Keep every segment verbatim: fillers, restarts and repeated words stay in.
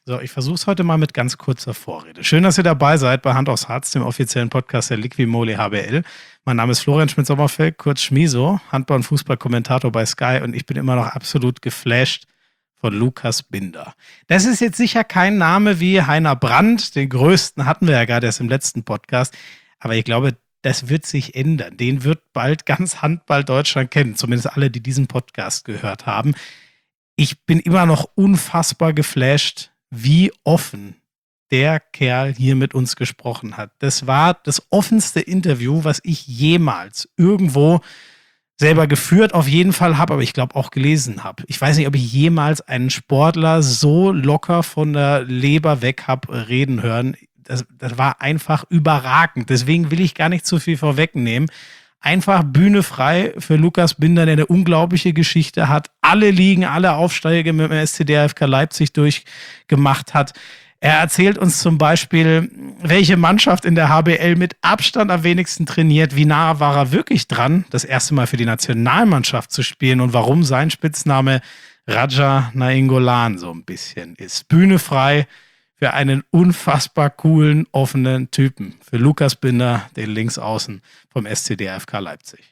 So, ich versuche es heute mal mit ganz kurzer Vorrede. Schön, dass ihr dabei seid bei Hand aufs Harz, dem offiziellen Podcast der Liqui-Moly H B L. Mein Name ist Florian Schmidt-Sommerfeld, kurz Schmiso, Handball- und Fußballkommentator bei Sky, und ich bin immer noch absolut geflasht von Lukas Binder. Das ist jetzt sicher kein Name wie Heiner Brandt, den größten hatten wir ja gerade erst im letzten Podcast, aber ich glaube, das wird sich ändern. Den wird bald ganz Handball Deutschland kennen, zumindest alle, die diesen Podcast gehört haben. Ich bin immer noch unfassbar geflasht, wie offen der Kerl hier mit uns gesprochen hat. Das war das offenste Interview, was ich jemals irgendwo selber geführt auf jeden Fall habe, aber ich glaube auch gelesen habe. Ich weiß nicht, ob ich jemals einen Sportler so locker von der Leber weg habe reden hören. Das, das war einfach überragend. Deswegen will ich gar nicht zu viel vorwegnehmen. Einfach Bühne frei für Lukas Binder, der eine unglaubliche Geschichte hat. Alle Ligen, alle Aufstiege mit dem S C D F K Leipzig durchgemacht hat. Er erzählt uns zum Beispiel, welche Mannschaft in der H B L mit Abstand am wenigsten trainiert. Wie nah war er wirklich dran, das erste Mal für die Nationalmannschaft zu spielen und warum sein Spitzname Raja Nainggolan so ein bisschen ist. Bühne frei für einen unfassbar coolen, offenen Typen. Für Lukas Binder, den Linksaußen vom S C D F K Leipzig.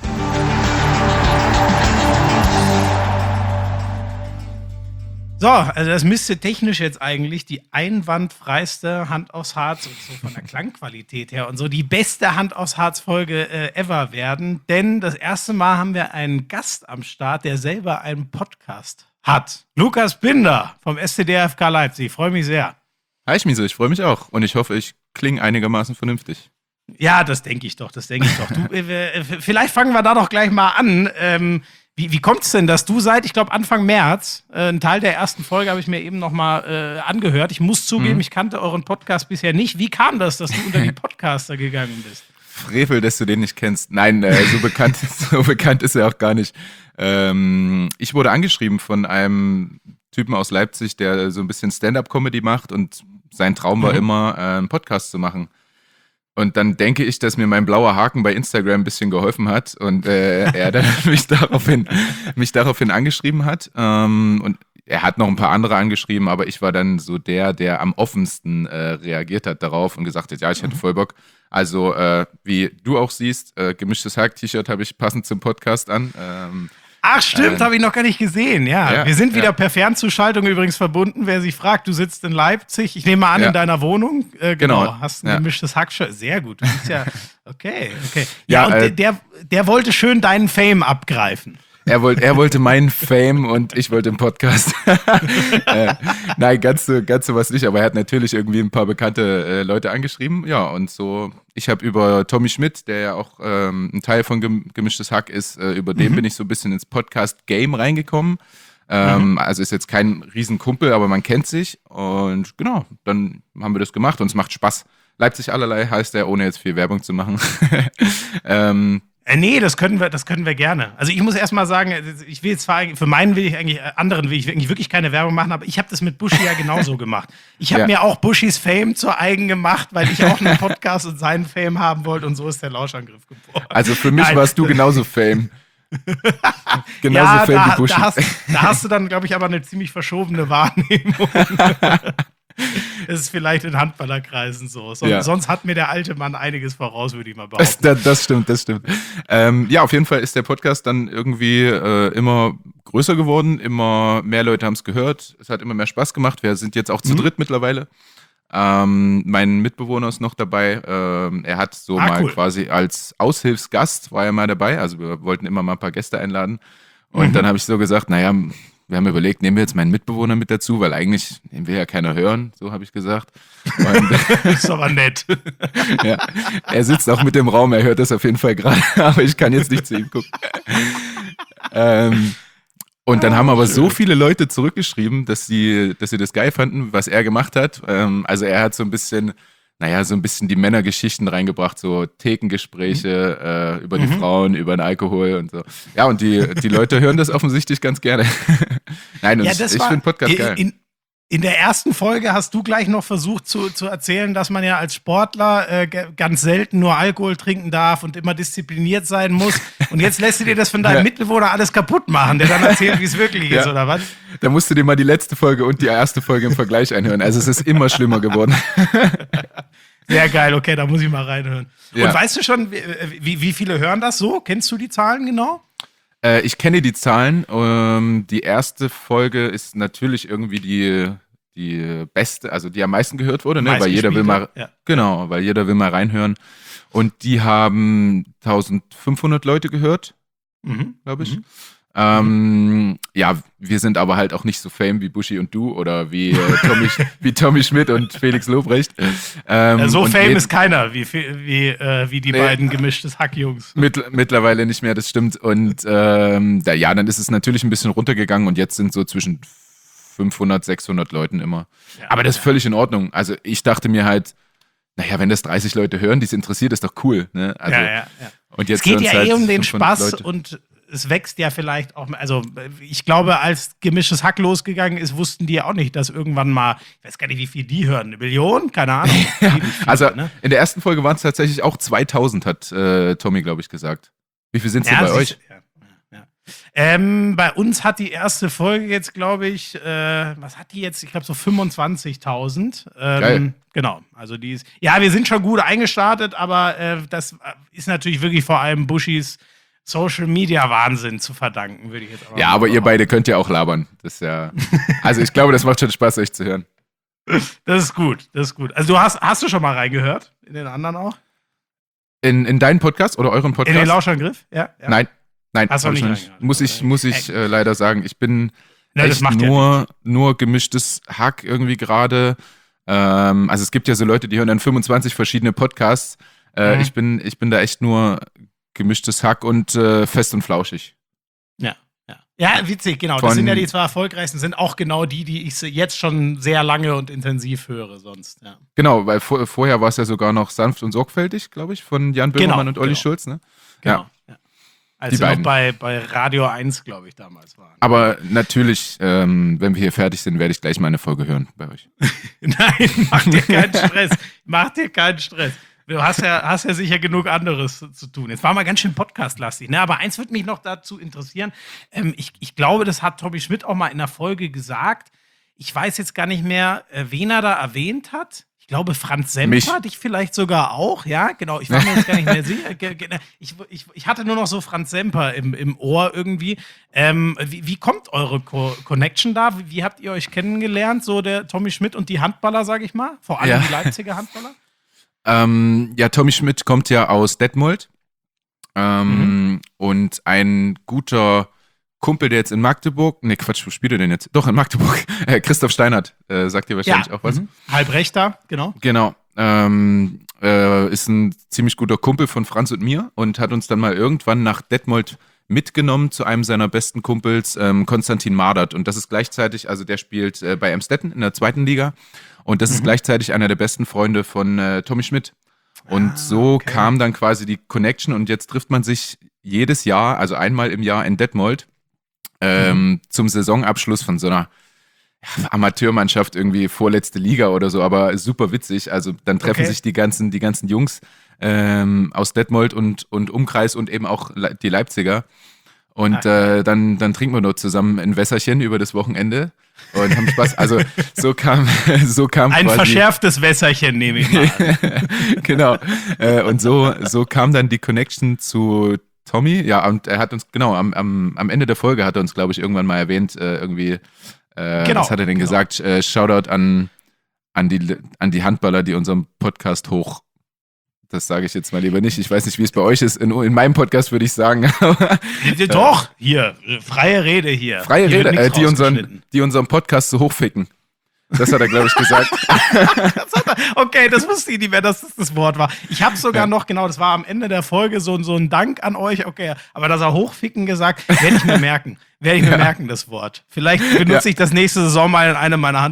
So, also das müsste technisch jetzt eigentlich die einwandfreiste Hand aufs Harz und so von der Klangqualität her und so die beste Hand aufs Harz-Folge äh, ever werden. Denn das erste Mal haben wir einen Gast am Start, der selber einen Podcast hat. Lukas Binder vom S C D F K Leipzig. Ich freue mich sehr. Hi Schmiso, ich freue mich auch. Und ich hoffe, ich klinge einigermaßen vernünftig. Ja, das denke ich doch, das denke ich doch. Du, äh, vielleicht fangen wir da doch gleich mal an. Ähm, wie wie kommt es denn, dass du seit, ich glaube, Anfang März, äh, einen Teil der ersten Folge habe ich mir eben noch mal äh, angehört. Ich muss zugeben, mhm. ich kannte euren Podcast bisher nicht. Wie kam das, dass du unter die Podcaster gegangen bist? Frevel, dass du den nicht kennst. Nein, äh, so bekannt, so bekannt ist er auch gar nicht. Ähm, ich wurde angeschrieben von einem Typen aus Leipzig, der so ein bisschen Stand-up-Comedy macht, und sein Traum war mhm. immer, äh, einen Podcast zu machen. Und dann denke ich, dass mir mein blauer Haken bei Instagram ein bisschen geholfen hat und äh, er dann mich daraufhin, mich daraufhin angeschrieben hat. Ähm, und er hat noch ein paar andere angeschrieben, aber ich war dann so der, der am offensten äh, reagiert hat darauf und gesagt hat, ja, ich hätte voll Bock. Also, äh, wie du auch siehst, äh, gemischtes Hack-T-Shirt habe ich passend zum Podcast an. Ähm, Ach stimmt, ähm, habe ich noch gar nicht gesehen. Ja, ja wir sind wieder ja. per Fernzuschaltung übrigens verbunden. Wer sich fragt, du sitzt in Leipzig. Ich nehme mal an, ja. in deiner Wohnung. Äh, genau. genau. Hast ein ja. gemischtes Hackshirt. Sehr gut. Du bist ja okay, okay. Ja, ja und äh, der, der wollte schön deinen Fame abgreifen. Er wollte, er wollte meinen Fame und ich wollte den Podcast. äh, nein, ganz so, ganz so was nicht, aber er hat natürlich irgendwie ein paar bekannte äh, Leute angeschrieben. Ja, und so, ich habe über Tommy Schmidt, der ja auch ähm, ein Teil von Gem- Gemischtes Hack ist, äh, über mhm. den bin ich so ein bisschen ins Podcast-Game reingekommen. Ähm, mhm. Also ist jetzt kein Riesenkumpel, aber man kennt sich. Und genau, dann haben wir das gemacht und es macht Spaß. Leipzig allerlei heißt er, ohne jetzt viel Werbung zu machen. ähm, Äh, nee, das können wir, das können wir gerne. Also ich muss erst mal sagen, ich will zwar, für meinen will ich eigentlich, anderen will ich eigentlich wirklich keine Werbung machen, aber ich habe das mit Buschi ja genauso gemacht. Ich habe ja. mir auch Buschis Fame zu eigen gemacht, weil ich auch einen Podcast und seinen Fame haben wollte, und so ist der Lauschangriff geboren. Also für mich Nein. warst du genauso Fame. genauso ja, Fame da, wie Buschi. Da hast, da hast du dann, glaube ich, aber eine ziemlich verschobene Wahrnehmung. Das ist vielleicht in Handballerkreisen so. so ja. Sonst hat mir der alte Mann einiges voraus, würde ich mal behaupten. Das, das stimmt, das stimmt. Ähm, ja, auf jeden Fall ist der Podcast dann irgendwie äh, immer größer geworden. Immer mehr Leute haben es gehört. Es hat immer mehr Spaß gemacht. Wir sind jetzt auch zu mhm. dritt mittlerweile. Ähm, mein Mitbewohner ist noch dabei. Ähm, er hat so ah, mal cool. quasi als Aushilfsgast war er mal dabei. Also wir wollten immer mal ein paar Gäste einladen. Und mhm. dann habe ich so gesagt, naja, wir haben überlegt, nehmen wir jetzt meinen Mitbewohner mit dazu, weil eigentlich den will ja keiner hören, so habe ich gesagt. Und das ist aber nett. Ja, er sitzt auch mit im Raum, er hört das auf jeden Fall gerade, aber ich kann jetzt nicht zu ihm gucken. ähm, und dann haben aber so viele Leute zurückgeschrieben, dass sie, dass sie das geil fanden, was er gemacht hat. Ähm, also er hat so ein bisschen, naja, so ein bisschen die Männergeschichten reingebracht, so Thekengespräche mhm. äh, über die mhm. Frauen, über den Alkohol und so. Ja, und die, die Leute hören das offensichtlich ganz gerne. Nein, und ja, ich, ich finde Podcast geil. In, In der ersten Folge hast du gleich noch versucht zu, zu erzählen, dass man ja als Sportler äh, g- ganz selten nur Alkohol trinken darf und immer diszipliniert sein muss. Und jetzt lässt du dir das von deinem Ja. Mitbewohner alles kaputt machen, der dann erzählt, wie es wirklich ist, Ja. oder was? Da musst du dir mal die letzte Folge und die erste Folge im Vergleich einhören. Also es ist immer schlimmer geworden. Sehr geil, okay, da muss ich mal reinhören. Ja. Und weißt du schon, wie, wie, wie viele hören das so? Kennst du die Zahlen genau? Äh, ich kenne die Zahlen. Ähm, die erste Folge ist natürlich irgendwie die, die beste, also die am meisten gehört wurde, ne? Weil jeder will mal, Ja. genau, weil jeder will mal reinhören. Und die haben eintausendfünfhundert Leute gehört, Mhm. glaube ich. Mhm. Ähm, ja, wir sind aber halt auch nicht so fame wie Buschi und du oder wie, äh, Tommy, wie Tommy Schmidt und Felix Lobrecht. Ähm, Äh, so und fame jed- ist keiner, wie, wie, äh, wie die Nee. beiden gemischtes Hackjungs. Mittl- mittlerweile nicht mehr, das stimmt. Und ähm, da, ja, dann ist es natürlich ein bisschen runtergegangen und jetzt sind so zwischen fünfhundert, sechshundert Leuten immer. Ja, Aber das ist ja. völlig in Ordnung. Also ich dachte mir halt, naja, wenn das dreißig Leute hören, die es interessiert, ist doch cool. Ne? Also, ja, ja, ja. Und jetzt Es geht hören's ja halt eh um den fünfhundert Spaß Leute. und es wächst ja vielleicht auch, also ich glaube, als gemischtes Hack losgegangen ist, wussten die ja auch nicht, dass irgendwann mal, ich weiß gar nicht, wie viel die hören, eine Million? Keine Ahnung. Viele, viele, Also ne? in der ersten Folge waren es tatsächlich auch zweitausend, hat äh, Tommy, glaube ich, gesagt. Wie viel sind es denn bei euch? siehst du, ja, ja, ja. Ähm, bei uns hat die erste Folge jetzt, glaube ich, äh, was hat die jetzt? Ich glaube so fünfundzwanzigtausend. Ähm, Geil. Genau, also die ist, ja, wir sind schon gut eingestartet, aber äh, das ist natürlich wirklich vor allem Buschis Social Media Wahnsinn zu verdanken, würde ich jetzt aber Ja, mal aber ihr behaupten. beide könnt ja auch labern. Das ist ja. Also ich glaube, das macht schon Spaß, euch zu hören. Das ist gut, das ist gut. Also du hast, hast du schon mal reingehört? In den anderen auch? In, in deinen Podcast oder euren In Podcast? den Lauschangriff? Ja. ja. Nein, nein, Hast du hab noch ich nicht noch nicht. reingehört? Muss ich, muss ich äh, leider sagen. Ich bin Na, das echt macht ja nur, nur gemischtes Hack irgendwie gerade. Ähm, also es gibt ja so Leute, die hören dann fünfundzwanzig verschiedene Podcasts. Äh, Mhm. ich, bin, ich bin da echt nur gemischtes Hack und äh, fest und flauschig. Ja, ja. Ja, witzig, genau. Von- das sind ja die zwei erfolgreichsten, sind auch genau die, die ich so jetzt schon sehr lange und intensiv höre sonst. Ja. Genau, weil vor, vorher war es ja sogar noch sanft und sorgfältig, glaube ich, von Jan Böhmermann Genau, und Olli genau. Schulz. Ne? Genau. Ja. Als Die sie noch beiden. bei, bei Radio eins, glaube ich, damals waren. Aber natürlich, ähm, wenn wir hier fertig sind, werde ich gleich mal eine Folge hören bei euch. Nein, mach dir keinen Stress. Mach dir keinen Stress. Du hast ja, hast ja sicher genug anderes zu tun. Jetzt war mal ganz schön podcastlastig, ne? Aber eins würde mich noch dazu interessieren. Ähm, ich, ich glaube, das hat Tommy Schmidt auch mal in der Folge gesagt. Ich weiß jetzt gar nicht mehr, äh, wen er da erwähnt hat. Ich glaube, Franz Semper, Mich. dich vielleicht sogar auch, ja, genau. Ich war mir jetzt gar nicht mehr sicher. Ge- ge- Ich, ich, ich hatte nur noch so Franz Semper im, im Ohr irgendwie. Ähm, wie, wie kommt eure Co Connection da? Wie, wie habt ihr euch kennengelernt, so der Tommy Schmidt und die Handballer, sag ich mal? Vor allem Ja. die Leipziger Handballer? Ähm, ja, Tommy Schmidt kommt ja aus Detmold. Ähm, Mhm. Und ein guter Kumpel, der jetzt in Magdeburg, ne Quatsch, wo spielt er denn jetzt? Doch, in Magdeburg. Äh, Christoph Steinert, äh, sagt ihr wahrscheinlich auch was. Mhm. Halbrechter, genau. Genau. Ähm, äh, ist ein ziemlich guter Kumpel von Franz und mir und hat uns dann mal irgendwann nach Detmold mitgenommen zu einem seiner besten Kumpels, ähm, Konstantin Mardert. Und das ist gleichzeitig, also der spielt äh, bei Emstetten in der zweiten Liga. Und das ist gleichzeitig einer der besten Freunde von äh, Tommy Schmidt. Und Ah, so okay. kam dann quasi die Connection und jetzt trifft man sich jedes Jahr, also einmal im Jahr in Detmold, ähm, Mhm. zum Saisonabschluss von so einer ja, Amateurmannschaft, irgendwie vorletzte Liga oder so, aber super witzig. Also dann treffen Okay. sich die ganzen, die ganzen Jungs ähm, aus Detmold und, und Umkreis und eben auch Le die Leipziger. Und Ah, äh, dann, dann trinken wir dort zusammen ein Wässerchen über das Wochenende und haben Spaß. Also so kam, so kam Ein quasi, verschärftes Wässerchen, nehme ich mal an. genau. Äh, und so, so kam dann die Connection zu Tommy. Ja, und er hat uns, genau, am, am, am Ende der Folge hat er uns, glaube ich, irgendwann mal erwähnt, äh, irgendwie, äh, Genau, was hat er denn genau. gesagt? Äh, Shoutout an, an, die, an die Handballer, die unseren Podcast hoch. Das sage ich jetzt mal lieber nicht. Ich weiß nicht, wie es bei euch ist. In, in meinem Podcast würde ich sagen. aber Doch, hier, äh, freie Rede hier. freie Hier wird Rede, äh, nichts die, unseren, rausgeschnitten. die unseren Podcast so hochficken. Das hat er, glaube ich, gesagt. Okay, das wusste ich nicht mehr, dass das das Wort war. Ich habe sogar Ja. noch, genau, das war am Ende der Folge so, so ein Dank an euch. Okay, aber dass er hochficken gesagt, werde ich mir merken. Werde ich mir Ja. merken, das Wort. Vielleicht benutze Ja. ich das nächste Saison mal in einem meiner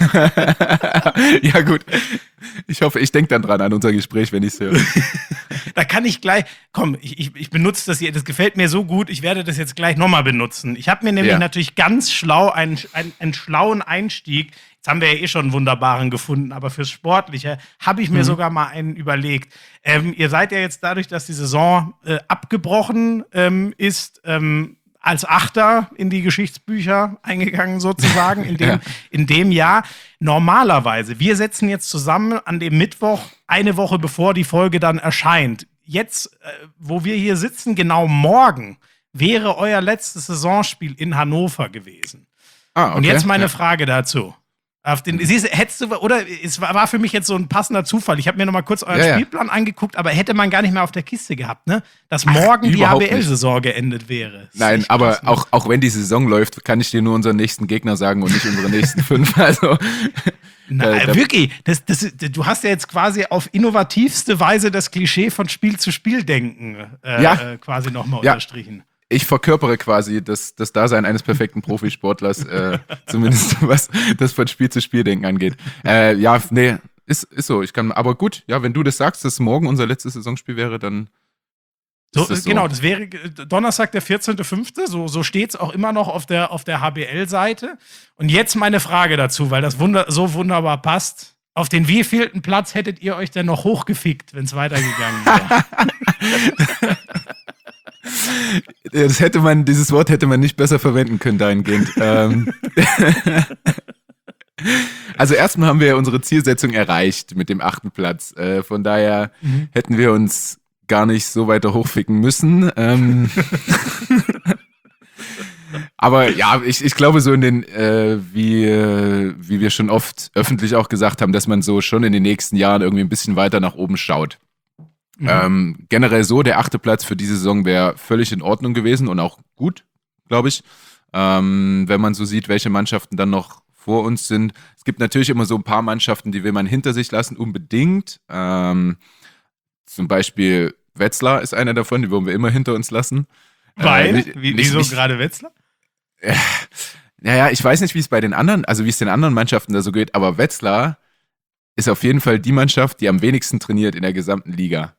Handball-Kommentare. Ja, gut. Ich hoffe, ich denke dann dran an unser Gespräch, wenn ich es höre. da kann ich gleich, komm, ich, ich, ich benutze das hier, das gefällt mir so gut, ich werde das jetzt gleich nochmal benutzen. Ich habe mir nämlich Ja. natürlich ganz schlau einen, einen, einen schlauen Einstieg, jetzt haben wir ja eh schon einen wunderbaren gefunden, aber fürs Sportliche habe ich mir Mhm. sogar mal einen überlegt. Ähm, ihr seid ja jetzt dadurch, dass die Saison äh, abgebrochen ähm, ist, ähm, als Achter in die Geschichtsbücher eingegangen sozusagen in dem, Ja. in dem Jahr. Normalerweise, wir setzen jetzt zusammen an dem Mittwoch, eine Woche bevor die Folge dann erscheint. Jetzt, äh, wo wir hier sitzen, genau morgen, wäre euer letztes Saisonspiel in Hannover gewesen. Ah, okay. Und jetzt meine ja. Frage dazu. Auf den, siehst, du, hättest du, oder es war, war für mich jetzt so ein passender Zufall. Ich habe mir noch mal kurz euren Ja, ja. Spielplan angeguckt, aber hätte man gar nicht mehr auf der Kiste gehabt, ne? Dass morgen die überhaupt nicht. H B L-Saison geendet wäre. Das ist Nein, echt aber krass, ne? auch, auch wenn die Saison läuft, kann ich dir nur unseren nächsten Gegner sagen und nicht unsere nächsten fünf. Also, Na, äh, da- wirklich, das, das, du hast ja jetzt quasi auf innovativste Weise das Klischee von Spiel zu Spiel denken äh, Ja. äh, quasi nochmal Ja. unterstrichen. ich verkörpere quasi das, das Dasein eines perfekten Profisportlers, äh, zumindest was das von Spiel zu Spiel denken angeht. Äh, ja, nee, ist, ist so. Ich kann, aber gut, ja, wenn du das sagst, dass morgen unser letztes Saisonspiel wäre, dann So, ist das so. Genau, das wäre äh, Donnerstag, der vierzehnter fünfte So, so steht es auch immer noch auf der, auf der H B L-Seite. Und jetzt meine Frage dazu, weil das wunder, so wunderbar passt. Auf den wievielten Platz hättet ihr euch denn noch hochgefickt, wenn es weitergegangen wäre? Das hätte man, dieses Wort hätte man nicht besser verwenden können dahingehend. ähm, also erstmal haben wir ja unsere Zielsetzung erreicht mit dem achten Platz. Äh, von daher Mhm. hätten wir uns gar nicht so weiter hochficken müssen. Ähm, aber ja, ich, ich glaube so in den, äh, wie, äh, wie wir schon oft öffentlich auch gesagt haben, dass man so schon in den nächsten Jahren irgendwie ein bisschen weiter nach oben schaut. Mhm. Ähm, generell so, der achte Platz für diese Saison wäre völlig in Ordnung gewesen und auch gut, glaube ich. Ähm, wenn man so sieht, welche Mannschaften dann noch vor uns sind. Es gibt natürlich immer so ein paar Mannschaften, die will man hinter sich lassen, unbedingt. Ähm, zum Beispiel Wetzlar ist einer davon, die wollen wir immer hinter uns lassen. Weil? Äh, nicht- Wie, nicht- wieso nicht- gerade Wetzlar? Naja, ich weiß nicht, wie es bei den anderen, also wie es den anderen Mannschaften da so geht, aber Wetzlar ist auf jeden Fall die Mannschaft, die am wenigsten trainiert in der gesamten Liga.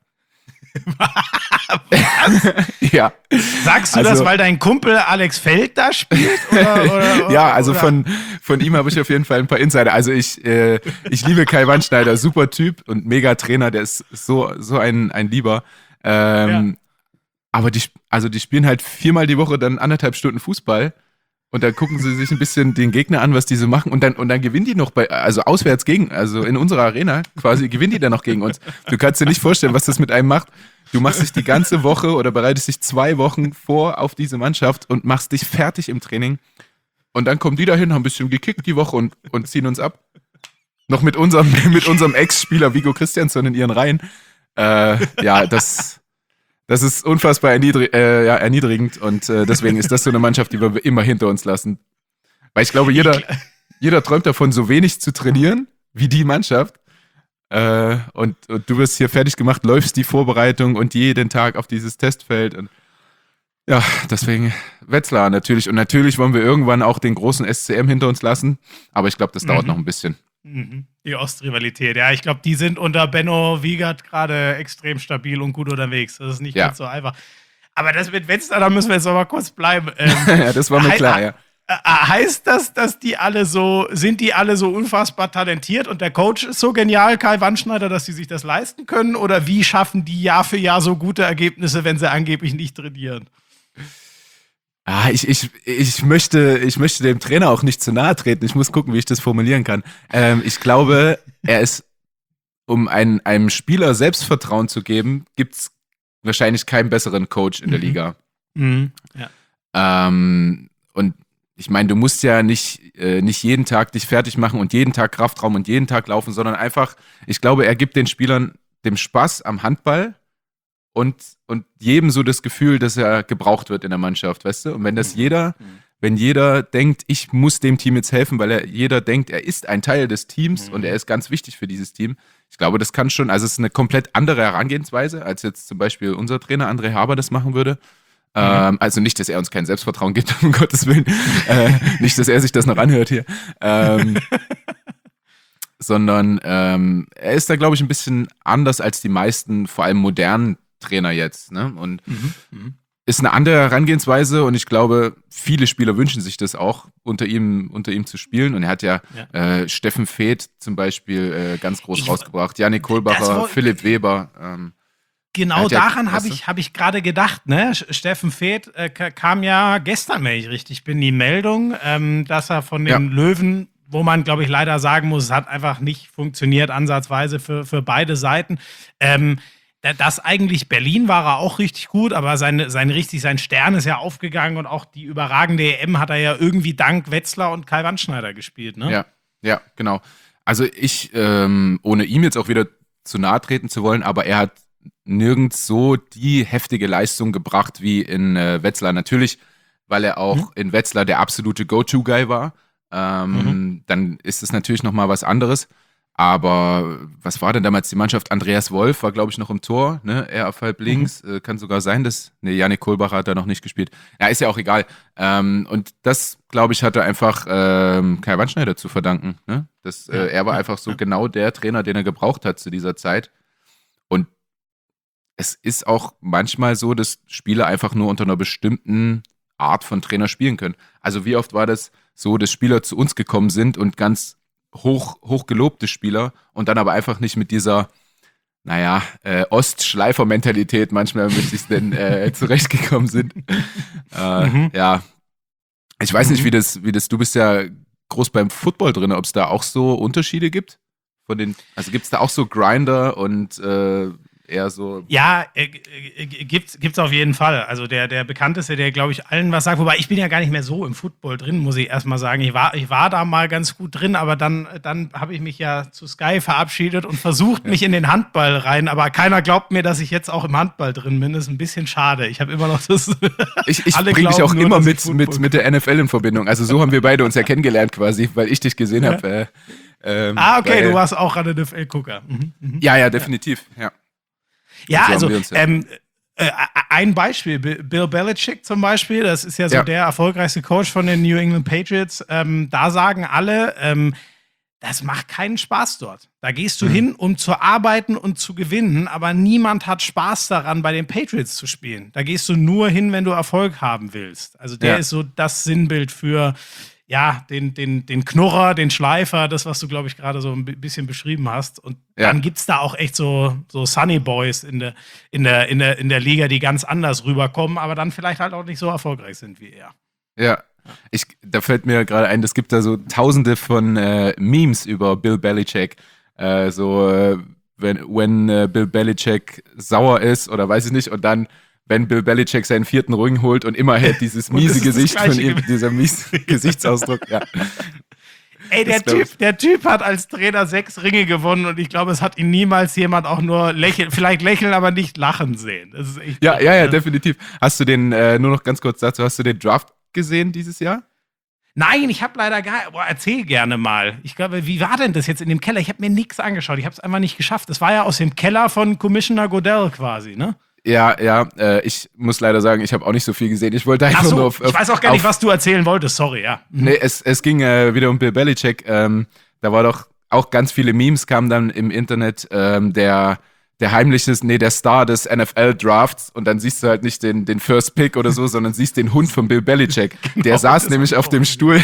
Ja. Sagst du Also- das, weil dein Kumpel Alex Feld da spielt? Oder, oder, Ja, also oder? von, von ihm habe ich auf jeden Fall ein paar Insider. Also ich, äh, ich liebe Kai Wandschneider, super Typ und mega Trainer, der ist so, so ein, ein Lieber. Ähm, Aber die, also die spielen halt viermal die Woche dann anderthalb Stunden Fußball und dann gucken sie sich ein bisschen den Gegner an, was die so machen und dann, und dann gewinnen die noch bei, also auswärts gegen, also in unserer Arena quasi gewinnen die dann noch gegen uns. Du kannst dir nicht vorstellen, was das mit einem macht. Du machst dich die ganze Woche oder bereitest dich zwei Wochen vor auf diese Mannschaft und machst dich fertig im Training. Und dann kommen die dahin, haben ein bisschen gekickt die Woche und, und ziehen uns ab. Noch mit unserem, mit unserem Ex-Spieler Vigo Christiansson in ihren Reihen. Äh, ja, das, das ist unfassbar erniedrig, äh, ja, erniedrigend und äh, deswegen ist das so eine Mannschaft, die wir immer hinter uns lassen. Weil ich glaube, jeder, jeder träumt davon, so wenig zu trainieren wie die Mannschaft. Äh, und, und du wirst hier fertig gemacht, läufst die Vorbereitung und jeden Tag auf dieses Testfeld. Und ja, deswegen Wetzlar natürlich. Und natürlich wollen wir irgendwann auch den großen S C M hinter uns lassen. Aber ich glaube, das dauert Mhm. noch ein bisschen. Mhm. Die Ostrivalität, ja, ich glaube, die sind unter Benno Wiegert gerade extrem stabil und gut unterwegs. Das ist nicht Ja. ganz so einfach. Aber das mit Wetzlar, da müssen wir jetzt noch mal kurz bleiben. Ähm, Ja, das war mir Hei- klar, ja. äh, heißt das, dass die alle so, sind die alle so unfassbar talentiert und der Coach ist so genial, Kai Wandschneider, dass sie sich das leisten können? Oder wie schaffen die Jahr für Jahr so gute Ergebnisse, wenn sie angeblich nicht trainieren? Ah, ich, ich, ich, möchte, ich möchte dem Trainer auch nicht zu nahe treten. Ich muss gucken, wie ich das formulieren kann. Ähm, ich glaube, er ist, um ein, einem Spieler Selbstvertrauen zu geben, gibt es wahrscheinlich keinen besseren Coach in der Mhm. Liga. Mhm. Ja. Ähm, und ich meine, du musst ja nicht, äh, nicht jeden Tag dich fertig machen und jeden Tag Kraftraum und jeden Tag laufen, sondern einfach, ich glaube, er gibt den Spielern dem Spaß am Handball und, und jedem so das Gefühl, dass er gebraucht wird in der Mannschaft, weißt du? Und wenn das jeder, wenn jeder denkt, ich muss dem Team jetzt helfen, weil er jeder denkt, er ist ein Teil des Teams und er ist ganz wichtig für dieses Team. Ich glaube, das kann schon, also es ist eine komplett andere Herangehensweise, als jetzt zum Beispiel unser Trainer André Haber das machen würde. Ähm, also nicht, dass er uns kein Selbstvertrauen gibt, um Gottes Willen. Äh, nicht, dass er sich das noch anhört hier. Ähm, sondern ähm, er ist da, glaube ich, ein bisschen anders als die meisten, vor allem modernen Trainer jetzt. Ne? Und Mhm. Mhm. ist eine andere Herangehensweise und ich glaube, viele Spieler wünschen sich das auch, unter ihm, unter ihm zu spielen. Und er hat ja, Ja. äh, Steffen Feeth zum Beispiel äh, ganz groß Ich- rausgebracht, Yannick Das Kohlbacher, war- Philipp Weber. Ähm, er Genau hat ja- daran habe weißt du? ich, hab ich gerade gedacht. Ne? Sch- Steffen Feeth äh, ka- kam ja gestern, wenn ich richtig bin, die Meldung, ähm, dass er von den Ja. Löwen, wo man, glaube ich, leider sagen muss, es hat einfach nicht funktioniert, ansatzweise für, für beide Seiten. Ähm, da- das eigentlich Berlin war er auch richtig gut, aber sein, sein richtig, sein Stern ist ja aufgegangen und auch die überragende E M hat er ja irgendwie dank Wetzlar und Kai Wandschneider gespielt. Ne? Ja, ja, genau. Also ich, ähm, ohne ihm jetzt auch wieder zu nahe treten zu wollen, aber er hat nirgends so die heftige Leistung gebracht wie in äh, Wetzlar. Natürlich, weil er auch Mhm. in Wetzlar der absolute Go-To-Guy war. Ähm, Mhm. Dann ist es natürlich nochmal was anderes. Aber was war denn damals die Mannschaft? Andreas Wolf war, glaube ich, noch im Tor, ne? Er auf halb links. Äh, kann sogar sein, dass. Ne, Yannick Kohlbacher hat da noch nicht gespielt. Ja, ist ja auch egal. Ähm, und das, glaube ich, hatte einfach ähm, Kai Wandschneider zu verdanken. Ne? Das, äh, Ja, er war ja, einfach so ja. genau der Trainer, den er gebraucht hat zu dieser Zeit. Und es ist auch manchmal so, dass Spieler einfach nur unter einer bestimmten Art von Trainer spielen können. Also wie oft war das so, dass Spieler zu uns gekommen sind und ganz hoch, hoch gelobte Spieler und dann aber einfach nicht mit dieser, naja, äh, Ostschleifer-Mentalität manchmal möchte ich es denn äh, zurechtgekommen sind. Äh, Mhm. Ja, ich weiß nicht, Mhm. wie das, wie das, du bist ja groß beim Football drin, ob es da auch so Unterschiede gibt? Von den, also gibt es da auch so Grinder und äh, eher so. Ja, äh, äh, gibt's, gibt's auf jeden Fall. Also der, der bekannteste, der, glaube ich, allen was sagt, wobei ich bin ja gar nicht mehr so im Football drin, muss ich erstmal sagen. Ich war, ich war da mal ganz gut drin, aber dann, dann habe ich mich ja zu Sky verabschiedet und versucht, mich in den Handball rein. Aber keiner glaubt mir, dass ich jetzt auch im Handball drin bin. Das ist ein bisschen schade. Ich habe immer noch das. Ich, ich Alle bringe dich glauben auch nur, immer dass ich mit, Football mit, mit der N F L in Verbindung. Also so haben wir beide uns ja kennengelernt quasi, weil ich dich gesehen Ja. habe. Äh, ähm, Ah, okay, weil, du warst auch ein N F L-Gucker. Mhm. Mhm. Ja, ja, definitiv. Ja. Ja, So haben also wir uns ja- ähm, äh, ein Beispiel, Bi- Bill Belichick zum Beispiel, das ist ja so Ja. der erfolgreichste Coach von den New England Patriots. Ähm, da sagen alle, ähm, das macht keinen Spaß dort. Da gehst du Mhm. hin, um zu arbeiten und zu gewinnen, aber niemand hat Spaß daran, bei den Patriots zu spielen. Da gehst du nur hin, wenn du Erfolg haben willst. Also der Ja. ist so das Sinnbild für ja, den, den, den Knurrer, den Schleifer, das, was du, glaube ich, gerade so ein bi- bisschen beschrieben hast. Und Ja. dann gibt es da auch echt so, so Sunny Boys in der, in, der, in, der, in der Liga, die ganz anders rüberkommen, aber dann vielleicht halt auch nicht so erfolgreich sind wie er. Ja. Ich, da fällt mir gerade ein, es gibt da so tausende von äh, Memes über Bill Belichick. Äh, so, äh, wenn, wenn äh, Bill Belichick sauer ist oder weiß ich nicht, und dann, wenn Bill Belichick seinen vierten Ring holt und immer hält dieses Und miese es ist das Gesicht von Gleiche ihm, gewesen. dieser miese Gesichtsausdruck. Ja. Ey, der Das glaub ich. Typ, der Typ hat als Trainer sechs Ringe gewonnen und ich glaube, es hat ihn niemals jemand auch nur lächeln, vielleicht lächeln, aber nicht lachen sehen. Das ist echt Ja, krass, ja, ja, ne? definitiv. Hast du den, äh, nur noch ganz kurz dazu, hast du den Draft gesehen dieses Jahr? Nein, ich habe leider gar. Boah, erzähl gerne mal. Ich glaube, wie war denn das jetzt in dem Keller? Ich habe mir nichts angeschaut. Ich habe es einfach nicht geschafft. Das war ja aus dem Keller von Commissioner Goodell quasi, ne? Ja, ja, äh, ich muss leider sagen, ich habe auch nicht so viel gesehen. Ich wollte einfach Ach so, nur auf, auf ich weiß auch gar nicht, auf, was du erzählen wolltest. Sorry, ja. Mhm. Nee, es, es ging äh, wieder um Bill Belichick. Ähm, da war doch auch ganz viele Memes kamen dann im Internet. Ähm, der, der heimliche, nee, der Star des N F L-Drafts. Und dann siehst du halt nicht den, den First Pick oder so, sondern siehst den Hund von Bill Belichick. Der saß das nämlich hab ich auf auch dem gesehen. Stuhl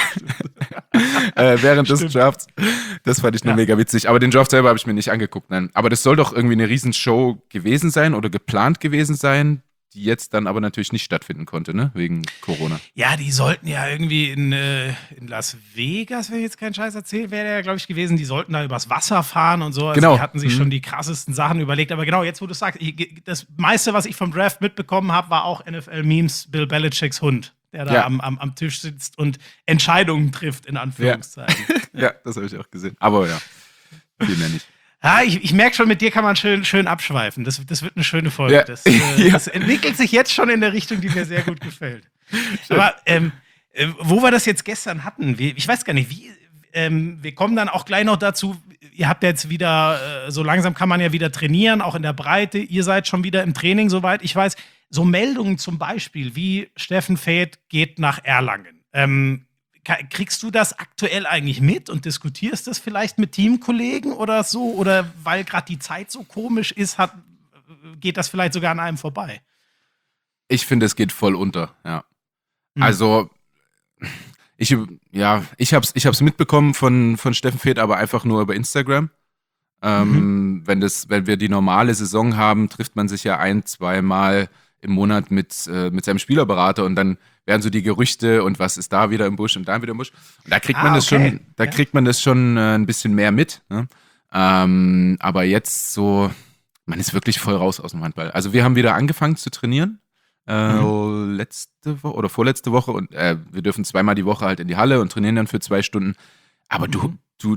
äh, während des Stimmt. Drafts. Das fand ich nur Ja. mega witzig. Aber den Draft selber habe ich mir nicht angeguckt. Nein. Aber das soll doch irgendwie eine Riesenshow gewesen sein oder geplant gewesen sein, die jetzt dann aber natürlich nicht stattfinden konnte, ne? Wegen Corona. Ja, die sollten ja irgendwie in, äh, in Las Vegas, wenn ich jetzt keinen Scheiß erzähle, wäre der ja, glaube ich, gewesen. Die sollten da übers Wasser fahren und so. Also Genau. Die hatten sich Mhm. schon die krassesten Sachen überlegt. Aber genau, jetzt, wo du sagst, ich, das meiste, was ich vom Draft mitbekommen habe, war auch N F L-Memes Bill Belichicks Hund, der da Ja. am, am, am Tisch sitzt und Entscheidungen trifft, in Anführungszeichen. Ja, das habe ich auch gesehen. Aber ja, viel mehr nicht. Ja, ich, ich merke schon, mit dir kann man schön, schön abschweifen. Das, das wird eine schöne Folge. Ja. Das, äh, Ja. das entwickelt sich jetzt schon in der Richtung, die mir sehr gut gefällt. Aber ähm, äh, wo wir das jetzt gestern hatten, wie, ich weiß gar nicht, wie, ähm, wir kommen dann auch gleich noch dazu, ihr habt jetzt wieder, äh, so langsam kann man ja wieder trainieren, auch in der Breite. Ihr seid schon wieder im Training, soweit ich weiß. So Meldungen zum Beispiel, wie Steffen Feeth geht nach Erlangen. Ähm, ka- kriegst du das aktuell eigentlich mit und diskutierst das vielleicht mit Teamkollegen oder so? Oder weil gerade die Zeit so komisch ist, hat, geht das vielleicht sogar an einem vorbei? Ich finde, es geht voll unter, ja. Hm. Also, ich, ja, ich hab's, ich hab's mitbekommen von, von Steffen Feeth, aber einfach nur über Instagram. Ähm, Mhm. wenn das, wenn wir die normale Saison haben, trifft man sich ja ein, zweimal im Monat mit, äh, mit seinem Spielerberater und dann werden so die Gerüchte und was ist da wieder im Busch und da wieder im Busch. Und da kriegt man Ah, das okay. schon, da Ja. kriegt man das schon äh, ein bisschen mehr mit. Ne? Ähm, aber jetzt so, man ist wirklich voll raus aus dem Handball. Also wir haben wieder angefangen zu trainieren. Äh, Mhm. letzte Woche oder vorletzte Woche und äh, wir dürfen zweimal die Woche halt in die Halle und trainieren dann für zwei Stunden. Aber du, Mhm. du,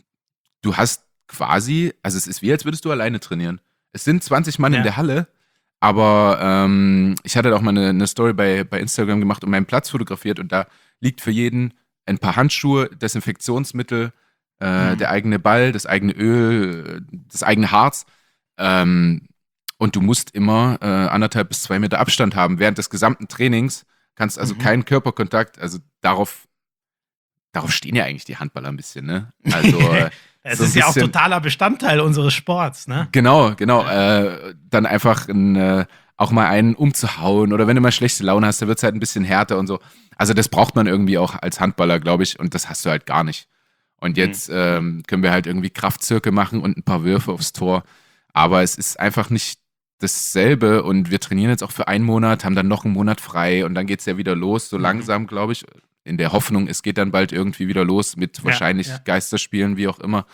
du hast quasi, also es ist wie, als würdest du alleine trainieren. Es sind zwanzig Mann in Ja. der Halle, aber ähm, ich hatte auch mal eine, eine Story bei, bei Instagram gemacht und meinen Platz fotografiert und da liegt für jeden ein paar Handschuhe, Desinfektionsmittel, äh, Mhm. der eigene Ball, das eigene Öl, äh, das eigene Harz. Ähm, und du musst immer äh, anderthalb bis zwei Meter Abstand haben während des gesamten Trainings. Kannst also Mhm. keinen Körperkontakt, also darauf, darauf stehen ja eigentlich die Handballer ein bisschen, ne? Also äh, Es so ein ist ja auch bisschen. totaler Bestandteil unseres Sports, ne? Genau, genau. Ja. Äh, dann einfach ein, äh, auch mal einen umzuhauen oder wenn du mal schlechte Laune hast, dann wird es halt ein bisschen härter und so. Also das braucht man irgendwie auch als Handballer, glaube ich, und das hast du halt gar nicht. Und Mhm. jetzt ähm, können wir halt irgendwie Kraftzirkel machen und ein paar Würfe aufs Tor. Aber es ist einfach nicht dasselbe und wir trainieren jetzt auch für einen Monat, haben dann noch einen Monat frei und dann geht es ja wieder los, so Mhm. langsam, glaube ich. In der Hoffnung, es geht dann bald irgendwie wieder los mit Ja, wahrscheinlich ja. Geisterspielen, wie auch immer.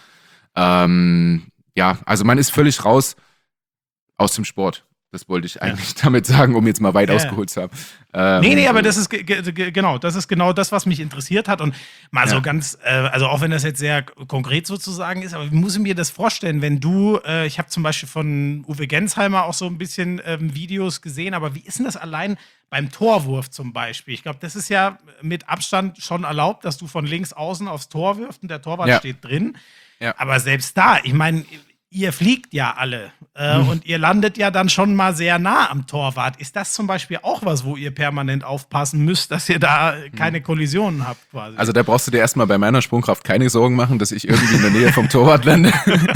Ähm, ja, also man ist völlig raus aus dem Sport. Das wollte ich Ja. eigentlich damit sagen, um jetzt mal weit Ja, ja. ausgeholt zu haben. Nee, nee, Ähm, aber also, das ist ge- ge- ge- genau, das ist genau das, was mich interessiert hat. Und mal so ja. ganz, äh, also auch wenn das jetzt sehr k- konkret sozusagen ist, aber wie muss ich mir das vorstellen, wenn du, äh, ich habe zum Beispiel von Uwe Gensheimer auch so ein bisschen ähm, Videos gesehen, aber wie ist denn das allein beim Torwurf zum Beispiel? Ich glaube, das ist ja mit Abstand schon erlaubt, dass du von links außen aufs Tor wirfst und der Torwart Ja, steht drin. ja. Aber selbst da, ich meine, ihr fliegt ja alle äh, Hm. und ihr landet ja dann schon mal sehr nah am Torwart. Ist das zum Beispiel auch was, wo ihr permanent aufpassen müsst, dass ihr da keine Kollisionen habt quasi? Also da brauchst du dir erstmal bei meiner Sprungkraft keine Sorgen machen, dass ich irgendwie in der Nähe vom Torwart lande.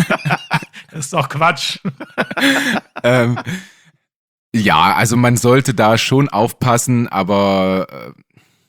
Das ist doch Quatsch. ähm, ja, also man sollte da schon aufpassen, aber äh,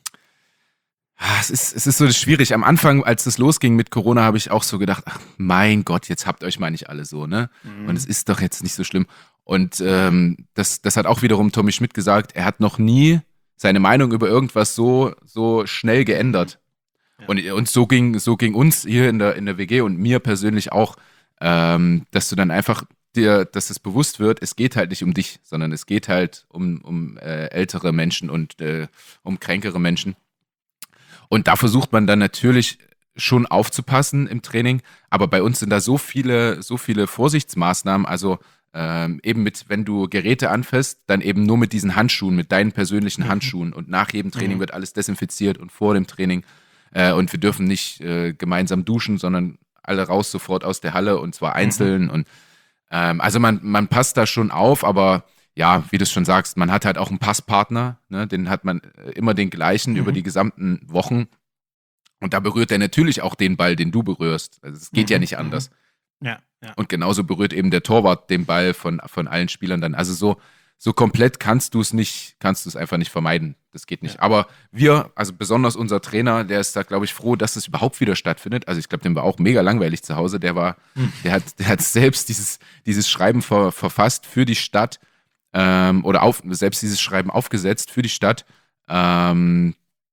ah, es ist, es ist so schwierig. Am Anfang, als es losging mit Corona, habe ich auch so gedacht, ach mein Gott, jetzt habt euch mal nicht alle so, ne? Und es Mhm. ist doch jetzt nicht so schlimm. Und ähm, das, das hat auch wiederum Tommy Schmidt gesagt, er hat noch nie seine Meinung über irgendwas so, so schnell Mhm. geändert. Ja. Und, und so ging, so ging uns hier in der, in der W G und mir persönlich auch, ähm, dass du dann einfach dir, dass es bewusst wird, es geht halt nicht um dich, sondern es geht halt um, um äh, ältere Menschen und äh, um kränkere Menschen. Und da versucht man dann natürlich schon aufzupassen im Training, aber bei uns sind da so viele, so viele Vorsichtsmaßnahmen, also ähm, eben mit, wenn du Geräte anfasst, dann eben nur mit diesen Handschuhen, mit deinen persönlichen Mhm. Handschuhen und nach jedem Training Mhm. wird alles desinfiziert und vor dem Training äh, und wir dürfen nicht äh, gemeinsam duschen, sondern alle raus sofort aus der Halle und zwar Mhm. einzeln und ähm, also man, man passt da schon auf, aber ja, wie du es schon sagst, man hat halt auch einen Passpartner, ne? Den hat man äh, immer den gleichen über Mhm. die gesamten Wochen. Und da berührt er natürlich auch den Ball, den du berührst. Also es geht ja Mhm. nicht Mhm. anders. Ja, ja. Und genauso berührt eben der Torwart den Ball von, von allen Spielern dann. Also so, so komplett kannst du es nicht, kannst du es einfach nicht vermeiden. Das geht nicht. Ja. Aber wir, also besonders unser Trainer, der ist da, glaube ich, froh, dass es überhaupt wieder stattfindet. Also ich glaube, dem war auch mega langweilig zu Hause. Der war, Mhm. der hat, der hat selbst dieses, dieses Schreiben ver, verfasst für die Stadt, ähm, oder auf, selbst dieses Schreiben aufgesetzt für die Stadt, ähm,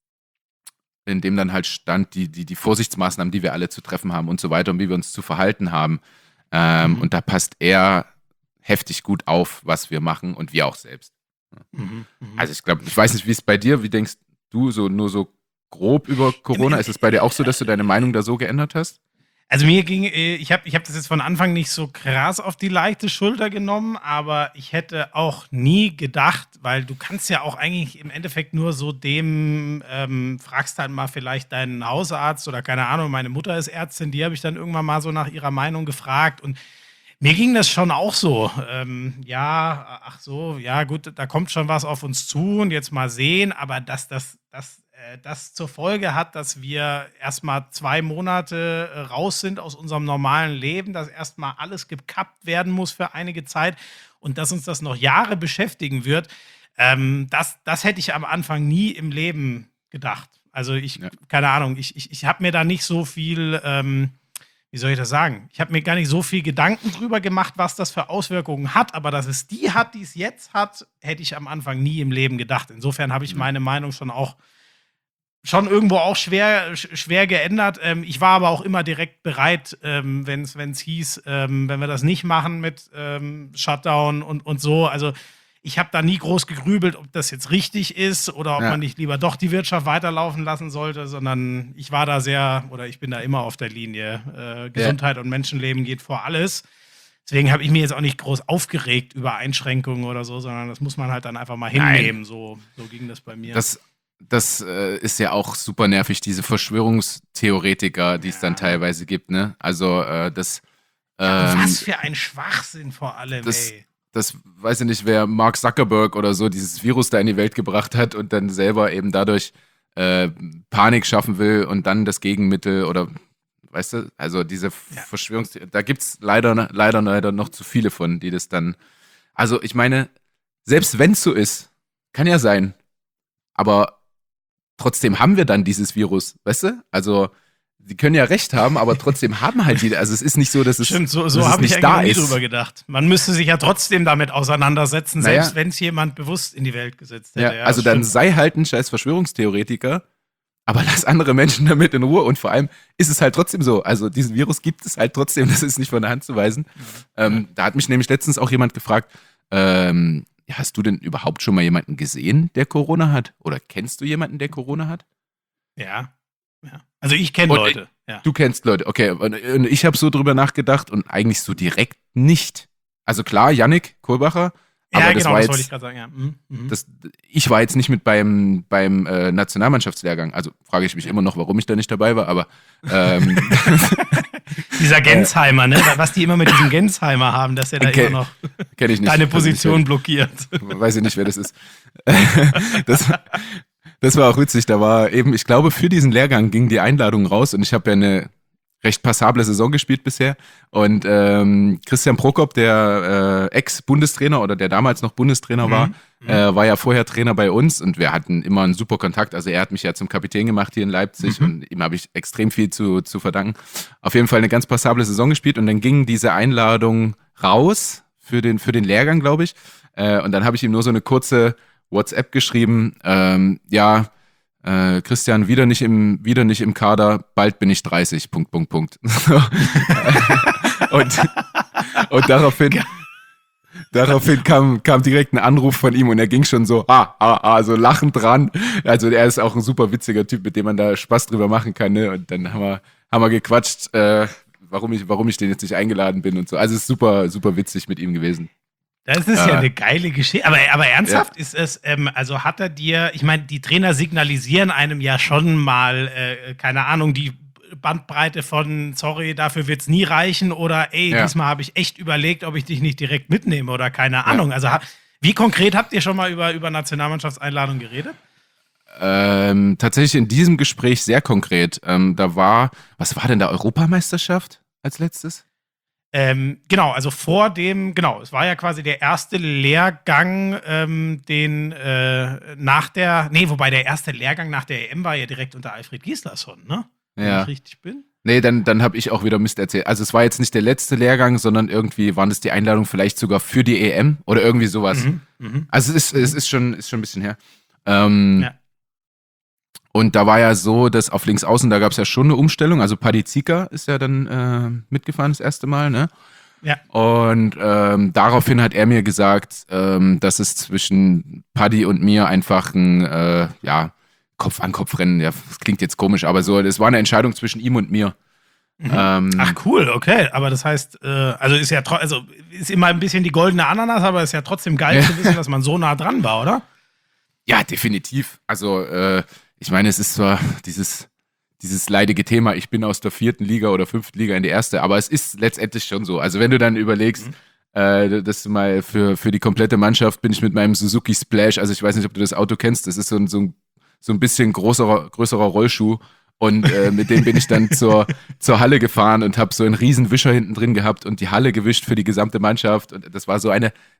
in dem dann halt stand, die, die, die Vorsichtsmaßnahmen, die wir alle zu treffen haben und so weiter und wie wir uns zu verhalten haben. Ähm, Mhm. und da passt er heftig gut auf, was wir machen und wir auch selbst. Mhm. Mhm. Also ich glaube, ich weiß nicht, wie es bei dir, wie denkst du so nur so grob über Im, Corona? im, Ist es bei dir auch so, dass du deine Meinung da so geändert hast? Also mir ging, äh, ich habe ich hab das jetzt von Anfang nicht so krass auf die leichte Schulter genommen, aber ich hätte auch nie gedacht, weil du kannst ja auch eigentlich im Endeffekt nur so dem, ähm, fragst dann mal vielleicht deinen Hausarzt oder keine Ahnung, meine Mutter ist Ärztin, die habe ich dann irgendwann mal so nach ihrer Meinung gefragt und mir ging das schon auch so. Ähm, ja, ach so, ja gut, da kommt schon was auf uns zu und jetzt mal sehen, aber dass das, das, äh, das zur Folge hat, dass wir erstmal zwei Monate äh, raus sind aus unserem normalen Leben, dass erstmal alles gekappt werden muss für einige Zeit und dass uns das noch Jahre beschäftigen wird, ähm, das, das hätte ich am Anfang nie im Leben gedacht. Also ich, ja. keine Ahnung, ich, ich, ich habe mir da nicht so viel, ähm, wie soll ich das sagen? Ich habe mir gar nicht so viel Gedanken drüber gemacht, was das für Auswirkungen hat, aber dass es die hat, die es jetzt hat, hätte ich am Anfang nie im Leben gedacht. Insofern habe ich meine Meinung schon auch schon irgendwo auch schwer, schwer geändert. Ähm, ich war aber auch immer direkt bereit, ähm, wenn es hieß, ähm, wenn wir das nicht machen mit ähm, Shutdown und, und so. Also ich habe da nie groß gegrübelt, ob das jetzt richtig ist oder ob ja. man nicht lieber doch die Wirtschaft weiterlaufen lassen sollte, sondern ich war da sehr, oder ich bin da immer auf der Linie. Äh, Gesundheit ja. und Menschenleben geht vor alles. Deswegen habe ich mir jetzt auch nicht groß aufgeregt über Einschränkungen oder so, sondern das muss man halt dann einfach mal hinnehmen. So, so ging das bei mir. Das Das äh, ist ja auch super nervig, diese Verschwörungstheoretiker, die ja. es dann teilweise gibt, ne? Also äh, das ähm, was für ein Schwachsinn vor allem, das, ey. Das weiß ich nicht, wer Mark Zuckerberg oder so dieses Virus da in die Welt gebracht hat und dann selber eben dadurch äh, Panik schaffen will und dann das Gegenmittel oder weißt du, also diese ja. Verschwörungstheorien, da gibt's leider, leider, leider noch zu viele von, die das dann, also ich meine, selbst wenn es so ist, kann ja sein, aber trotzdem haben wir dann dieses Virus, weißt du? Also, die können ja recht haben, aber trotzdem haben halt die, also es ist nicht so, dass es, Stimmt, so, so habe ich eigentlich nie drüber gedacht. Man müsste sich ja trotzdem damit auseinandersetzen, naja. selbst wenn es jemand bewusst in die Welt gesetzt hätte. Ja, ja, also dann stimmt. sei halt ein scheiß Verschwörungstheoretiker, aber lass andere Menschen damit in Ruhe und vor allem ist es halt trotzdem so, also diesen Virus gibt es halt trotzdem, das ist nicht von der Hand zu weisen. Ja. Ähm, da hat mich nämlich letztens auch jemand gefragt, ähm, ja, hast du denn überhaupt schon mal jemanden gesehen, der Corona hat? Oder kennst du jemanden, der Corona hat? Ja, ja. Also ich kenne Leute. Ja. Du kennst Leute, okay. Und ich habe so drüber nachgedacht und eigentlich so direkt nicht. Also klar, Yannick Kohlbacher. Ja, aber genau, das, war das jetzt, wollte ich gerade sagen, ja. Mhm. Mhm. Das, ich war jetzt nicht mit beim, beim äh, Nationalmannschaftslehrgang. Also frage ich mich immer noch, warum ich da nicht dabei war, aber ähm, dieser Gensheimer, ne? Was die immer mit diesem Gensheimer haben, dass er da okay. immer noch Kenn ich nicht. deine Position ich, blockiert. Weiß ich nicht, wer das ist. das, das war auch witzig. Da war eben, ich glaube, für diesen Lehrgang ging die Einladung raus und ich habe ja eine recht passable Saison gespielt bisher. Und ähm, Christian Prokop, der äh, Ex-Bundestrainer oder der damals noch Bundestrainer war, mhm. äh, war ja vorher Trainer bei uns und wir hatten immer einen super Kontakt. Also er hat mich ja zum Kapitän gemacht hier in Leipzig mhm. und ihm habe ich extrem viel zu, zu verdanken. Auf jeden Fall eine ganz passable Saison gespielt und dann ging diese Einladung raus für den, für den Lehrgang, glaube ich. Äh, und dann habe ich ihm nur so eine kurze WhatsApp geschrieben, ähm, ja, Äh, Christian, wieder nicht im, wieder nicht im Kader, bald bin ich dreißig, Punkt, Punkt, Punkt. und, und daraufhin, daraufhin kam, kam direkt ein Anruf von ihm und er ging schon so, ah, ah, ah, so lachend dran. Also er ist auch ein super witziger Typ, mit dem man da Spaß drüber machen kann, ne? Und dann haben wir, haben wir gequatscht, äh, warum ich, warum ich den jetzt nicht eingeladen bin und so. Also es ist super, super witzig mit ihm gewesen. Das ist ja, ja eine geile Geschichte. Aber, aber ernsthaft ja. ist es, ähm, also hat er dir, ich meine, die Trainer signalisieren einem ja schon mal, äh, keine Ahnung, die Bandbreite von, sorry, dafür wird's nie reichen oder ey, ja. diesmal habe ich echt überlegt, ob ich dich nicht direkt mitnehme oder keine Ahnung. Ja. Also wie konkret habt ihr schon mal über, über Nationalmannschaftseinladung geredet? Ähm, tatsächlich in diesem Gespräch sehr konkret. Ähm, da war, was war denn da, Europameisterschaft als letztes? Ähm, genau, also vor dem, genau, es war ja quasi der erste Lehrgang, ähm, den äh, nach der, nee, wobei der erste Lehrgang nach der E M war ja direkt unter Alfred Gislason, ne? Wenn ja. ich richtig bin. Nee, dann, dann habe ich auch wieder Mist erzählt. Also es war jetzt nicht der letzte Lehrgang, sondern irgendwie waren es die Einladungen vielleicht sogar für die E M oder irgendwie sowas. Mhm, mh. Also es ist, es ist schon, ist schon ein bisschen her. Ähm, ja. Und da war ja so, dass auf Linksaußen, da gab es ja schon eine Umstellung. Also Paddy Zieker ist ja dann äh, mitgefahren das erste Mal, ne? Ja. Und ähm, daraufhin hat er mir gesagt, ähm, dass es zwischen Paddy und mir einfach ein, äh, ja, Kopf-an-Kopf-Rennen, ja, das klingt jetzt komisch, aber so, das war eine Entscheidung zwischen ihm und mir. Mhm. Ähm, Ach cool, okay, aber das heißt, äh, also ist ja tro- also ist immer ein bisschen die goldene Ananas, aber ist ja trotzdem geil zu wissen, dass man so nah dran war, oder? Ja, definitiv. Also äh, ich meine, es ist zwar dieses, dieses leidige Thema, ich bin aus der vierten Liga oder fünften Liga in die erste, aber es ist letztendlich schon so. Also wenn du dann überlegst, mhm. äh, dass du mal für, für die komplette Mannschaft bin ich mit meinem Suzuki Splash, also ich weiß nicht, ob du das Auto kennst, das ist so ein, so ein, so ein bisschen größerer, größerer Rollschuh und äh, mit dem bin ich dann zur, zur Halle gefahren und habe so einen riesen Wischer hinten drin gehabt und die Halle gewischt für die gesamte Mannschaft und das war so eine,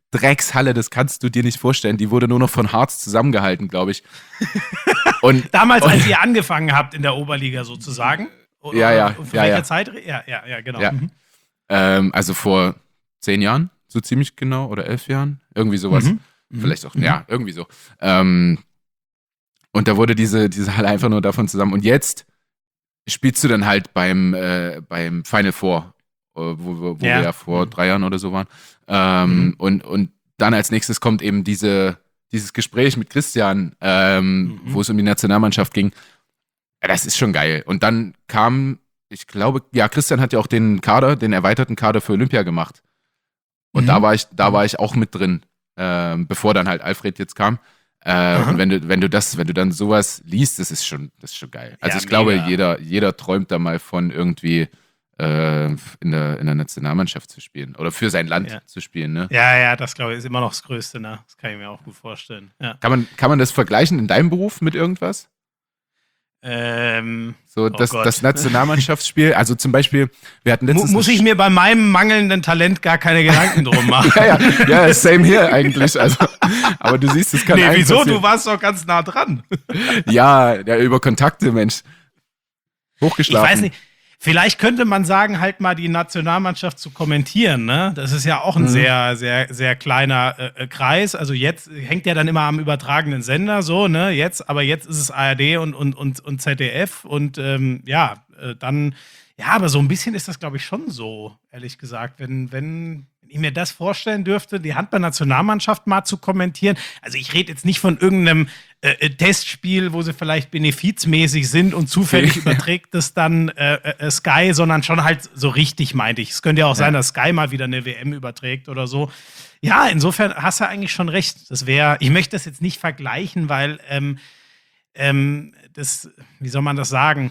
Dreckshalle, das kannst du dir nicht vorstellen. Die wurde nur noch von Harz zusammengehalten, glaube ich. Und damals, und, als ihr angefangen habt in der Oberliga sozusagen? Oder, ja, ja. Für ja, welche ja. Zeit? Ja, ja, ja, genau. Ja. Mhm. Ähm, also vor zehn Jahren, so ziemlich genau, oder elf Jahren. Irgendwie sowas. Mhm. Vielleicht auch, mhm. ja, irgendwie so. Ähm, und da wurde diese, diese Halle einfach nur davon zusammen. Und jetzt spielst du dann halt beim, äh, beim Final Four, wo, wo, wo ja. wir ja vor mhm. drei Jahren oder so waren. Ähm, mhm. und, und dann als nächstes kommt eben diese, dieses Gespräch mit Christian, ähm, mhm. wo es um die Nationalmannschaft ging. Ja, das ist schon geil. Und dann kam, ich glaube, ja, Christian hat ja auch den Kader, den erweiterten Kader für Olympia gemacht. Und mhm. da war ich, da war ich auch mit drin, ähm, bevor dann halt Alfred jetzt kam. Äh, und wenn du, wenn du das, wenn du dann sowas liest, das ist schon, das ist schon geil. Also ja, ich mega. glaube, jeder, jeder träumt da mal von irgendwie äh, in der, in der Nationalmannschaft zu spielen oder für sein Land ja. zu spielen, ne? Ja, ja, das glaube ich ist immer noch das Größte, ne? Das kann ich mir auch gut vorstellen. Ja. Kann man, kann man das vergleichen in deinem Beruf mit irgendwas? Ähm, so, das, oh das Nationalmannschaftsspiel, also zum Beispiel, wir hatten letztens... Muss ich mir bei meinem mangelnden Talent gar keine Gedanken drum machen? ja, ja, ja, same here eigentlich, also, aber du siehst, es kann Nee, wieso? passieren. Du warst doch ganz nah dran. ja, ja, über Kontakte, Mensch. Hochgeschlafen. Ich weiß nicht, vielleicht könnte man sagen, halt mal die Nationalmannschaft zu kommentieren, ne? Das ist ja auch ein mhm. sehr, sehr, sehr kleiner äh, Kreis. Also jetzt hängt ja dann immer am übertragenen Sender so, ne? Jetzt, aber jetzt ist es A R D und, und, und, und Z D F und ähm, ja, äh, dann, ja, aber so ein bisschen ist das, glaube ich, schon so, ehrlich gesagt, wenn, wenn ich mir das vorstellen dürfte, die Handball-Nationalmannschaft mal zu kommentieren. Also ich rede jetzt nicht von irgendeinem äh, Testspiel, wo sie vielleicht benefizmäßig sind und zufällig überträgt es dann äh, äh, Sky, sondern schon halt so richtig, meinte ich. Es könnte ja auch ja. sein, dass Sky mal wieder eine W M überträgt oder so. Ja, insofern hast du eigentlich schon recht. Das wäre, ich möchte das jetzt nicht vergleichen, weil ähm, ähm, das, wie soll man das sagen?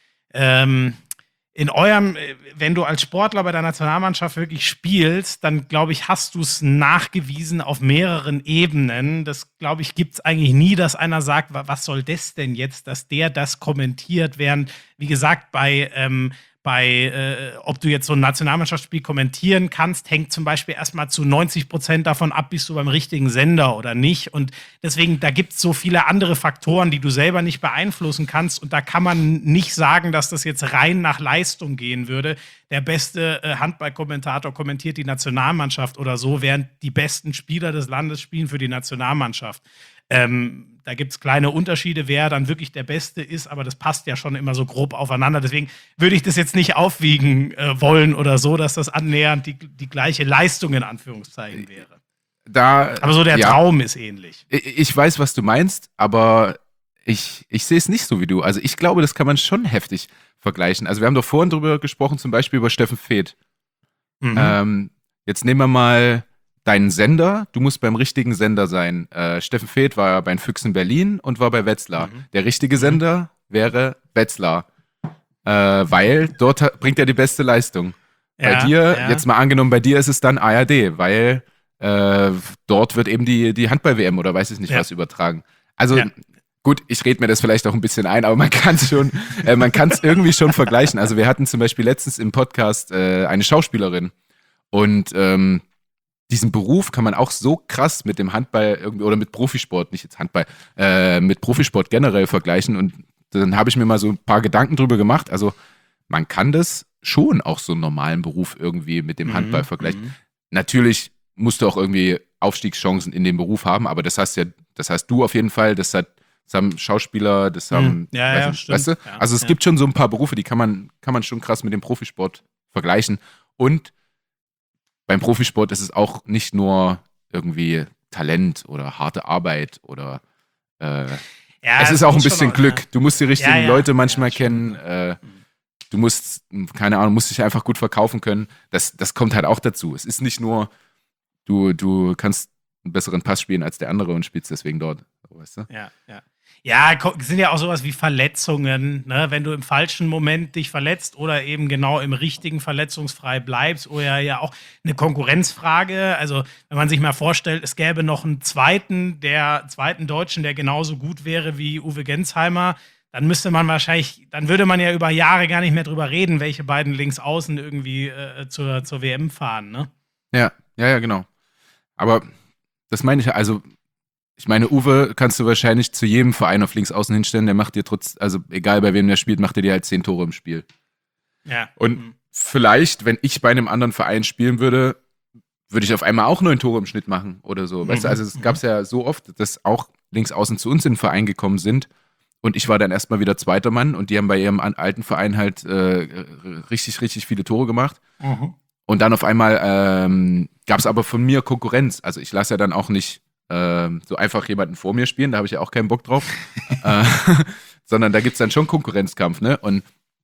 Ähm, In eurem, wenn du als Sportler bei der Nationalmannschaft wirklich spielst, dann, glaube ich, hast du es nachgewiesen auf mehreren Ebenen. Das, glaube ich, gibt es eigentlich nie, dass einer sagt, was soll das denn jetzt, dass der das kommentiert, während, wie gesagt, bei, ähm, bei äh, ob du jetzt so ein Nationalmannschaftsspiel kommentieren kannst, hängt zum Beispiel erstmal zu neunzig Prozent davon ab, bist du beim richtigen Sender oder nicht. Und deswegen, da gibt es so viele andere Faktoren, die du selber nicht beeinflussen kannst. Und da kann man nicht sagen, dass das jetzt rein nach Leistung gehen würde. Der beste äh, Handballkommentator kommentiert die Nationalmannschaft oder so, während die besten Spieler des Landes spielen für die Nationalmannschaft. Ähm, da gibt es kleine Unterschiede, wer dann wirklich der Beste ist, aber das passt ja schon immer so grob aufeinander. Deswegen würde ich das jetzt nicht aufwiegen äh, wollen oder so, dass das annähernd die, die gleiche Leistung in Anführungszeichen wäre. Da, aber so der ja. Traum ist ähnlich. Ich, ich weiß, was du meinst, aber ich, ich sehe es nicht so wie du. Also ich glaube, das kann man schon heftig vergleichen. Also wir haben doch vorhin drüber gesprochen, zum Beispiel über Steffen Feeth. Mhm. Ähm, jetzt nehmen wir mal deinen Sender, du musst beim richtigen Sender sein. Äh, Steffen Feeth war bei den Füchsen Berlin und war bei Wetzlar. Mhm. Der richtige Sender wäre Wetzlar, äh, weil dort ha- bringt er die beste Leistung. Ja, bei dir, ja. jetzt mal angenommen, bei dir ist es dann A R D, weil äh, dort wird eben die, die Handball-W M oder weiß ich nicht ja. was übertragen. Also ja. gut, ich rede mir das vielleicht auch ein bisschen ein, aber man kann es schon, äh, man kann es irgendwie schon vergleichen. Also wir hatten zum Beispiel letztens im Podcast äh, eine Schauspielerin und ähm, diesen Beruf kann man auch so krass mit dem Handball irgendwie oder mit Profisport, nicht jetzt Handball, äh, mit Profisport generell vergleichen. Und dann habe ich mir mal so ein paar Gedanken drüber gemacht. Also man kann das schon auch so einen normalen Beruf irgendwie mit dem Handball mhm, vergleichen. Mhm. Natürlich musst du auch irgendwie Aufstiegschancen in dem Beruf haben, aber das heißt ja, das heißt du auf jeden Fall, das hat das haben Schauspieler, das haben, mhm. ja, weiß ja, nicht, weißt du? Ja, also es ja. gibt schon so ein paar Berufe, die kann man, kann man schon krass mit dem Profisport vergleichen. Und beim Profisport ist es auch nicht nur irgendwie Talent oder harte Arbeit oder äh, ja, es ist auch ein bisschen auch, Glück. Ja. Du musst die richtigen ja, ja, Leute manchmal ja, kennen. Äh, du musst, keine Ahnung, musst dich einfach gut verkaufen können. Das, das kommt halt auch dazu. Es ist nicht nur, du, du kannst einen besseren Pass spielen als der andere und spielst deswegen dort. Weißt du? Ja, ja. Ja, es sind ja auch sowas wie Verletzungen, ne? Wenn du im falschen Moment dich verletzt oder eben genau im richtigen verletzungsfrei bleibst, oder ja auch eine Konkurrenzfrage. Also wenn man sich mal vorstellt, es gäbe noch einen zweiten, der zweiten Deutschen, der genauso gut wäre wie Uwe Gensheimer, dann müsste man wahrscheinlich, dann würde man ja über Jahre gar nicht mehr drüber reden, welche beiden Linksaußen irgendwie äh, zur, zur W M fahren, ne? Ja, ja, ja, genau. aber das meine ich ja, also ich meine, Uwe kannst du wahrscheinlich zu jedem Verein auf links außen hinstellen, der macht dir trotz, also egal bei wem der spielt, macht er dir halt zehn Tore im Spiel. Ja. Und Mhm. vielleicht, wenn ich bei einem anderen Verein spielen würde, würde ich auf einmal auch neun Tore im Schnitt machen oder so. Weißt du, also es gab es ja so oft, dass auch links außen zu uns in den Verein gekommen sind und ich war dann erstmal wieder zweiter Mann und die haben bei ihrem alten Verein halt äh, richtig, richtig viele Tore gemacht. Mhm. Und dann auf einmal ähm, gab es aber von mir Konkurrenz. Also ich lasse ja dann auch nicht ähm, so einfach jemanden vor mir spielen, da habe ich ja auch keinen Bock drauf. äh, sondern da gibt es dann schon Konkurrenzkampf, ne? Und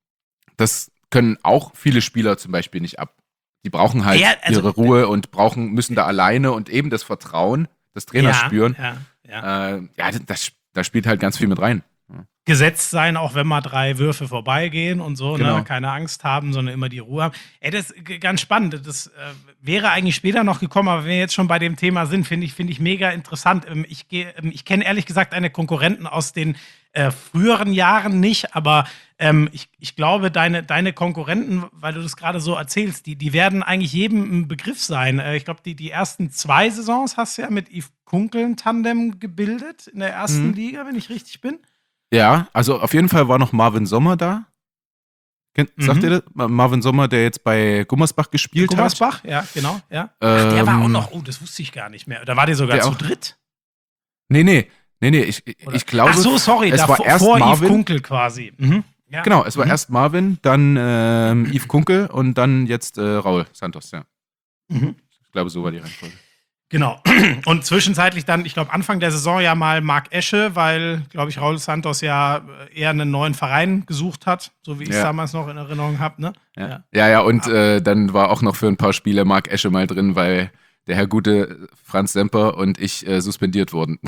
das können auch viele Spieler zum Beispiel nicht ab. Die brauchen halt Ja, also- ihre Ruhe und brauchen, müssen da alleine und eben das Vertrauen des Trainers ja, spüren. Ja, ja. Äh, ja, das, da spielt halt ganz viel mit rein. Gesetzt sein, auch wenn mal drei Würfe vorbeigehen und so, Genau. ne? Keine Angst haben, sondern immer die Ruhe haben. Ey, das ist g- ganz spannend. Das äh, wäre eigentlich später noch gekommen, aber wenn wir jetzt schon bei dem Thema sind, finde ich, finde ich mega interessant. Ähm, ich geh- ähm, ich kenne ehrlich gesagt eine Konkurrenten aus den äh, früheren Jahren nicht, aber ähm, ich, ich glaube, deine, deine Konkurrenten, weil du das gerade so erzählst, die, die werden eigentlich jedem ein Begriff sein. Äh, ich glaube, die, die ersten zwei Saisons hast du ja mit Yves Kunkel ein Tandem gebildet in der ersten Mhm. Liga, wenn ich richtig bin. Ja, also auf jeden Fall war noch Marvin Sommer da. Kennt, Mhm. Sagt ihr das? Ma- Marvin Sommer, der jetzt bei Gummersbach gespielt hat. Gummersbach, ja, genau, ja. Ach, der war Ähm, auch noch, oh, das wusste ich gar nicht mehr. Da war der sogar der zu auch- dritt? Nee, nee, nee, nee, ich, ich, Oder? ich glaube. Ach so, sorry, es da war vor, erst vor Yves Marvin. Kunkel quasi. Mhm. Ja. Genau, es war Mhm. erst Marvin, dann ähm, Yves Kunkel und dann jetzt äh, Raul Santos, ja. Mhm. Ich glaube, so war die Reihenfolge. Genau. Und zwischenzeitlich dann, ich glaube, Anfang der Saison ja mal Marc Esche, weil, glaube ich, Raul Santos ja eher einen neuen Verein gesucht hat, so wie ich es Ja. damals noch in Erinnerung habe, ne? Ja, Ja. ja, ja und äh, dann war auch noch für ein paar Spiele Marc Esche mal drin, weil der Herr gute Franz Semper und ich äh, suspendiert wurden.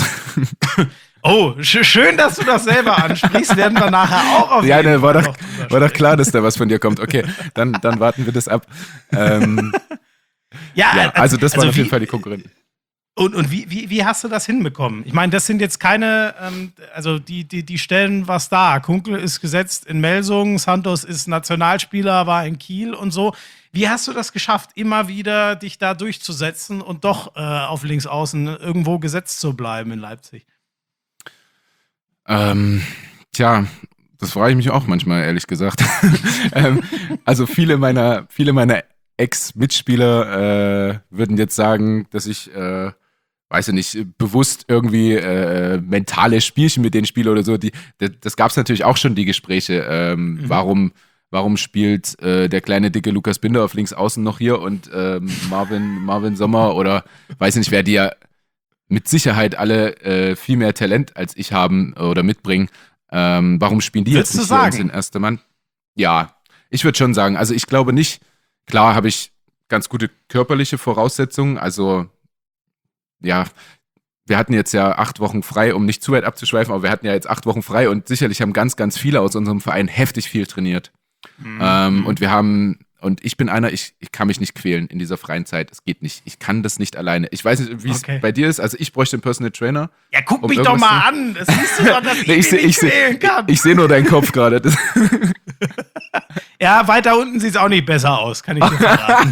Oh, sch schön, dass du das selber ansprichst. Werden wir nachher auch auf Ja, jeden ne, war Fall doch, noch drüber war doch sprechen. klar, dass da was von dir kommt. Okay, dann, dann warten wir das ab. Ähm, Ja, ja, also das waren auf wie- jeden Fall die Konkurrenten. Und, und wie, wie, wie hast du das hinbekommen? Ich meine, das sind jetzt keine, ähm, also die, die, die stellen was dar. Kunkel ist gesetzt in Melsungen, Santos ist Nationalspieler, war in Kiel und so. Wie hast du das geschafft, immer wieder dich da durchzusetzen und doch äh, auf Linksaußen irgendwo gesetzt zu bleiben in Leipzig? Ähm, tja, das frage ich mich auch manchmal, ehrlich gesagt. ähm, also viele meiner, viele meiner Ex-Mitspieler äh, würden jetzt sagen, dass ich, äh, weiß ich nicht, bewusst irgendwie äh, mentale Spielchen mit denen spiele oder so. Die, das das gab es natürlich auch schon, die Gespräche. Ähm, Mhm. Warum, warum spielt äh, der kleine, dicke Lukas Binder auf links außen noch hier und ähm, Marvin, Marvin Sommer oder weiß ich nicht, wer die ja mit Sicherheit alle äh, viel mehr Talent als ich haben oder mitbringen. Ähm, warum spielen die Würdest jetzt du nicht für uns sagen? in erster Mann? Ja, ich würde schon sagen. Also ich glaube nicht, klar habe ich ganz gute körperliche Voraussetzungen. Also ja, wir hatten jetzt ja acht Wochen frei, um nicht zu weit abzuschweifen, aber wir hatten ja jetzt acht Wochen frei und sicherlich haben ganz, ganz viele aus unserem Verein heftig viel trainiert. Mhm. Ähm, und wir haben, und ich bin einer, ich, ich kann mich nicht quälen in dieser freien Zeit. Es geht nicht. Ich kann das nicht alleine. Ich weiß nicht, wie es Okay. bei dir ist. Also ich bräuchte einen Personal Trainer. Ja, guck um mich doch irgendwas mal zu- an. Das siehst du doch, dass ich Nee, ich mich sehe ich nicht seh, wählen kann. ich seh nur deinen Kopf gerade. Das- Ja, weiter unten sieht es auch nicht besser aus, kann ich dir verraten.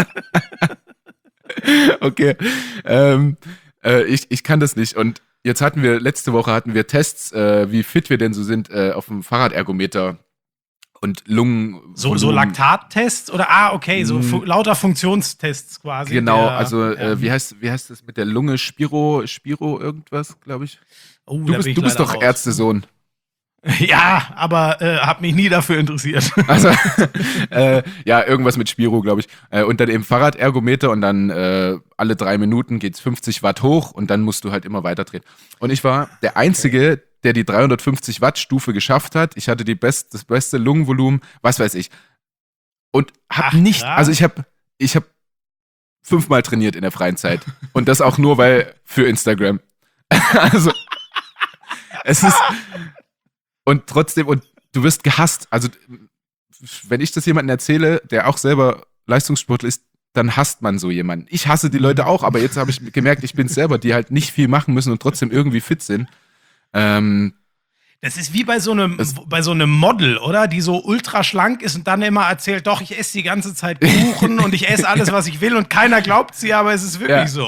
Okay. Ähm, äh, ich, ich kann das nicht. Und jetzt hatten wir, letzte Woche hatten wir Tests, äh, wie fit wir denn so sind äh, auf dem Fahrradergometer und Lungen. So, so Laktattests oder ah, okay, so fu lauter Funktionstests quasi. Genau, der- also ja. äh, wie heißt wie heißt das mit der Lunge? Spiro, Spiro irgendwas, glaube ich. Oh, Du da bist, bin ich du bist leider doch raus. Ärztesohn. Ja, aber äh, hab mich nie dafür interessiert. Also, äh, ja, irgendwas mit Spiro, glaube ich. Äh, und dann eben Fahrradergometer und dann äh, alle drei Minuten geht's fünfzig Watt hoch und dann musst du halt immer weiter drehen. Und ich war der Einzige, der die dreihundertfünfzig Watt Stufe geschafft hat. Ich hatte die best, das beste Lungenvolumen, was weiß ich. Und hab Ach, nicht, krass. also ich habe ich hab fünfmal trainiert in der freien Zeit. Und das auch nur, weil für Instagram. Also, es ist, und trotzdem, und du wirst gehasst. Also, wenn ich das jemandem erzähle, der auch selber Leistungssportler ist, dann hasst man so jemanden. Ich hasse die Leute auch, aber jetzt habe ich gemerkt, ich bin selber, die halt nicht viel machen müssen und trotzdem irgendwie fit sind. Ähm, Das ist wie bei so einem, Das- bei so einem Model, oder? Die so ultra schlank ist und dann immer erzählt, doch, ich esse die ganze Zeit Kuchen und ich esse alles, was ich will und keiner glaubt sie, aber es ist wirklich Ja. so.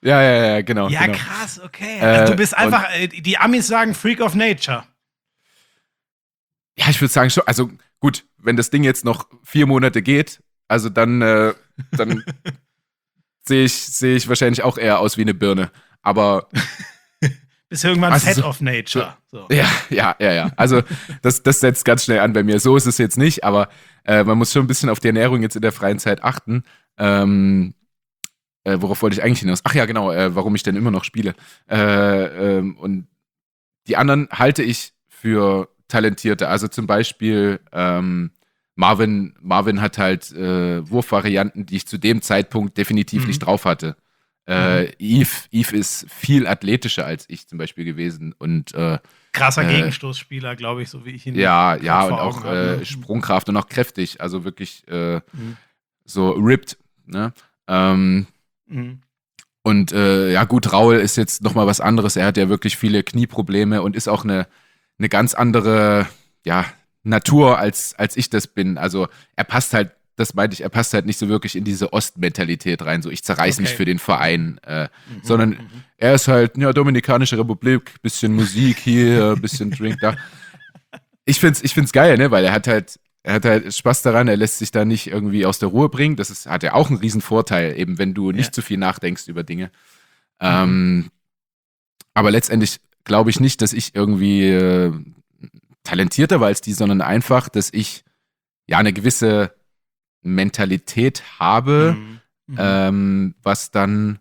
Ja, ja, ja, genau. Ja, genau. krass, okay. Äh, Also du bist und- einfach, äh, die Amis sagen Freak of Nature. Ja, ich würde sagen schon, also gut, wenn das Ding jetzt noch vier Monate geht, also dann, äh, dann sehe ich, sehe ich wahrscheinlich auch eher aus wie eine Birne. Aber Bist irgendwann Also Fat so- of Nature. So. ja, ja, ja, ja. Also das, das setzt ganz schnell an bei mir. So ist es jetzt nicht, aber äh, man muss schon ein bisschen auf die Ernährung jetzt in der freien Zeit achten. Ähm, äh, worauf wollte ich eigentlich hinaus? Ach ja, genau, äh, warum ich denn immer noch spiele. Äh, ähm, und die anderen halte ich für talentierte. Also zum Beispiel ähm, Marvin, Marvin hat halt äh, Wurfvarianten, die ich zu dem Zeitpunkt definitiv Mhm. nicht drauf hatte. Äh, Eve, Eve ist viel athletischer als ich zum Beispiel gewesen und äh, Krasser Äh, Gegenstoßspieler, glaube ich, so wie ich ihn ja, grad ja, vor und auch Augen habe, äh, ne? Sprungkraft und auch kräftig, also wirklich äh, Mhm. so ripped, ne? Ähm, Mhm. und äh, ja, gut, Raul ist jetzt nochmal was anderes. Er hat ja wirklich viele Knieprobleme und ist auch eine, eine ganz andere, ja, Natur, als, als ich das bin. Also er passt halt, das meinte ich, er passt halt nicht so wirklich in diese Ostmentalität rein. So, ich zerreiß Okay. mich für den Verein, äh, Mhm. sondern Mhm. er ist halt, ja, Dominikanische Republik, bisschen Musik hier, bisschen Drink da. Ich find's, ich find's geil, ne, weil er hat halt, er hat halt Spaß daran, er lässt sich da nicht irgendwie aus der Ruhe bringen. Das ist, hat ja auch einen riesen Vorteil, eben wenn du nicht Ja. zu viel nachdenkst über Dinge. Ähm, aber letztendlich glaube ich nicht, dass ich irgendwie äh, talentierter war als die, sondern einfach, dass ich ja eine gewisse Mentalität habe, Mhm. Mhm. ähm, was dann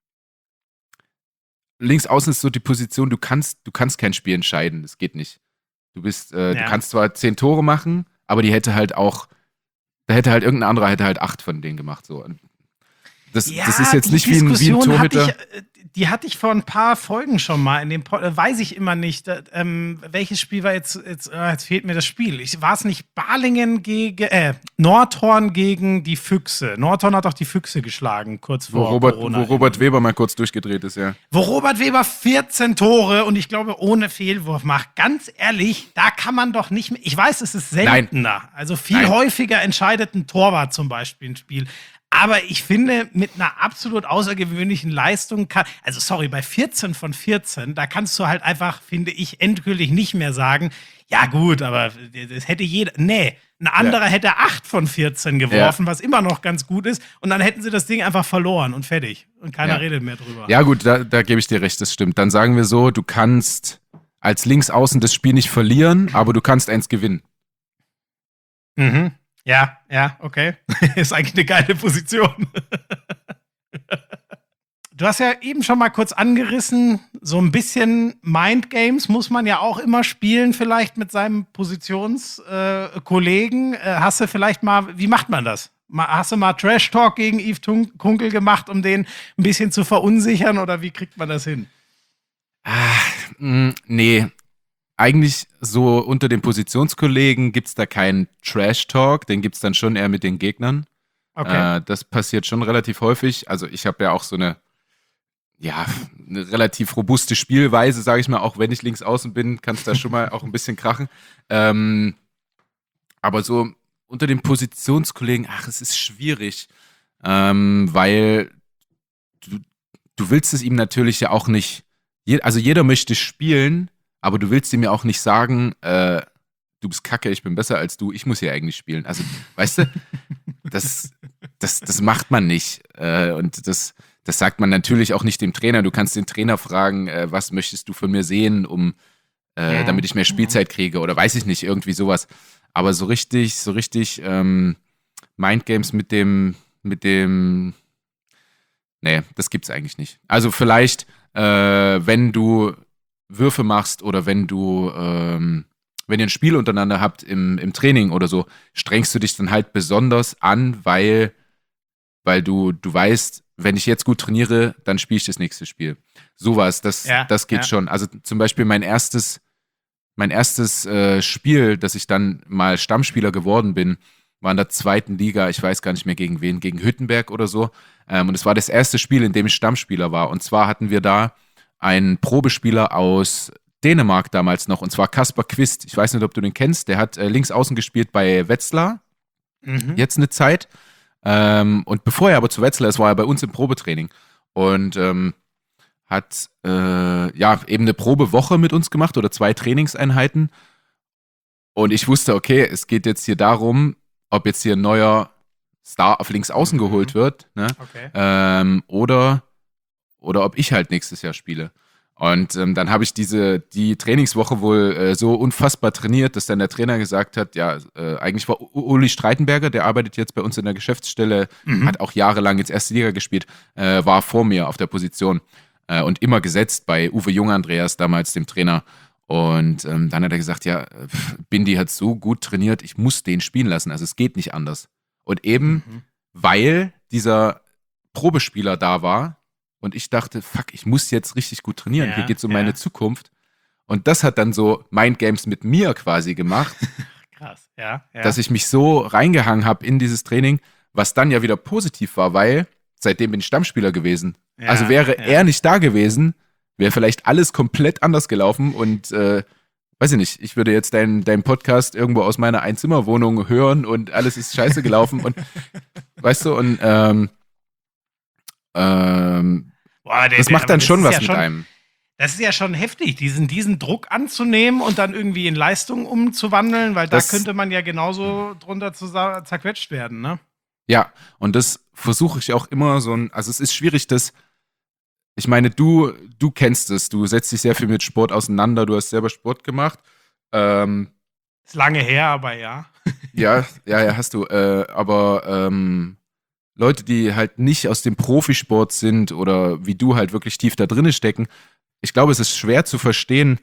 links außen ist so die Position, du kannst, du kannst kein Spiel entscheiden, das geht nicht. Du bist, äh, Ja. du kannst zwar zehn Tore machen, aber die hätte halt auch, da hätte halt irgendein anderer hätte halt acht von denen gemacht. So. Und Das, Ja, das ist jetzt die nicht wie ein, wie ein Diskussion hatte Torhüter. ich, äh, die hatte ich vor ein paar Folgen schon mal in dem Pod, äh, weiß ich immer nicht. Äh, ähm, welches Spiel war jetzt, jetzt, äh, jetzt fehlt mir das Spiel. Ich, war es nicht Balingen gegen, äh, Nordhorn gegen die Füchse? Nordhorn hat doch die Füchse geschlagen, kurz Wo vor Robert, Corona. wo Robert Weber mal kurz durchgedreht ist, ja. Wo Robert Weber vierzehn Tore und ich glaube ohne Fehlwurf macht. Ganz ehrlich, da kann man doch nicht mehr. Ich weiß, es ist seltener. Also viel Nein. häufiger entscheidet ein Torwart zum Beispiel ein Spiel. Aber ich finde, mit einer absolut außergewöhnlichen Leistung kann, also sorry, bei vierzehn von vierzehn, da kannst du halt einfach, finde ich, endgültig nicht mehr sagen, ja gut, aber das hätte jeder, nee, ein anderer Ja. hätte acht von vierzehn geworfen, was immer noch ganz gut ist, und dann hätten sie das Ding einfach verloren und fertig. Und keiner Ja. redet mehr drüber. Ja, gut, da, da gebe ich dir recht, das stimmt. Dann sagen wir so, du kannst als Linksaußen das Spiel nicht verlieren, aber du kannst eins gewinnen. Mhm. Ja, ja, okay. Ist eigentlich eine geile Position. Du hast ja eben schon mal kurz angerissen, so ein bisschen Mindgames muss man ja auch immer spielen, vielleicht mit seinem Positionskollegen. Äh, äh, hast du vielleicht mal, wie macht man das? Mal, hast du mal Trash-Talk gegen Yves Tun- Kunkel gemacht, um den ein bisschen zu verunsichern, oder wie kriegt man das hin? Ah, mh, nee. Eigentlich so unter den Positionskollegen gibt es da keinen Trash-Talk, den gibt es dann schon eher mit den Gegnern. Okay. Äh, das passiert schon relativ häufig. Also ich habe ja auch so eine, ja, eine relativ robuste Spielweise, sage ich mal. Auch wenn ich links außen bin, kann es da schon mal auch ein bisschen krachen. Ähm, aber so unter den Positionskollegen, ach, es ist schwierig, ähm, weil du, du willst es ihm natürlich ja auch nicht, je, also jeder möchte spielen, aber du willst ihm ja auch nicht sagen, äh, du bist kacke, ich bin besser als du, ich muss hier eigentlich spielen. Also, weißt du, das, das, das macht man nicht. Äh, und das, das sagt man natürlich auch nicht dem Trainer. Du kannst den Trainer fragen, äh, was möchtest du von mir sehen, um, äh, Mhm. damit ich mehr Spielzeit kriege oder weiß ich nicht, irgendwie sowas. Aber so richtig, so richtig ähm, Mindgames mit dem, mit dem, nee, das gibt's eigentlich nicht. Also vielleicht, äh, wenn du Würfe machst oder wenn du, ähm, wenn ihr ein Spiel untereinander habt im, im Training oder so, strengst du dich dann halt besonders an, weil, weil du, du weißt, wenn ich jetzt gut trainiere, dann spiele ich das nächste Spiel. Sowas, das, Ja, das geht ja. schon. Also zum Beispiel mein erstes, mein erstes äh, Spiel, dass ich dann mal Stammspieler geworden bin, war in der zweiten Liga, ich weiß gar nicht mehr gegen wen, gegen Hüttenberg oder so. Ähm, und es war das erste Spiel, in dem ich Stammspieler war. Und zwar hatten wir da einen Probespieler aus Dänemark damals noch, und zwar Kasper Quist. Ich weiß nicht, ob du den kennst. Der hat äh, links außen gespielt bei Wetzlar, Mhm. jetzt eine Zeit. Ähm, und bevor er aber zu Wetzlar ist, war er bei uns im Probetraining. und ähm, hat äh, ja eben eine Probewoche mit uns gemacht oder zwei Trainingseinheiten. Und ich wusste, okay, es geht jetzt hier darum, ob jetzt hier ein neuer Star auf links außen Mhm. geholt wird, ne? Okay. Ähm, oder, oder ob ich halt nächstes Jahr spiele. Und ähm, dann habe ich diese, die Trainingswoche wohl äh, so unfassbar trainiert, dass dann der Trainer gesagt hat, ja, äh, eigentlich war U- Uli Streitenberger, der arbeitet jetzt bei uns in der Geschäftsstelle, Mhm. hat auch jahrelang jetzt erste Liga gespielt, äh, war vor mir auf der Position äh, und immer gesetzt bei Uwe Jung-Andreas, damals dem Trainer. Und ähm, dann hat er gesagt, ja, pf, Bindi hat so gut trainiert, ich muss den spielen lassen, also es geht nicht anders. Und eben, Mhm. weil dieser Probespieler da war und ich dachte, fuck, ich muss jetzt richtig gut trainieren, hier Ja, geht es um ja. meine Zukunft. Und das hat dann so Mindgames mit mir quasi gemacht, Krass, ja, ja. dass ich mich so reingehangen habe in dieses Training, was dann ja wieder positiv war, weil seitdem bin ich Stammspieler gewesen. Ja, Also wäre ja. er nicht da gewesen, wäre vielleicht alles komplett anders gelaufen und äh, weiß ich nicht, ich würde jetzt deinen dein Podcast irgendwo aus meiner Einzimmerwohnung hören und alles ist scheiße gelaufen und weißt du, und ähm, ähm, Boah, der, das der, macht aber dann das schon ist was ja mit schon, einem. das ist ja schon heftig, diesen, diesen Druck anzunehmen und dann irgendwie in Leistung umzuwandeln, weil da Das, könnte man ja genauso drunter zusa- zerquetscht werden, ne? ja, und das versuche ich auch immer so ein, also es ist schwierig, das, ich meine, du, du kennst es, du setzt dich sehr viel mit Sport auseinander, du hast selber Sport gemacht. Ähm, Ist lange her, aber ja. ja, ja, ja, hast du. Äh, aber ähm, Leute, die halt nicht aus dem Profisport sind oder wie du halt wirklich tief da drinne stecken, ich glaube, es ist schwer zu verstehen,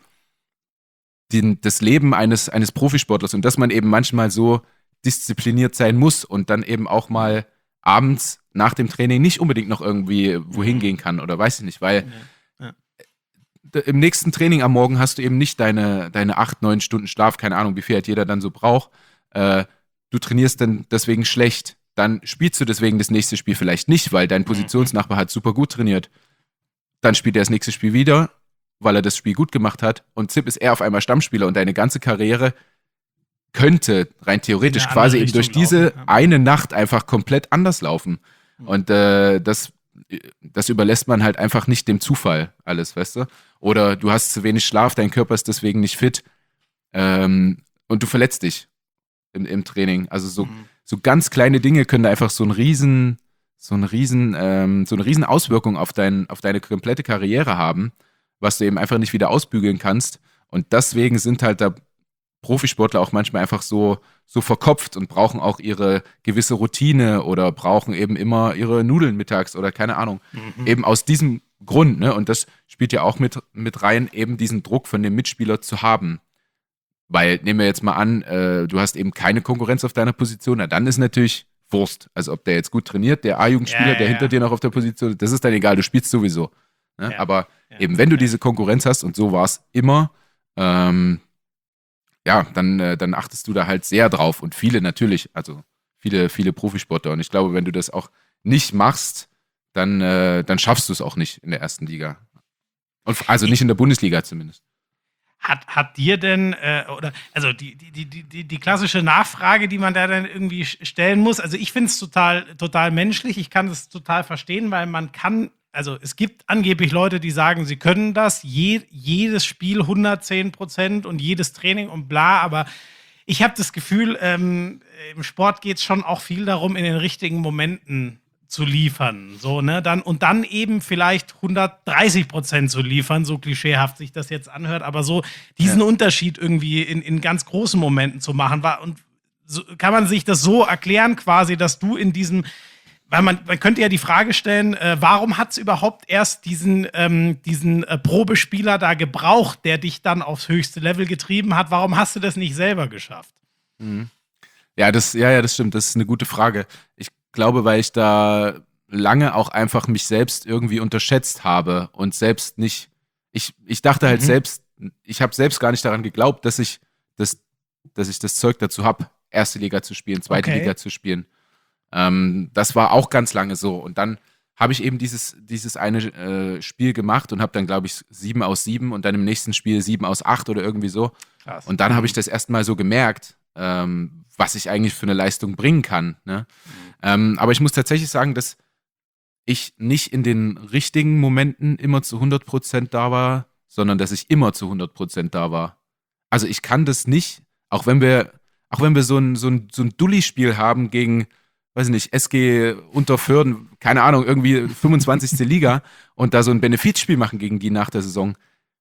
den, das Leben eines, eines Profisportlers und dass man eben manchmal so diszipliniert sein muss und dann eben auch mal abends nach dem Training nicht unbedingt noch irgendwie wohin gehen kann oder weiß ich nicht, weil Ja. Ja. d- im nächsten Training am Morgen hast du eben nicht deine, deine acht, neun Stunden Schlaf, keine Ahnung, wie viel halt jeder dann so braucht. Äh, du trainierst dann deswegen schlecht. Dann spielst du deswegen das nächste Spiel vielleicht nicht, weil dein Positionsnachbar hat super gut trainiert. Dann spielt er das nächste Spiel wieder, weil er das Spiel gut gemacht hat. Und Zip ist er auf einmal Stammspieler und deine ganze Karriere könnte rein theoretisch In eine quasi andere eben durch Richtung diese laufen, ja. eine Nacht einfach komplett anders laufen. Und äh, das, das überlässt man halt einfach nicht dem Zufall alles, weißt du? Oder du hast zu wenig Schlaf, dein Körper ist deswegen nicht fit ähm, und du verletzt dich im, im Training. Also so, Mhm. so ganz kleine Dinge können da einfach so ein riesen, so ein riesen, ähm, so eine riesen Auswirkung auf, dein, auf deine komplette Karriere haben, was du eben einfach nicht wieder ausbügeln kannst. Und deswegen sind halt da Profisportler auch manchmal einfach so, so verkopft und brauchen auch ihre gewisse Routine oder brauchen eben immer ihre Nudeln mittags oder keine Ahnung. Mhm. Eben aus diesem Grund, ne? Und das spielt ja auch mit, mit rein, eben diesen Druck von dem Mitspieler zu haben. Weil, nehmen wir jetzt mal an, äh, du hast eben keine Konkurrenz auf deiner Position, na dann ist natürlich Wurst. Also ob der jetzt gut trainiert, der A-Jugendspieler, Ja, ja, der hinter ja. dir noch auf der Position, das ist dann egal, du spielst sowieso. Ne? Ja. Aber Ja. eben wenn du Ja. diese Konkurrenz hast, und so war es immer, ähm, ja, dann, äh, dann achtest du da halt sehr drauf. Und viele natürlich, also viele, viele Profisportler. Und ich glaube, wenn du das auch nicht machst, dann, äh, dann schaffst du es auch nicht in der ersten Liga. Und, f- also nicht in der Bundesliga zumindest. Hat, hat dir denn, äh, oder, also die, die, die, die- die, die klassische Nachfrage, die man da dann irgendwie sch- stellen muss, also ich finde es total, total menschlich, ich kann das total verstehen, weil man kann, also es gibt angeblich Leute, die sagen, sie können das, je, jedes Spiel hundertzehn Prozent und jedes Training und bla, aber ich habe das Gefühl, ähm, im Sport geht es schon auch viel darum, in den richtigen Momenten zu liefern. So, ne? Dann, und dann eben vielleicht hundertdreißig Prozent zu liefern, so klischeehaft sich das jetzt anhört, aber so diesen Ja. Unterschied irgendwie in, in ganz großen Momenten zu machen. War, und so, kann man sich das so erklären, quasi, dass du in diesem, weil man, man könnte ja die Frage stellen, äh, warum hat es überhaupt erst diesen, ähm, diesen äh, Probespieler da gebraucht, der dich dann aufs höchste Level getrieben hat? Warum hast du das nicht selber geschafft? Mhm. Ja, das, ja, ja, das stimmt. Das ist eine gute Frage. Ich glaube, weil ich da lange auch einfach mich selbst irgendwie unterschätzt habe und selbst nicht. Ich, ich dachte halt Mhm. selbst, ich habe selbst gar nicht daran geglaubt, dass ich das, dass ich das Zeug dazu habe, erste Liga zu spielen, zweite Okay. Liga zu spielen. Ähm, das war auch ganz lange so. Und dann habe ich eben dieses, dieses eine äh, Spiel gemacht und habe dann, glaube ich, sieben aus sieben und dann im nächsten Spiel sieben aus acht oder irgendwie so. Krass. Und dann habe ich das erstmal so gemerkt, ähm, was ich eigentlich für eine Leistung bringen kann. Ne? Ähm, aber ich muss tatsächlich sagen, dass ich nicht in den richtigen Momenten immer zu hundert Prozent da war, sondern dass ich immer zu hundert Prozent da war. Also ich kann das nicht, auch wenn wir, auch wenn wir so ein, so ein, so ein Dulli-Spiel haben gegen, weiß ich nicht, S G Unterförden, keine Ahnung, irgendwie fünfundzwanzigste Liga und da so ein Benefizspiel machen gegen die nach der Saison.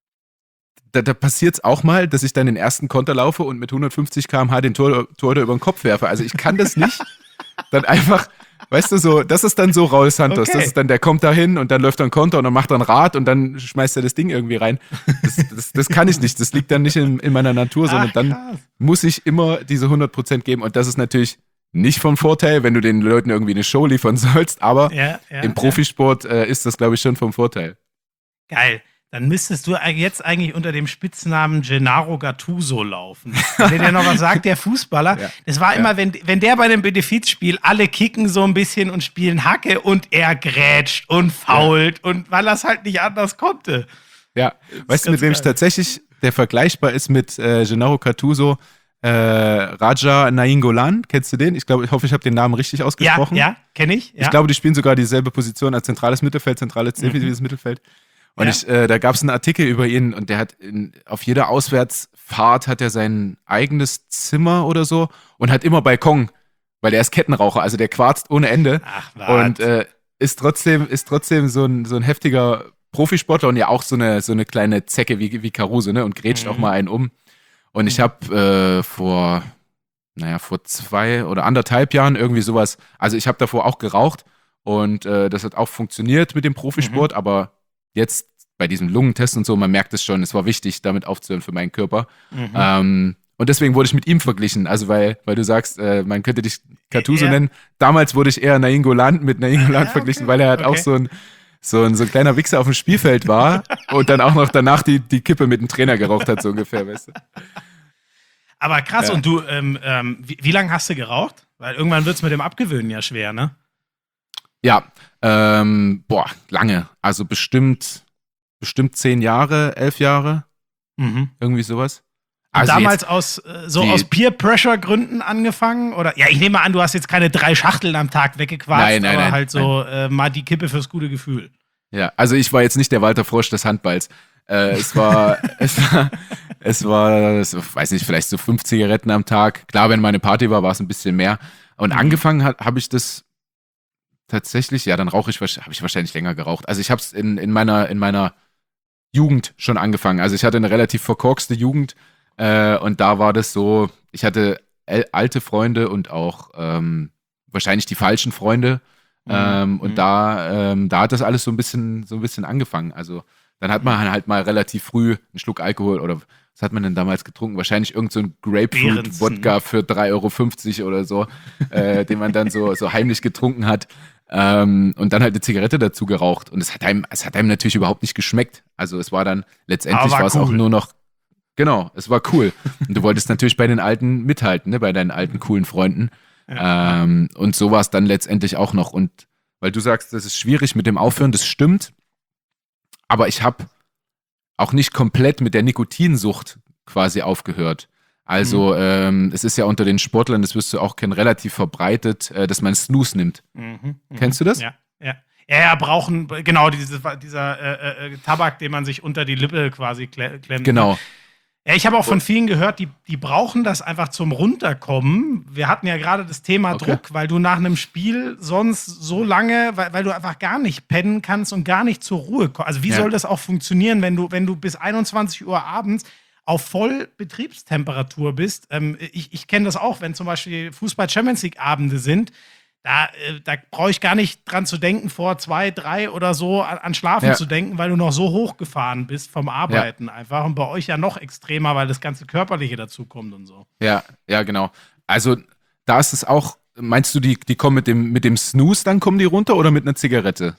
Da, da passiert es auch mal, dass ich dann den ersten Konter laufe und mit hundertfünfzig Kilometer pro Stunde den Tor, Torhüter über den Kopf werfe. Also ich kann das nicht. Dann einfach, weißt du, so, das ist dann so Raul Santos. Okay. Das ist dann, der kommt da hin und dann läuft er ein Konter und dann macht er ein Rad und dann schmeißt er das Ding irgendwie rein. Das, das, das kann ich nicht. Das liegt dann nicht in, in meiner Natur, sondern Ach, dann krass. muss ich immer diese hundert Prozent geben. Und das ist natürlich nicht vom Vorteil, wenn du den Leuten irgendwie eine Show liefern sollst, aber Ja, ja, im Profisport äh, ist das, glaube ich, schon vom Vorteil. ja. Geil. Dann müsstest du jetzt eigentlich unter dem Spitznamen Gennaro Gattuso laufen. Wenn der noch was sagt, der Fußballer. Ja. Das war Ja. immer, wenn, wenn der bei dem Benefizspiel, alle kicken so ein bisschen und spielen Hacke und er grätscht und fault und weil er es halt nicht anders konnte. Ja, weißt du, mit ganz wem ich geil. tatsächlich, der vergleichbar ist mit äh, Gennaro Gattuso, äh, Raja Nainggolan, kennst du den? Ich glaube, ich hoffe, ich habe den Namen richtig Ja, ausgesprochen. ja, kenne ich. Ja. Ich glaube, die spielen sogar dieselbe Position als zentrales Mittelfeld, zentrales defensives Mittelfeld. Und Ja. ich, äh, da gab es einen Artikel über ihn und der hat in, auf jeder Auswärtsfahrt hat er sein eigenes Zimmer oder so und hat immer Balkon, weil er ist Kettenraucher, also der quarzt ohne Ende. Ach, was. Und äh, ist trotzdem, ist trotzdem so ein, so ein heftiger Profisportler und ja auch so eine, so eine kleine Zecke wie, wie Caruso, ne? Und grätscht Mhm. auch mal einen um. Und ich habe äh, vor, naja, vor zwei oder anderthalb Jahren irgendwie sowas, also ich habe davor auch geraucht und äh, das hat auch funktioniert mit dem Profisport, aber jetzt bei diesem Lungentest und so, man merkt es schon, es war wichtig, damit aufzuhören für meinen Körper. Mhm. Ähm, und deswegen wurde ich mit ihm verglichen. Also, weil, weil du sagst, äh, man könnte dich Gattuso Ja. nennen. Damals wurde ich eher Nainggolan mit Nainggolan Ja, verglichen, okay. weil er halt auch Okay. so ein, so, ein, so ein kleiner Wichser auf dem Spielfeld war und dann auch noch danach die, die Kippe mit dem Trainer geraucht hat, so ungefähr, weißt du? Aber krass, Ja. und du, ähm, ähm, wie, wie lange hast du geraucht? Weil irgendwann wird es mit dem Abgewöhnen ja schwer, ne? Ja, ähm, boah, lange. Also bestimmt, bestimmt zehn Jahre, elf Jahre, Mhm. irgendwie sowas. Und Also damals jetzt- aus äh, so die- aus Peer-Pressure-Gründen angefangen? Oder ja, ich nehme an, du hast jetzt keine drei Schachteln am Tag weggequatscht, Nein, nein, aber nein, halt so äh, mal die Kippe fürs gute Gefühl. Ja, also ich war jetzt nicht der Walter Frosch des Handballs. Äh, es war, es war, es war, so, weiß nicht, vielleicht so fünf Zigaretten am Tag. Klar, wenn meine Party war, war es ein bisschen mehr. Und Mhm. angefangen hat, habe ich das tatsächlich, ja, dann rauche ich, habe ich wahrscheinlich länger geraucht. Also ich habe es in, in meiner, in meiner Jugend schon angefangen. Also ich hatte eine relativ verkorkste Jugend äh, und da war das so, ich hatte äl- alte Freunde und auch ähm, wahrscheinlich die falschen Freunde. Mhm. Ähm, und Mhm. da, ähm, da hat das alles so ein bisschen, so ein bisschen angefangen. Also dann hat man halt mal relativ früh einen Schluck Alkohol oder was hat man denn damals getrunken? Wahrscheinlich irgend so ein Grapefruit-Wodka für drei Euro fünfzig oder so, äh, den man dann so, so heimlich getrunken hat. Ähm, und dann halt eine Zigarette dazu geraucht. Und es hat einem, es hat einem natürlich überhaupt nicht geschmeckt. Also es war dann, letztendlich Aber war war es auch cool. nur noch, genau, es war cool. Und du wolltest natürlich bei den Alten mithalten, ne, bei deinen alten, coolen Freunden. Ja. Ähm, und so war es dann letztendlich auch noch. Und weil du sagst, das ist schwierig mit dem Aufhören, das stimmt. Aber ich habe auch nicht komplett mit der Nikotinsucht quasi aufgehört. Also ähm, es ist ja unter den Sportlern, das wirst du auch kennen, relativ verbreitet, äh, dass man Snooze nimmt. Mhm. Mhm. Kennst du das? Ja, ja. Ja, ja, brauchen, genau, dieses, dieser äh, äh, Tabak, den man sich unter die Lippe quasi kle- klemmt. Genau. Ja, ich habe auch von vielen gehört, die, die brauchen das einfach zum Runterkommen. Wir hatten ja gerade das Thema Okay. Druck, weil du nach einem Spiel sonst so lange, weil, weil du einfach gar nicht pennen kannst und gar nicht zur Ruhe kommst. Also wie Ja. soll das auch funktionieren, wenn du, wenn du bis einundzwanzig Uhr abends auf Vollbetriebstemperatur bist? Ähm, ich ich kenne das auch, wenn zum Beispiel Fußball-Champions League-Abende sind. Da, äh, da brauche ich gar nicht dran zu denken, vor zwei, drei oder so an, an Schlafen Ja. zu denken, weil du noch so hochgefahren bist vom Arbeiten einfach. Und bei euch ja noch extremer, weil das ganze Körperliche dazu kommt und so. Ja, ja, genau. Also da ist es auch, meinst du, die, die kommen mit dem, mit dem Snooze, dann kommen die runter oder mit einer Zigarette?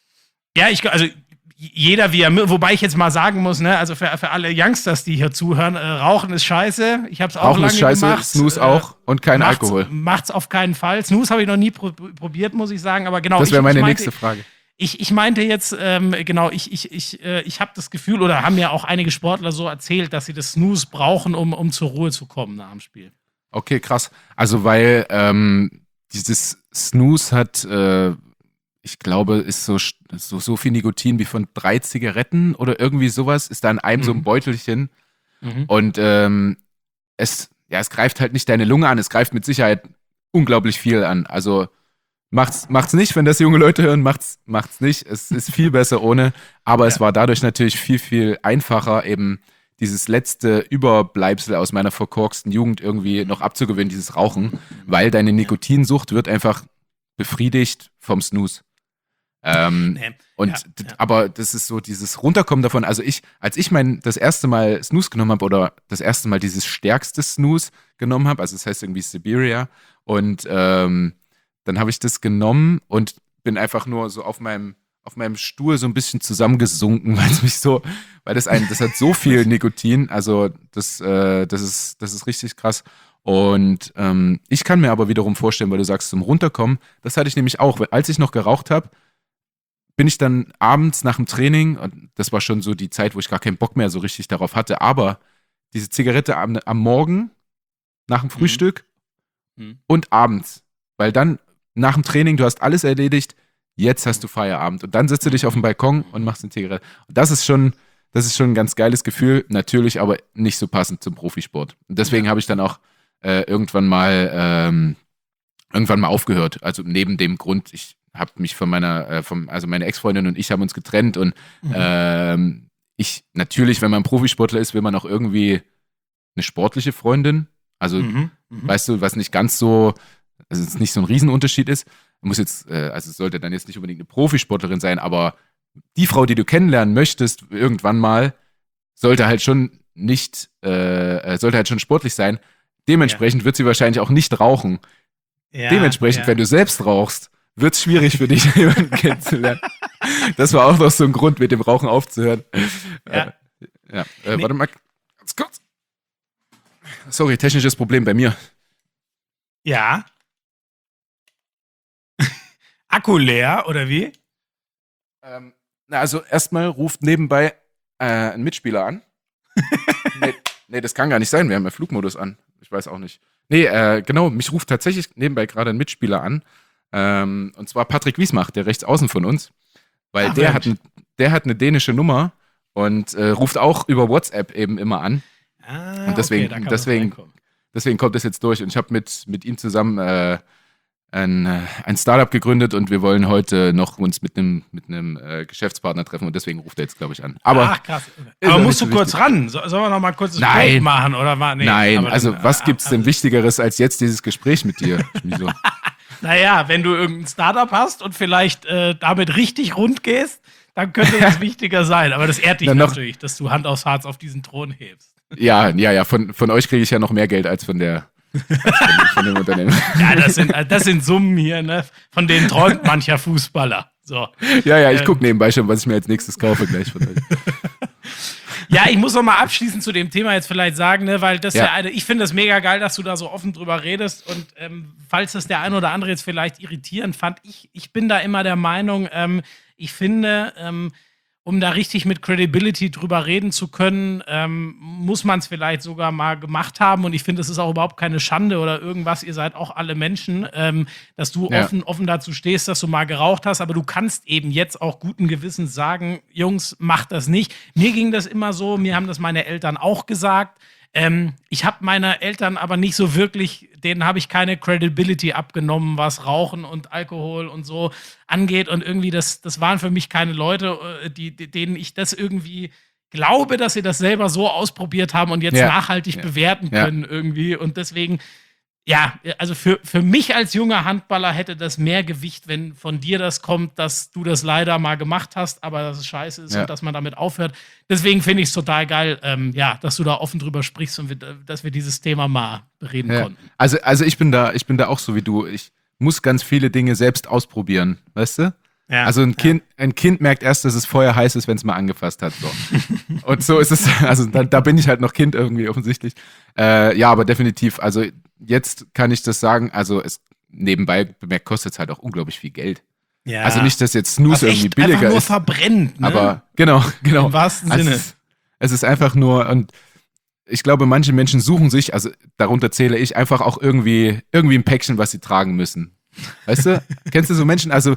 Ja, ich, also jeder wie er, wobei ich jetzt mal sagen muss, ne, also für, für alle Youngsters, die hier zuhören, äh, Rauchen ist scheiße. Ich habe es auch Rauchen lange ist scheiße, gemacht. Snooze Äh, auch und kein macht's, Alkohol. Macht's auf keinen Fall. Snooze habe ich noch nie pro probiert, muss ich sagen, aber genau. Das wäre ich- meine ich meinte, nächste Frage. Ich, ich meinte jetzt, ähm, genau, ich, ich, ich, äh, ich habe das Gefühl, oder haben ja auch einige Sportler so erzählt, dass sie das Snooze brauchen, um, um zur Ruhe zu kommen nach dem Spiel. Okay, krass. Also weil ähm, dieses Snooze hat, äh, ich glaube, ist so, so, so viel Nikotin wie von drei Zigaretten oder irgendwie sowas, ist da in einem mhm. so ein Beutelchen. Mhm. Und ähm, es, ja, es greift halt nicht deine Lunge an, es greift mit Sicherheit unglaublich viel an. Also macht's, macht's nicht, wenn das junge Leute hören, macht's, macht's nicht. Es ist viel besser ohne. Aber ja. es war dadurch natürlich viel, viel einfacher, eben dieses letzte Überbleibsel aus meiner verkorksten Jugend irgendwie noch abzugewinnen, dieses Rauchen, weil deine Nikotinsucht wird einfach befriedigt vom Snooze. Ähm, nee. Und ja, ja. aber das ist so dieses Runterkommen davon. Also ich, als ich mein das erste Mal Snooze genommen habe oder das erste Mal dieses stärkste Snooze genommen habe, also das heißt irgendwie Siberia, und ähm, dann habe ich das genommen und bin einfach nur so auf meinem auf meinem Stuhl so ein bisschen zusammengesunken, weil es mich so, weil das ein, das hat so viel Nikotin, also das, äh, das ist, das ist richtig krass. Und ähm, ich kann mir aber wiederum vorstellen, weil du sagst, zum Runterkommen, das hatte ich nämlich auch, weil als ich noch geraucht habe, bin ich dann abends nach dem Training, und das war schon so die Zeit, wo ich gar keinen Bock mehr so richtig darauf hatte, aber diese Zigarette am, am Morgen, nach dem Frühstück mhm. und abends, weil dann nach dem Training, du hast alles erledigt, jetzt hast du Feierabend und dann sitzt du dich auf dem Balkon und machst eine Zigarette. Und das ist schon, das ist schon ein ganz geiles Gefühl, natürlich aber nicht so passend zum Profisport. Und deswegen habe ich dann auch äh, irgendwann mal ähm, irgendwann mal aufgehört. Also neben dem Grund, ich habe mich von meiner, äh, vom, also meine Ex-Freundin und ich haben uns getrennt und mhm. ähm, ich, natürlich, wenn man Profisportler ist, will man auch irgendwie eine sportliche Freundin. Also, mhm. Mhm. weißt du, was nicht ganz so, also es nicht so ein Riesenunterschied ist. Muss jetzt, äh, also es sollte dann jetzt nicht unbedingt eine Profisportlerin sein, aber die Frau, die du kennenlernen möchtest, irgendwann mal, sollte halt schon nicht, äh, sollte halt schon sportlich sein. Dementsprechend ja. wird sie wahrscheinlich auch nicht rauchen. Ja, Dementsprechend, ja. wenn du selbst rauchst, wird es schwierig für dich, jemanden kennenzulernen. Das war auch noch so ein Grund, mit dem Rauchen aufzuhören. Ja. Äh, ja. Äh, nee. Warte mal, ganz kurz. Sorry, technisches Problem bei mir. Ja. Akku leer, oder wie? Ähm, na, also erstmal ruft nebenbei äh, ein Mitspieler an. nee, nee, das kann gar nicht sein, wir haben ja Flugmodus an. Ich weiß auch nicht. Nee, äh, genau, mich ruft tatsächlich nebenbei gerade ein Mitspieler an. Ähm, und zwar Patrick Wiesmach, der rechts außen von uns. Weil Ach, der, hat ne, der hat eine dänische Nummer und äh, ruft auch über WhatsApp eben immer an. Ah, und deswegen, okay, deswegen, deswegen kommt das jetzt durch. Und ich habe mit, mit ihm zusammen äh, ein, ein Startup gegründet und wir wollen heute noch uns mit einem mit einem äh, Geschäftspartner treffen und deswegen ruft er jetzt, glaube ich, an. Aber, Ach, krass. Aber musst du kurz ran? So, sollen wir noch mal kurz das Break machen? Oder mal? Nee, Nein, also dann, was gibt's denn Wichtigeres als jetzt dieses Gespräch mit dir? So. Naja, wenn du irgendein Startup hast und vielleicht äh, damit richtig rund gehst, dann könnte das wichtiger sein. Aber das ehrt dich dann natürlich, noch, dass du Hand aufs Harz auf diesen Thron hebst. Ja, ja, ja. Von, von euch kriege ich ja noch mehr Geld als von der von, von dem Unternehmen. Ja, das sind, das sind Summen hier, ne? Von denen träumt mancher Fußballer. So. Ja, ja, ich ähm, gucke nebenbei schon, was ich mir als nächstes kaufe gleich von euch. Ja, ich muss noch mal abschließend zu dem Thema jetzt vielleicht sagen, ne, weil das ja, ja eine, ich finde das mega geil, dass du da so offen drüber redest und ähm, falls das der eine oder andere jetzt vielleicht irritierend fand, ich, ich bin da immer der Meinung, ähm, ich finde, ähm, um da richtig mit Credibility drüber reden zu können, ähm, muss man es vielleicht sogar mal gemacht haben. Und ich finde, es ist auch überhaupt keine Schande oder irgendwas. Ihr seid auch alle Menschen, ähm, dass du ja. offen, offen dazu stehst, dass du mal geraucht hast. Aber du kannst eben jetzt auch guten Gewissens sagen, Jungs, macht das nicht. Mir ging das immer so, mir haben das meine Eltern auch gesagt. Ähm, ich habe meine Eltern aber nicht so wirklich, denen habe ich keine Credibility abgenommen, was Rauchen und Alkohol und so angeht. Und irgendwie, das, das waren für mich keine Leute, die, die, denen ich das irgendwie glaube, dass sie das selber so ausprobiert haben und jetzt ja. nachhaltig ja. bewerten können ja. irgendwie. Und deswegen, ja, also für, für mich als junger Handballer hätte das mehr Gewicht, wenn von dir das kommt, dass du das leider mal gemacht hast, aber dass es scheiße ist ja. und dass man damit aufhört. Deswegen finde ich es total geil, ähm, ja, dass du da offen drüber sprichst und wir, dass wir dieses Thema mal bereden ja. konnten. Also, also ich bin da, ich bin da auch so wie du. Ich muss ganz viele Dinge selbst ausprobieren, weißt du? Ja, also ein Kind, ja. ein Kind merkt erst, dass es Feuer heiß ist, wenn es mal angefasst hat. So. Und so ist es, also da, da bin ich halt noch Kind irgendwie offensichtlich. Äh, ja, aber definitiv, also jetzt kann ich das sagen, also es nebenbei bemerkt, kostet es halt auch unglaublich viel Geld. Ja. Also nicht, dass jetzt Snooze irgendwie billiger einfach nur ist. verbrennt, ne? Aber genau, genau. Im wahrsten also Sinne. Es, es ist einfach nur, und ich glaube, manche Menschen suchen sich, also darunter zähle ich, einfach auch irgendwie, irgendwie ein Päckchen, was sie tragen müssen. Weißt du? Kennst du so Menschen, also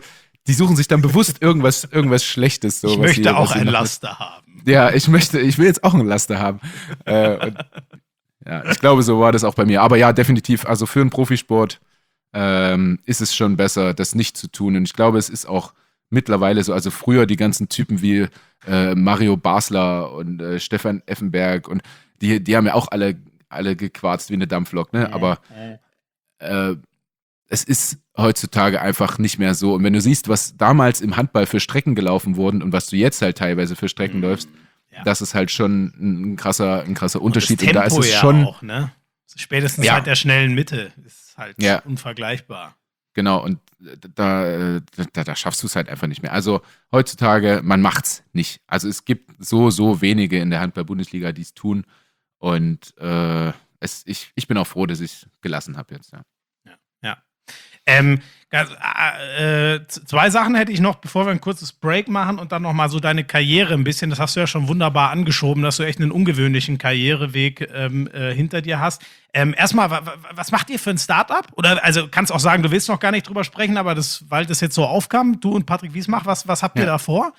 die suchen sich dann bewusst irgendwas, irgendwas Schlechtes. So, ich was möchte sie, auch was sie ein noch- Laster haben. Ja, ich möchte, ich will jetzt auch ein Laster haben. äh, und, ja, ich glaube, so war das auch bei mir. Aber ja, definitiv, also für einen Profisport ähm, ist es schon besser, das nicht zu tun. Und ich glaube, es ist auch mittlerweile so, also früher die ganzen Typen wie äh, Mario Basler und äh, Stefan Effenberg und die, die haben ja auch alle, alle gequarzt wie eine Dampflok, ne? Aber äh, es ist heutzutage einfach nicht mehr so. Und wenn du siehst, was damals im Handball für Strecken gelaufen wurden und was du jetzt halt teilweise für Strecken Mhm. läufst, Ja. das ist halt schon ein krasser, ein krasser Unterschied. Und, Und, das Tempo da ist es ja schon, auch, ne? Spätestens Ja. seit der schnellen Mitte ist halt Ja. unvergleichbar. genau, und da, da, da schaffst du es halt einfach nicht mehr. Also heutzutage, man macht's nicht. Also es gibt so, so wenige in der Handball-Bundesliga, die es tun. Und äh, es, ich, ich bin auch froh, dass ich es gelassen habe jetzt, ja. Ja. Ähm, ganz, äh, äh, z- zwei Sachen hätte ich noch, bevor wir ein kurzes Break machen und dann nochmal so deine Karriere ein bisschen. Das hast du ja schon wunderbar angeschoben, dass du echt einen ungewöhnlichen Karriereweg ähm, äh, hinter dir hast. Ähm, erstmal, wa- wa- was macht ihr für ein Startup? Oder also kannst auch sagen, du willst noch gar nicht drüber sprechen, aber das, weil das jetzt so aufkam, du und Patrick Wiesmach, was, was habt ihr Ja. da vor?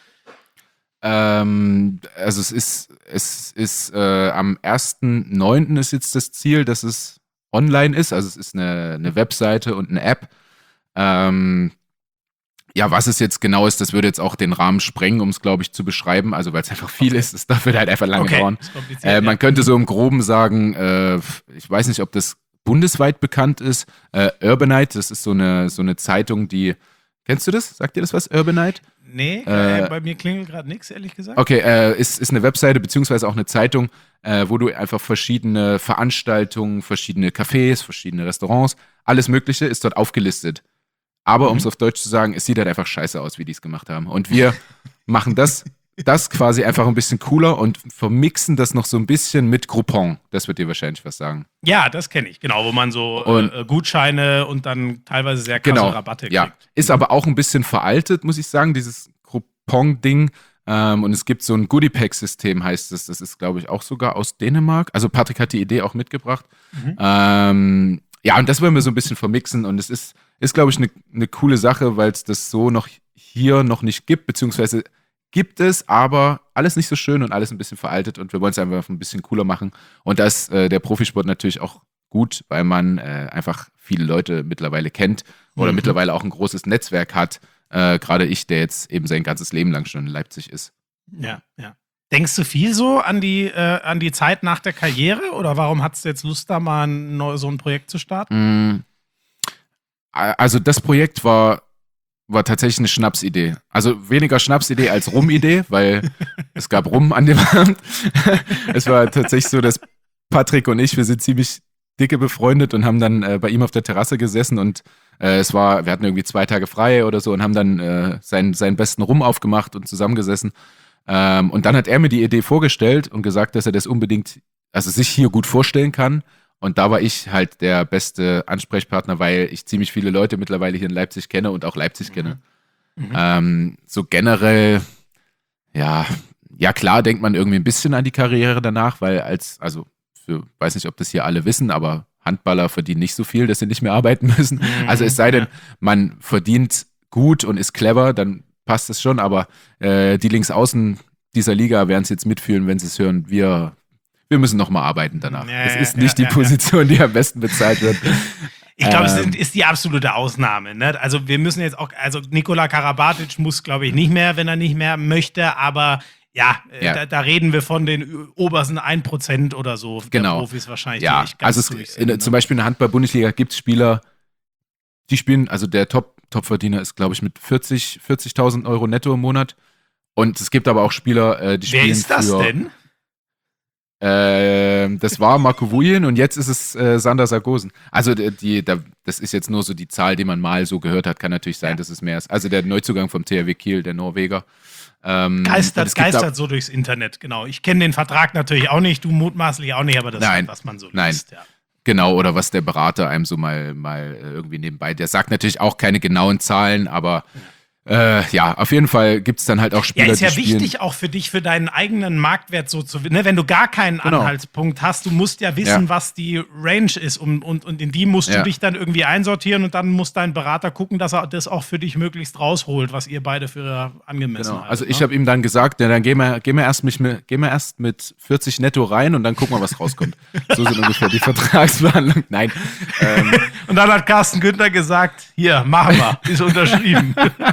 Ähm, also es ist, es ist äh, am ersten neunten ist jetzt das Ziel, dass es online ist. Also es ist eine, eine Webseite und eine App. Ähm, ja, was es jetzt genau ist, das würde jetzt auch den Rahmen sprengen, um es, glaube ich, zu beschreiben. Also weil es einfach viel Okay. ist, es darf halt einfach lange dauern. ist kompliziert, Äh, man ja. könnte so im Groben sagen, äh, ich weiß nicht, ob das bundesweit bekannt ist. Äh, Urbanite, das ist so eine, so eine Zeitung, die. Kennst du das? Sagt dir das was, Urbanite? Nee, äh, Äh, bei mir klingelt gerade nichts, ehrlich gesagt. Okay, äh, ist, ist eine Webseite beziehungsweise auch eine Zeitung, äh, wo du einfach verschiedene Veranstaltungen, verschiedene Cafés, verschiedene Restaurants, alles Mögliche ist dort aufgelistet. Aber um es auf Deutsch zu sagen, es sieht halt einfach scheiße aus, wie die es gemacht haben. Und wir machen das, das quasi einfach ein bisschen cooler und vermixen das noch so ein bisschen mit Groupon. Das wird dir wahrscheinlich was sagen. Ja, das kenne ich, genau, wo man so Und- äh, Gutscheine und dann teilweise sehr krasse Genau, Rabatte ja. kriegt. Ist aber auch ein bisschen veraltet, muss ich sagen, dieses Groupon-Ding. Ähm, und es gibt so ein Goodie-Pack-System, heißt es. Das ist, glaube ich, auch sogar aus Dänemark. Also Patrick hat die Idee auch mitgebracht. Mhm. Ähm, ja, und das wollen wir so ein bisschen vermixen. Und es ist, ist glaube ich, eine ne coole Sache, weil es das so noch hier noch nicht gibt, beziehungsweise gibt es, aber alles nicht so schön und alles ein bisschen veraltet. Und wir wollen es einfach ein bisschen cooler machen. Und da ist äh, der Profisport natürlich auch gut, weil man äh, einfach viele Leute mittlerweile kennt oder Mhm. mittlerweile auch ein großes Netzwerk hat. Äh, Gerade ich, der jetzt eben sein ganzes Leben lang schon in Leipzig ist. Ja, ja. Denkst du viel so an die, äh, an die Zeit nach der Karriere oder warum hattest du jetzt Lust, da mal ein neu, so ein Projekt zu starten? Mm, Also das Projekt war, war tatsächlich eine Schnapsidee. Also weniger Schnapsidee als Rum-Idee, weil es gab Rum an dem Abend. Es war tatsächlich so, dass Patrick und ich, wir sind ziemlich dicke befreundet und haben dann äh, bei ihm auf der Terrasse gesessen und äh, es war, wir hatten irgendwie zwei Tage frei oder so und haben dann äh, seinen, seinen besten Rum aufgemacht und zusammengesessen. Ähm, und dann hat er mir die Idee vorgestellt und gesagt, dass er das unbedingt, also sich hier gut vorstellen kann. Und da war ich halt der beste Ansprechpartner, weil ich ziemlich viele Leute mittlerweile hier in Leipzig kenne und auch Leipzig kenne. Mhm. Ähm, so generell, ja, ja klar denkt man irgendwie ein bisschen an die Karriere danach, weil als, also für, weiß nicht, ob das hier alle wissen, aber Handballer verdienen nicht so viel, dass sie nicht mehr arbeiten müssen. Mhm, Also es sei denn, ja. man verdient gut und ist clever, dann passt es schon, aber äh, die Linksaußen dieser Liga werden es jetzt mitfühlen, wenn sie es hören, wir, wir müssen nochmal arbeiten danach. Ja, Es ja, ist nicht ja, die ja, ja. Position, die am besten bezahlt wird. Ich glaube, es Ähm. ist, ist die absolute Ausnahme. Ne? Also wir müssen jetzt auch, also Nikola Karabatic muss, glaube ich, nicht mehr, wenn er nicht mehr möchte, aber ja, äh, Ja. Da, da reden wir von den ü- obersten ein Prozent oder so der Genau. Profis wahrscheinlich, die Ja, echt ganz also es, durch sind, in, ne? zum Beispiel in der Handball-Bundesliga gibt es Spieler, die spielen, also der Top, Topverdiener ist, glaube ich, mit vierzig, vierzigtausend Euro netto im Monat. Und es gibt aber auch Spieler, äh, die Wer spielen ist das für, denn? Ähm, das war Marco Vujen und jetzt ist es äh, Sander Sargosen. Also die, die, da, das ist jetzt nur so die Zahl, die man mal so gehört hat. Kann natürlich sein, Ja. dass es mehr ist. Also der Neuzugang vom T H W Kiel, der Norweger. Ähm, und Geistert, es gibt da- geistert so durchs Internet, genau. Ich kenne den Vertrag natürlich auch nicht, du mutmaßlich auch nicht, aber das Nein, ist, was man so nein. liest. Ja. Genau, oder was der Berater einem so mal, mal äh, irgendwie nebenbei, der sagt natürlich auch keine genauen Zahlen, aber Äh, ja, auf jeden Fall gibt es dann halt auch Spieler, ja, ist ja die spielen. wichtig auch für dich, für deinen eigenen Marktwert so zu, ne, wenn du gar keinen Genau. Anhaltspunkt hast, du musst ja wissen, Ja. was die Range ist und, und, und in die musst Ja. du dich dann irgendwie einsortieren und dann muss dein Berater gucken, dass er das auch für dich möglichst rausholt, was ihr beide für angemessen Genau. haltet. Also ich ne? habe ihm dann gesagt, ja, dann gehen wir, gehen wir erst mich mit, gehen wir erst mit vierzig netto rein und dann gucken wir, was rauskommt. So sind ungefähr die Vertragsverhandlungen. Nein. Ähm, Und dann hat Carsten Günther gesagt, hier, machen wir, ist unterschrieben.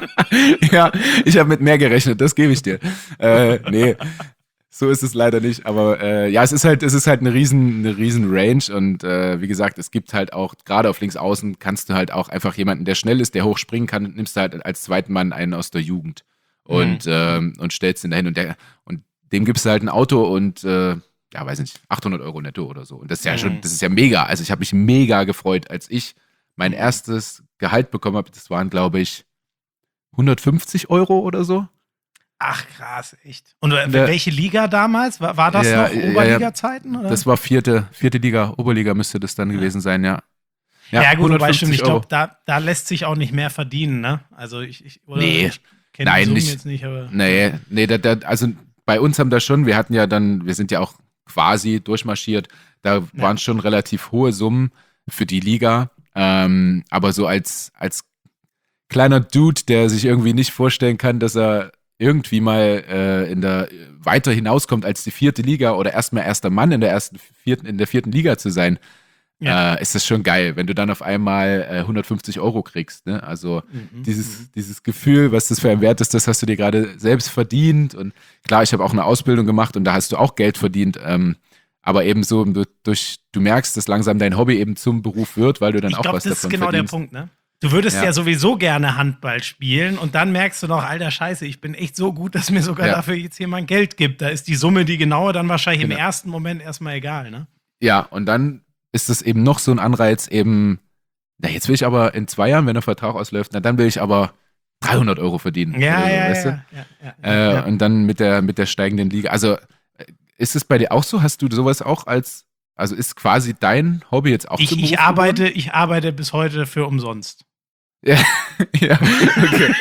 ja, ich habe mit mehr gerechnet, das gebe ich dir. Äh, nee, so ist es leider nicht. Aber äh, ja, es ist halt, es ist halt eine riesen, eine riesen Range und äh, wie gesagt, es gibt halt auch, gerade auf links außen kannst du halt auch einfach jemanden, der schnell ist, der hoch springen kann, nimmst du halt als zweiten Mann einen aus der Jugend und, Mhm. ähm, und stellst ihn dahin und der und dem gibst du halt ein Auto und äh, ja, weiß nicht, achthundert Euro netto oder so. Und das ist ja schon, Mhm. das ist ja mega. Also ich habe mich mega gefreut, als ich mein erstes Gehalt bekommen habe. Das waren, glaube ich, hundertfünfzig Euro oder so. Ach krass, echt. Und äh, Der- welche Liga damals? War, war das Ja, noch ja, ja. Oberliga-Zeiten? Oder? Das war vierte, vierte Liga, Oberliga müsste das dann gewesen sein, ja. ja, gut, wobei stimmt, ich Euro. glaube, da, da lässt sich auch nicht mehr verdienen, ne? Also ich, ich, oder Nee. ich kenne Nein, die Summen nicht. jetzt nicht, aber. Nee, nee, da, da, also bei uns haben da schon, wir hatten ja dann, wir sind ja auch quasi durchmarschiert, da waren schon relativ hohe Summen für die Liga, ähm, aber so als, als kleiner Dude, der sich irgendwie nicht vorstellen kann, dass er irgendwie mal äh, in der weiter hinauskommt als die vierte Liga oder erstmal erster Mann in der ersten vierten, in der vierten Liga zu sein, Ja. äh, ist das schon geil, wenn du dann auf einmal äh, hundertfünfzig Euro kriegst. Ne? Also Mhm. dieses, dieses Gefühl, was das für ein Wert ist, das hast du dir gerade selbst verdient. Und klar, ich habe auch eine Ausbildung gemacht und da hast du auch Geld verdient. Ähm, aber eben so, du- durch, du merkst, dass langsam dein Hobby eben zum Beruf wird, weil du dann Ich auch glaube, was das ist davon genau verdienst. der Punkt, ne? Du würdest ja. Ja. sowieso gerne Handball spielen und dann merkst du noch, alter Scheiße, ich bin echt so gut, dass mir sogar Ja. dafür jetzt jemand Geld gibt. Da ist die Summe, die genaue, dann wahrscheinlich Genau. im ersten Moment erstmal egal, ne? Ja, und dann ist es eben noch so ein Anreiz, eben, na, jetzt will ich aber in zwei Jahren, wenn der Vertrag ausläuft, na, dann will ich aber dreihundert Euro verdienen. Ja, oder so, ja, weißt du? ja, ja, ja, Äh, ja. Und dann mit der, mit der steigenden Liga. Also, äh, ist es bei dir auch so? Hast du sowas auch als, also ist quasi dein Hobby jetzt auch Ich, zum ich, Beruf arbeite, ich arbeite bis heute für umsonst. Ja, ja, okay.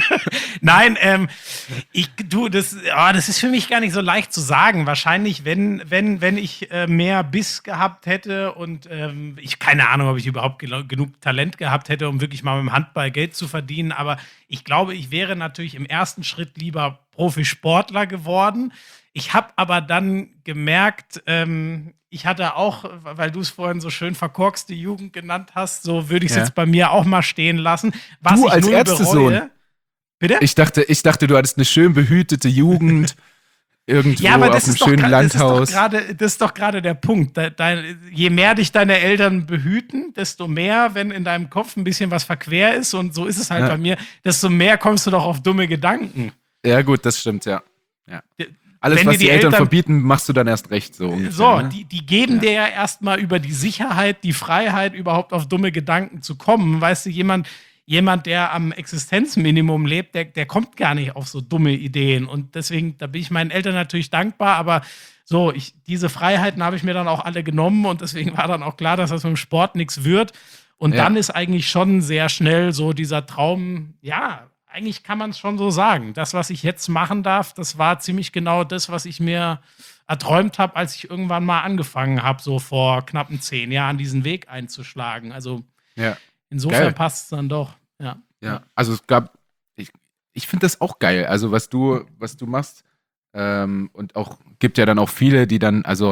Nein, ähm, ich, du, das, oh, das ist für mich gar nicht so leicht zu sagen. Wahrscheinlich, wenn, wenn, wenn ich äh, mehr Biss gehabt hätte und ähm, ich keine Ahnung, ob ich überhaupt gel- genug Talent gehabt hätte, um wirklich mal mit dem Handball Geld zu verdienen. Aber ich glaube, ich wäre natürlich im ersten Schritt lieber Profisportler geworden. Ich habe aber dann gemerkt, ähm, ich hatte auch, weil du es vorhin so schön verkorkste Jugend genannt hast, so würde ich es Ja. jetzt bei mir auch mal stehen lassen. Was Du ich als null Ärztesohn. bereue. Bitte? Ich dachte, ich dachte, du hattest eine schön behütete Jugend irgendwo Ja, aber auf das einem ist, doch, schönen gra- das ist doch Landhaus. gerade, das ist doch gerade der Punkt. De, dein, je mehr dich deine Eltern behüten, desto mehr, wenn in deinem Kopf ein bisschen was verquer ist, und so ist es halt Ja. bei mir, desto mehr kommst du doch auf dumme Gedanken. Ja, gut, das stimmt, ja. ja. D- Alles, wenn was dir die, die Eltern, Eltern- verbieten, machst du dann erst recht so ungefähr. So, ne? die, die geben Ja. dir ja erstmal über die Sicherheit, die Freiheit, überhaupt auf dumme Gedanken zu kommen. Weißt du, jemand, jemand, der am Existenzminimum lebt, der, der kommt gar nicht auf so dumme Ideen. Und deswegen, da bin ich meinen Eltern natürlich dankbar, aber so, ich, diese Freiheiten habe ich mir dann auch alle genommen und deswegen war dann auch klar, dass das mit dem Sport nichts wird. Und Ja. dann ist eigentlich schon sehr schnell so dieser Traum, ja, eigentlich kann man es schon so sagen. Das, was ich jetzt machen darf, das war ziemlich genau das, was ich mir erträumt habe, als ich irgendwann mal angefangen habe, so vor knappen zehn Jahren diesen Weg einzuschlagen. Also Ja. insofern Geil. passt es dann doch. Ja. Ja, also es gab, ich, ich finde das auch geil, also was du, was du machst. Ähm, und auch, gibt ja dann auch viele, die dann, also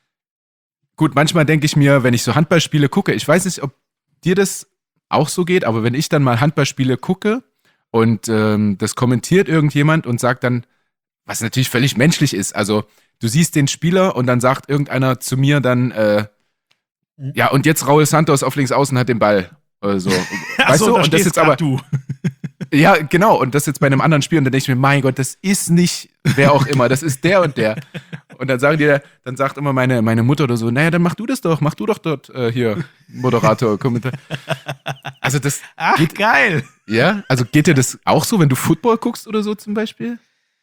gut, manchmal denke ich mir, wenn ich so Handballspiele gucke, ich weiß nicht, ob dir das auch so geht, aber wenn ich dann mal Handballspiele gucke und ähm, das kommentiert irgendjemand und sagt dann, was natürlich völlig menschlich ist, also du siehst den Spieler und dann sagt irgendeiner zu mir dann, äh, ja, und jetzt Raul Santos auf links außen hat den Ball. Oder so. Ach Weißt so, du? da Und das stehst jetzt grad aber. du. Ja, genau. Und das jetzt bei einem anderen Spiel. Und dann denke ich mir, mein Gott, das ist nicht wer auch immer. Das ist der und der. Und dann sagen die, dann sagt immer meine, meine Mutter oder so, naja, dann mach du das doch. Mach du doch dort äh, hier Moderator, Kommentar. Also das Ach, geht, geil. ja, also geht dir das auch so, wenn du Football guckst oder so zum Beispiel?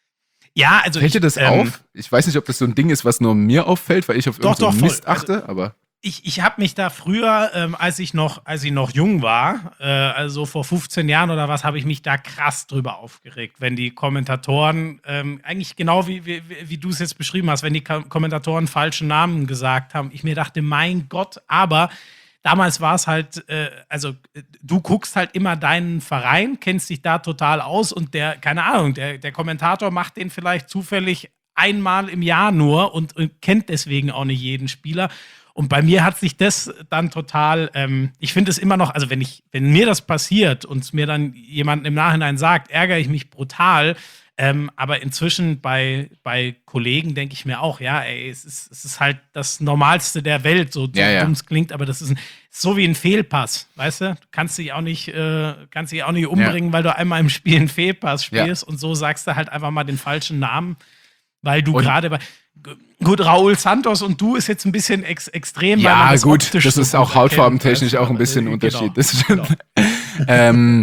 Ja, also Fällt dir das ähm, auf? Ich weiß nicht, ob das so ein Ding ist, was nur mir auffällt, weil ich auf Doch, irgendeinen doch, voll. Mist achte, aber. Ich, ich habe mich da früher, ähm, als ich noch, als ich noch jung war, äh, also vor fünfzehn Jahren oder was, habe ich mich da krass drüber aufgeregt, wenn die Kommentatoren, ähm, eigentlich genau wie, wie, wie du es jetzt beschrieben hast, wenn die Ko- Kommentatoren falschen Namen gesagt haben. Ich mir dachte, mein Gott, aber damals war es halt, äh, also äh, du guckst halt immer deinen Verein, kennst dich da total aus und der, keine Ahnung, der, der Kommentator macht den vielleicht zufällig einmal im Jahr nur und, und kennt deswegen auch nicht jeden Spieler. Und bei mir hat sich das dann total, ähm, ich finde es immer noch, also wenn ich, wenn mir das passiert und mir dann jemand im Nachhinein sagt, ärgere ich mich brutal. Ähm, aber inzwischen bei, bei Kollegen denke ich mir auch, ja, ey, es ist, es ist halt das Normalste der Welt, so, so Ja, ja. dumm es klingt, aber das ist, ein, so wie ein Fehlpass, weißt du? Du kannst dich auch nicht, äh, kannst dich auch nicht umbringen, weil du einmal im Spiel einen Fehlpass spielst und so sagst du halt einfach mal den falschen Namen, weil du Und- gerade bei. Gut, Raúl Santos und du ist jetzt ein bisschen ex extrem, weil man Ja, das gut, optisch das so ist gut auch hautfarbentechnisch erkennt, auch ein bisschen äh, Unterschied. Genau, Das stimmt. genau. ähm,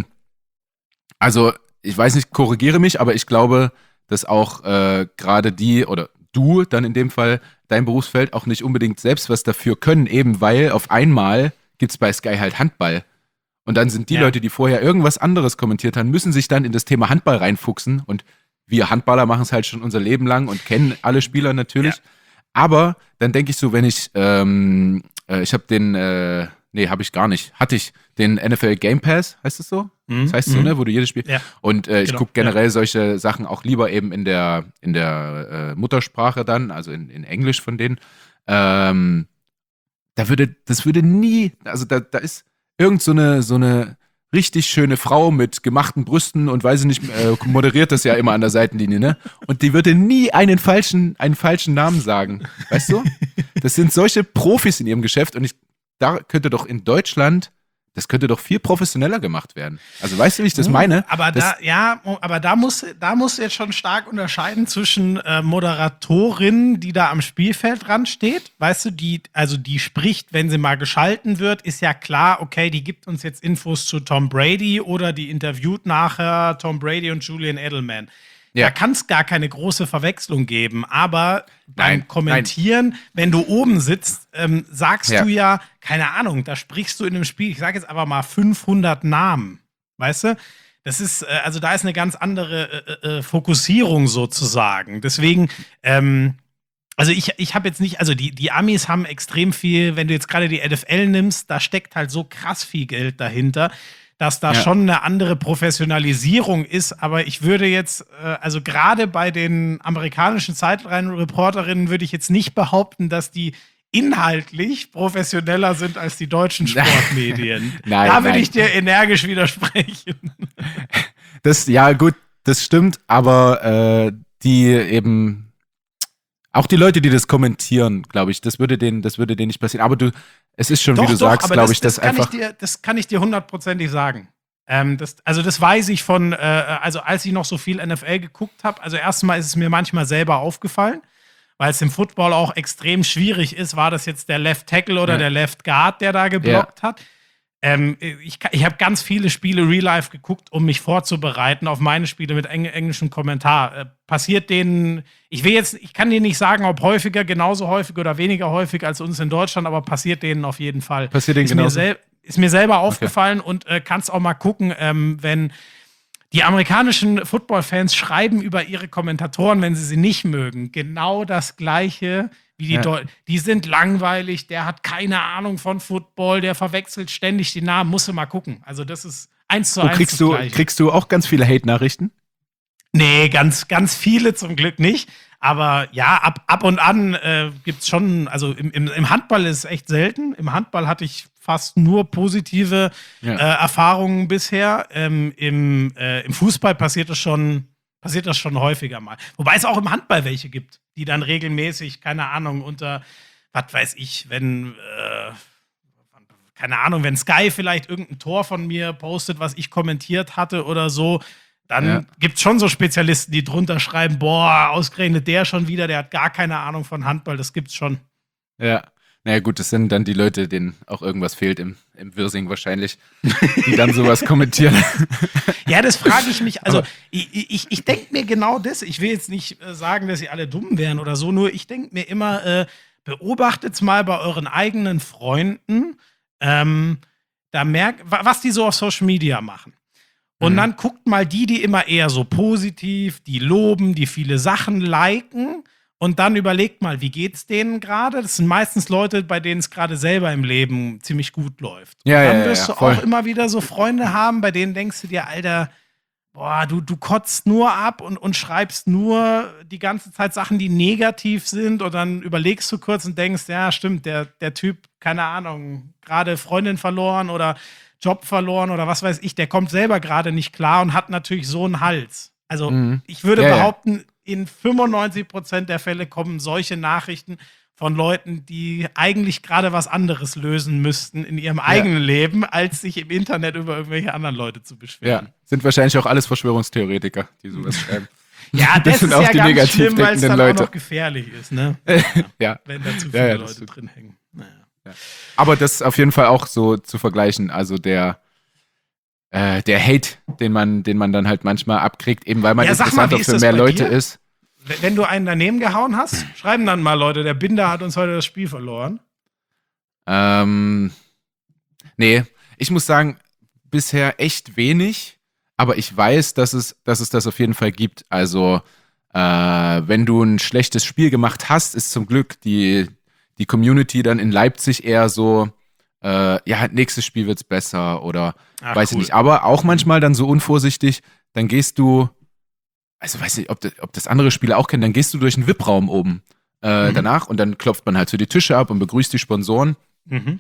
also, ich weiß nicht, korrigiere mich, aber ich glaube, dass auch äh, gerade die oder du dann in dem Fall dein Berufsfeld auch nicht unbedingt selbst was dafür können, eben weil auf einmal gibt es bei Sky halt Handball. Und dann sind die Ja. Leute, die vorher irgendwas anderes kommentiert haben, müssen sich dann in das Thema Handball reinfuchsen. Und wir Handballer machen es halt schon unser Leben lang und kennen alle Spieler natürlich. Ja. Aber dann denke ich so, wenn ich, ähm, äh, ich habe den, äh, nee, habe ich gar nicht, hatte ich den N F L Game Pass, heißt es so? Mhm. Das heißt so, Mhm. ne, wo du jedes Spiel. Ja. Und äh, ich Genau, gucke generell solche Sachen auch lieber eben in der, in der äh, Muttersprache dann, also in, in Englisch von denen. Ähm, da würde, das würde nie, also da, da ist irgend so eine, so eine richtig schöne Frau mit gemachten Brüsten und weiß ich nicht, äh, moderiert das ja immer an der Seitenlinie, ne? Und die würde nie einen falschen, einen falschen Namen sagen. Weißt du? Das sind solche Profis in ihrem Geschäft und ich, da könnte doch in Deutschland, das könnte doch viel professioneller gemacht werden. Also weißt du, wie ich das meine? Aber das, da, ja, aber da muss, da musst du jetzt schon stark unterscheiden zwischen äh, Moderatorin, die da am Spielfeld dran steht, weißt du, die, also die spricht, wenn sie mal geschalten wird, ist ja klar, okay, die gibt uns jetzt Infos zu Tom Brady oder die interviewt nachher Tom Brady und Julian Edelman. Ja. Da kann es gar keine große Verwechslung geben, aber beim Nein, Kommentieren, wenn du oben sitzt, ähm, sagst Ja. du ja, keine Ahnung, da sprichst du in einem Spiel, ich sage jetzt aber mal fünfhundert Namen, weißt du? Das ist, äh, also da ist eine ganz andere äh, äh, Fokussierung sozusagen. Deswegen, ähm, also ich, ich habe jetzt nicht, also die, die Amis haben extrem viel, wenn du jetzt gerade die N F L nimmst, da steckt halt so krass viel Geld dahinter, dass da Ja. schon eine andere Professionalisierung ist. Aber ich würde jetzt, äh, also gerade bei den amerikanischen Sideline-Reporterinnen würde ich jetzt nicht behaupten, dass die inhaltlich professioneller sind als die deutschen Sportmedien. Nein, da würde nein. ich dir energisch widersprechen. Das, ja, gut, das stimmt, aber äh, die eben, auch die Leute, die das kommentieren, glaube ich, das würde denen, das würde denen nicht passieren. Aber du, es ist schon, wie du sagst, aber glaube das, ich, dass das kann einfach. Ich dir, das kann ich dir hundertprozentig sagen. Ähm, das, also das weiß ich von, äh, also als ich noch so viel N F L geguckt habe, also erstmal ist es mir manchmal selber aufgefallen, weil es im Football auch extrem schwierig ist, war das jetzt der Left Tackle oder Ja. der Left Guard, der da geblockt hat. Ähm, ich ich habe ganz viele Spiele Real Life geguckt, um mich vorzubereiten auf meine Spiele mit eng englischem Kommentar. Äh, passiert denen, ich will jetzt, ich kann dir nicht sagen, ob häufiger, genauso häufig oder weniger häufig als uns in Deutschland, aber passiert denen auf jeden Fall. Passiert denen ist mir, genauso? sel ist mir selber aufgefallen und äh, kannst auch mal gucken, ähm, wenn die amerikanischen Football-Fans schreiben über ihre Kommentatoren, wenn sie sie nicht mögen. Genau das Gleiche wie die Ja. Deu Die sind langweilig, der hat keine Ahnung von Football, der verwechselt ständig die Namen. Musst du mal gucken. Also das ist eins zu Oh, eins kriegst, das du, Gleiche. kriegst du auch ganz viele Hate-Nachrichten? Nee, ganz, ganz viele zum Glück nicht. Aber ja, ab, ab und an äh, gibt es schon, also im, im, im Handball ist es echt selten. Im Handball hatte ich fast nur positive Ja. äh, Erfahrungen bisher. Ähm, im, äh, Im Fußball passiert das schon, passiert das schon häufiger mal. Wobei es auch im Handball welche gibt, die dann regelmäßig, keine Ahnung, unter, was weiß ich, wenn, äh, keine Ahnung, wenn Sky vielleicht irgendein Tor von mir postet, was ich kommentiert hatte oder so, dann Ja. gibt es schon so Spezialisten, die drunter schreiben, boah, ausgerechnet der schon wieder, der hat gar keine Ahnung von Handball, das gibt's schon. Ja. Naja, gut, das sind dann die Leute, denen auch irgendwas fehlt im, im Wirsing wahrscheinlich, die dann sowas kommentieren. Ja, das frage ich mich. Also, Aber- ich, ich, ich denke mir genau das. Ich will jetzt nicht äh, sagen, dass sie alle dumm wären oder so, nur ich denke mir immer, äh, beobachtet's mal bei euren eigenen Freunden, ähm, da merkt, was die so auf Social Media machen. Und Mhm. dann guckt mal die, die immer eher so positiv, die loben, die viele Sachen liken. Und dann überlegt mal, wie geht's denen gerade? Das sind meistens Leute, bei denen es gerade selber im Leben ziemlich gut läuft. Ja, und dann ja, ja, wirst ja, du voll. auch immer wieder so Freunde haben, bei denen denkst du dir, Alter, boah, du, du kotzt nur ab und, und schreibst nur die ganze Zeit Sachen, die negativ sind. Und dann überlegst du kurz und denkst, ja, stimmt, der, der Typ, keine Ahnung, gerade Freundin verloren oder Job verloren oder was weiß ich, der kommt selber gerade nicht klar und hat natürlich so einen Hals. Also Mhm. ich würde Ja, ja. behaupten, in fünfundneunzig Prozent der Fälle kommen solche Nachrichten von Leuten, die eigentlich gerade was anderes lösen müssten in ihrem eigenen Leben, als sich im Internet über irgendwelche anderen Leute zu Ja, beschweren. sind wahrscheinlich auch alles Verschwörungstheoretiker, die sowas schreiben. Ja, das, Das sind ist auch ja die ganz negativ schlimm, weil es denkenden dann Leute. auch noch gefährlich ist, ne? Ja. Wenn da zu Ja, viele ja, das Leute stimmt. drin hängen. Naja. Aber das ist auf jeden Fall auch so zu vergleichen. Also der, äh, der Hate, den man, den man dann halt manchmal abkriegt, eben weil man Ja, sag mal, interessanter wie ist für das mehr bei Leute dir? ist. Wenn wenn du einen daneben gehauen hast, schreiben dann mal Leute, der Binder hat uns heute das Spiel verloren. Ähm, nee, ich muss sagen, bisher echt wenig, aber ich weiß, dass es, dass es das auf jeden Fall gibt. Also, äh, wenn du ein schlechtes Spiel gemacht hast, ist zum Glück die, die Community dann in Leipzig eher so, äh, ja, nächstes Spiel wird's besser oder Ach, weiß cool. ich nicht. Aber auch manchmal dann so unvorsichtig, dann gehst du, also weiß nicht, ob, das, ob das andere Spieler auch kennen, dann gehst du durch einen V I P-Raum oben äh, Mhm. danach und dann klopft man halt so die Tische ab und begrüßt die Sponsoren. Mhm.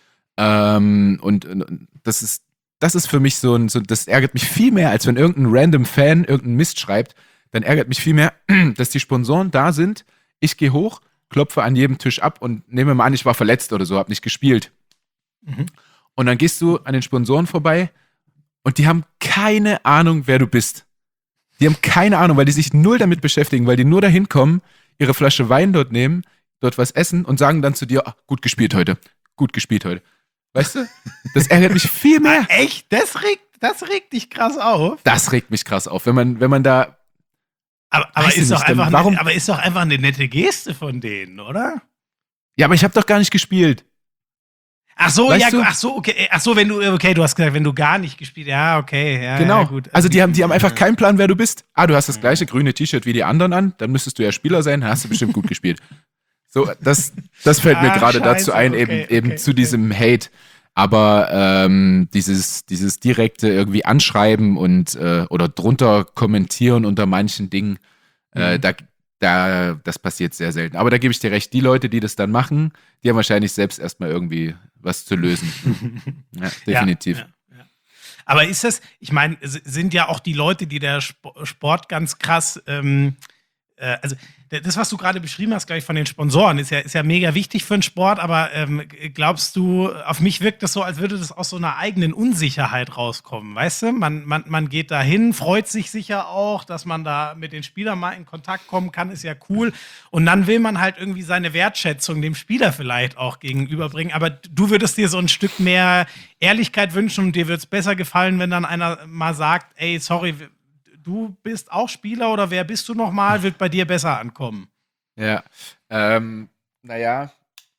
Ähm, und, und das ist, das ist für mich so ein, so, das ärgert mich viel mehr, als wenn irgendein random Fan irgendeinen Mist schreibt. Dann ärgert mich viel mehr, dass die Sponsoren da sind. Ich gehe hoch, klopfe an jedem Tisch ab und nehme mal an, ich war verletzt oder so, hab nicht gespielt. Mhm. Und dann gehst du an den Sponsoren vorbei und die haben keine Ahnung, wer du bist. Die haben keine Ahnung, weil die sich null damit beschäftigen, weil die nur dahin kommen, ihre Flasche Wein dort nehmen, dort was essen und sagen dann zu dir, ah, gut gespielt heute, gut gespielt heute. Weißt du? Das ärgert mich viel mehr. Ah, echt? Das regt, das regt dich krass auf. Das regt mich krass auf, wenn man, wenn man da. Aber, aber, Weiß ich ist doch nicht, dann einfach warum- eine, aber ist doch einfach eine nette Geste von denen, oder? Ja, aber ich habe doch gar nicht gespielt. Ach so, Weißt ja, du? ach so, okay, ach so, wenn du, okay, du hast gesagt, wenn du gar nicht gespielt, ja, okay, ja, Genau. ja, gut. Also die haben, die haben einfach Ja. keinen Plan, wer du bist. Ah, du hast das gleiche grüne T-Shirt wie die anderen an, dann müsstest du ja Spieler sein, dann hast du bestimmt gut gespielt. So, das, das fällt mir Ach, gerade dazu scheiße, ein, okay, eben, eben okay, zu okay. diesem Hate. Aber ähm, dieses, dieses direkte irgendwie Anschreiben und äh, oder drunter kommentieren unter manchen Dingen, äh, Mhm. da, da, das passiert sehr selten. Aber da gebe ich dir recht, die Leute, die das dann machen, die haben wahrscheinlich selbst erstmal irgendwie was zu lösen. Ja, definitiv. Ja, ja, ja. Aber ist das, ich meine, es sind ja auch die Leute, die der Sp- Sport ganz krass, ähm, äh, also d- das, was du gerade beschrieben hast, glaube ich, von den Sponsoren, ist ja, ist ja mega wichtig für den Sport, aber ähm, glaubst du, auf mich wirkt das so, als würde das aus so einer eigenen Unsicherheit rauskommen, weißt du? Man, man, man geht da hin, freut sich sicher auch, dass man da mit den Spielern mal in Kontakt kommen kann, ist ja cool. Und dann will man halt irgendwie seine Wertschätzung dem Spieler vielleicht auch gegenüberbringen. Aber du würdest dir so ein Stück mehr Ehrlichkeit wünschen und dir würde es besser gefallen, wenn dann einer mal sagt, ey, sorry, du bist auch Spieler oder wer bist du nochmal, wird bei dir besser ankommen. Ja, ähm, naja.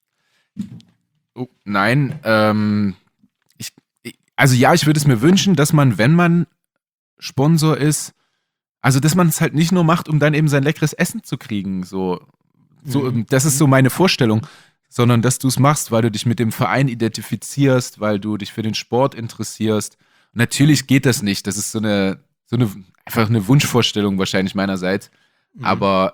Oh, nein, ähm, ich, ich, also ja, ich würde es mir wünschen, dass man, wenn man Sponsor ist, also dass man es halt nicht nur macht, um dann eben sein leckeres Essen zu kriegen, so, so Mhm. das ist so meine Vorstellung, sondern dass du es machst, weil du dich mit dem Verein identifizierst, weil du dich für den Sport interessierst. Und natürlich geht das nicht, das ist so eine, so eine, einfach eine Wunschvorstellung wahrscheinlich meinerseits, Mhm. aber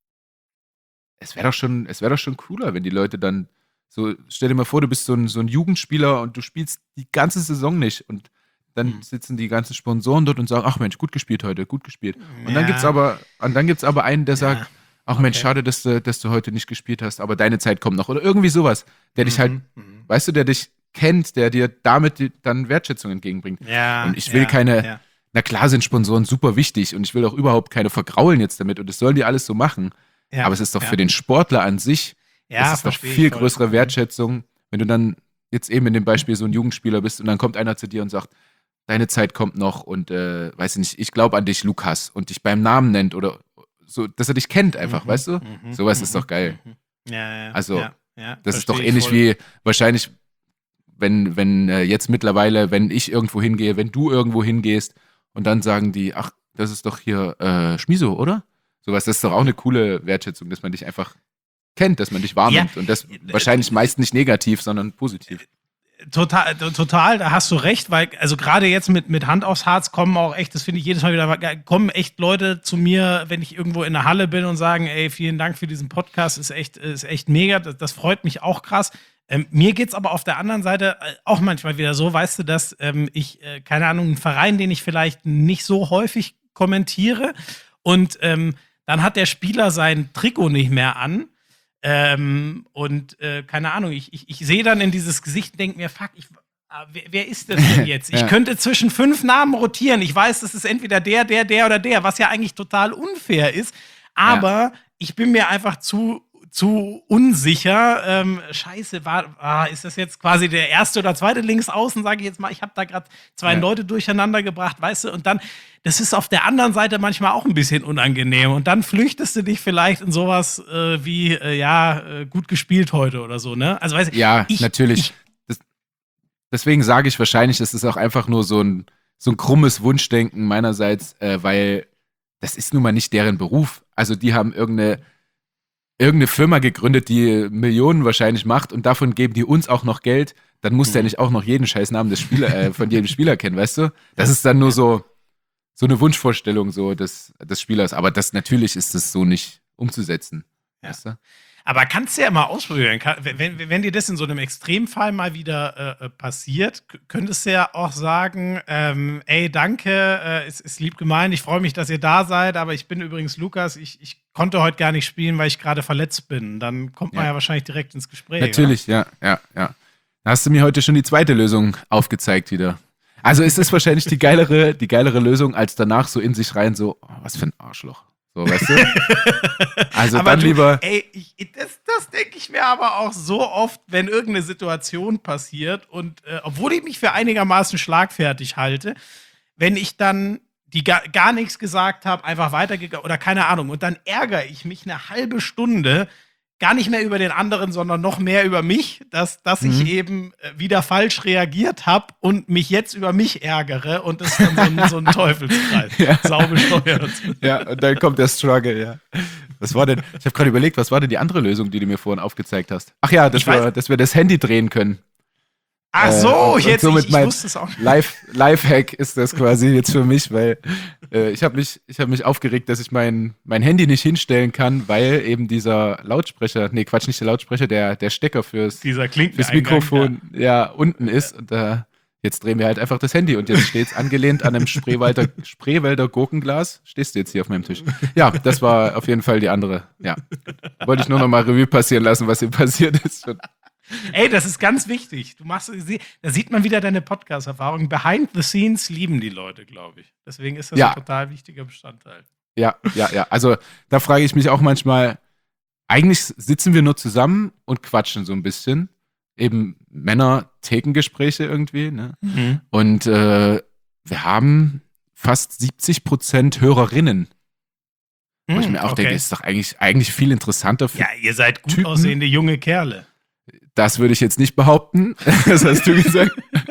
es wäre doch schon, es wäre doch schon cooler, wenn die Leute dann so, stell dir mal vor, du bist so ein, so ein Jugendspieler und du spielst die ganze Saison nicht und dann Mhm. sitzen die ganzen Sponsoren dort und sagen, ach Mensch, gut gespielt heute, gut gespielt. Und dann Ja. gibt's aber, und dann gibt's aber einen, der sagt, Ja. ach Mensch, Okay. schade, dass du, dass du heute nicht gespielt hast, aber deine Zeit kommt noch. Oder irgendwie sowas, der dich halt, Mhm. Mhm. weißt du, der dich kennt, der dir damit die, dann Wertschätzung entgegenbringt. Ja, Und ich will ja, keine, ja. na klar sind Sponsoren super wichtig und ich will auch überhaupt keine vergraulen jetzt damit und das sollen die alles so machen. Ja, Aber es ist doch ja. für den Sportler an sich, Ja, es ist doch verstehe ich viel voll. größere Mhm. Wertschätzung, wenn du dann jetzt eben in dem Beispiel so ein Jugendspieler bist und dann kommt einer zu dir und sagt, deine Zeit kommt noch und äh, weiß ich nicht, ich glaube an dich, Lukas, und dich beim Namen nennt oder so, dass er dich kennt einfach, Mhm, weißt du? mhm, Sowas mhm, ist doch geil. mhm. Ja, ja, Also, ja, ja, das ist doch verstehe ich ähnlich voll. wie wahrscheinlich, wenn, wenn äh, jetzt mittlerweile, wenn ich irgendwo hingehe, wenn du irgendwo hingehst und dann sagen die, ach, das ist doch hier äh, Schmiso, oder? Sowas, das ist doch auch eine coole Wertschätzung, dass man dich einfach kennt, dass man dich Ja, wahrnimmt. Und das wahrscheinlich meist nicht negativ, sondern positiv. Total, total, da hast du recht, weil, also gerade jetzt mit, mit Hand aufs Harz kommen auch echt, das finde ich jedes Mal wieder, kommen echt Leute zu mir, wenn ich irgendwo in der Halle bin und sagen, ey, vielen Dank für diesen Podcast, ist echt, ist echt mega, das, das freut mich auch krass. Ähm, mir geht's aber auf der anderen Seite äh, auch manchmal wieder so, weißt du, dass ähm, ich, äh, keine Ahnung, einen Verein, den ich vielleicht nicht so häufig kommentiere und ähm, dann hat der Spieler sein Trikot nicht mehr an. Ähm, und äh, keine Ahnung, ich, ich, ich sehe dann in dieses Gesicht und denke mir, fuck, ich, ah, wer, wer ist das denn jetzt? Ich Ja. könnte zwischen fünf Namen rotieren. Ich weiß, das ist entweder der, der, der oder der, was ja eigentlich total unfair ist. Aber ich bin mir einfach zu, zu unsicher. Ähm, scheiße, war, ah, ist das jetzt quasi der erste oder zweite Linksaußen, sage ich jetzt mal. Ich habe da gerade zwei Ja. Leute durcheinander gebracht, weißt du, und dann das ist auf der anderen Seite manchmal auch ein bisschen unangenehm. Und dann flüchtest du dich vielleicht in sowas äh, wie, äh, ja, äh, gut gespielt heute oder so, ne? Also, weißt du, Ja, ich, natürlich. Ich, Das, deswegen sage ich wahrscheinlich, das ist auch einfach nur so ein, so ein krummes Wunschdenken meinerseits, äh, weil das ist nun mal nicht deren Beruf. Also die haben irgendeine, irgendeine Firma gegründet, die Millionen wahrscheinlich macht und davon geben die uns auch noch Geld. Dann muss der nicht auch noch jeden Scheißnamen des Spieler, äh, von jedem Spieler kennen, weißt du? Das ist dann nur so, so eine Wunschvorstellung so des, des Spielers. Aber das natürlich ist das so nicht umzusetzen. Ja. Weißt du? Aber kannst du ja mal ausprobieren. Kann, wenn, wenn dir das in so einem Extremfall mal wieder äh, passiert, k- könntest du ja auch sagen, ähm, ey, danke, äh, es ist lieb gemeint, ich freue mich, dass ihr da seid, aber ich bin übrigens Lukas, ich, ich konnte heute gar nicht spielen, weil ich gerade verletzt bin. Dann kommt man Ja. ja wahrscheinlich direkt ins Gespräch. Natürlich, ja, ja, ja. Da hast du mir heute schon die zweite Lösung aufgezeigt wieder. Also es ist wahrscheinlich die geilere, die geilere Lösung, als danach so in sich rein so, oh, was für ein Arschloch. So, weißt du? Also aber dann du, lieber, Ey, ich, das, das denke ich mir aber auch so oft, wenn irgendeine Situation passiert und äh, obwohl ich mich für einigermaßen schlagfertig halte, wenn ich dann die gar, gar nichts gesagt habe, einfach weitergegangen oder keine Ahnung und dann ärgere ich mich eine halbe Stunde gar nicht mehr über den anderen, sondern noch mehr über mich, dass, dass Mhm. ich eben äh, wieder falsch reagiert habe und mich jetzt über mich ärgere und das ist dann so ein, so ein Teufelskreis. Ja. Saubesteuert. ja, und dann kommt der Struggle, ja. Was war denn, ich habe gerade überlegt, was war denn die andere Lösung, die du mir vorhin aufgezeigt hast? Ach ja, dass, Ich weiß- wir, dass wir das Handy drehen können. Ach Äh, so, und- und jetzt, somit ich, ich mein wusste es auch nicht. Live, Lifehack ist das quasi jetzt für mich, weil äh, ich habe mich, ich hab mich aufgeregt, dass ich mein, mein Handy nicht hinstellen kann, weil eben dieser Lautsprecher, nee, Quatsch, nicht der Lautsprecher, der, der Stecker fürs, Dieser klingt fürs Mikrofon ja, unten ist. Und da jetzt drehen wir halt einfach das Handy und jetzt steht es angelehnt an einem Spreewälder, Spreewälder Gurkenglas. Stehst du jetzt hier auf meinem Tisch? Ja, das war auf jeden Fall die andere. Ja. Wollte ich nur noch mal Revue passieren lassen, was hier passiert ist. Und Ey, das ist ganz wichtig. Du machst, sie- da sieht man wieder deine Podcast-Erfahrung. Behind the scenes lieben die Leute, glaube ich. Deswegen ist das Ja. ein total wichtiger Bestandteil. Ja, ja, ja. Also da frage ich mich auch manchmal, eigentlich sitzen wir nur zusammen und quatschen so ein bisschen. Eben Männer-Thekengespräche irgendwie. Ne? Und äh, wir haben fast siebzig Prozent Hörerinnen. Wo ich mir auch denke, ist doch eigentlich, eigentlich viel interessanter für. Ja, ihr seid gut Typen. aussehende junge Kerle. Das würde ich jetzt nicht behaupten. Das hast du gesagt.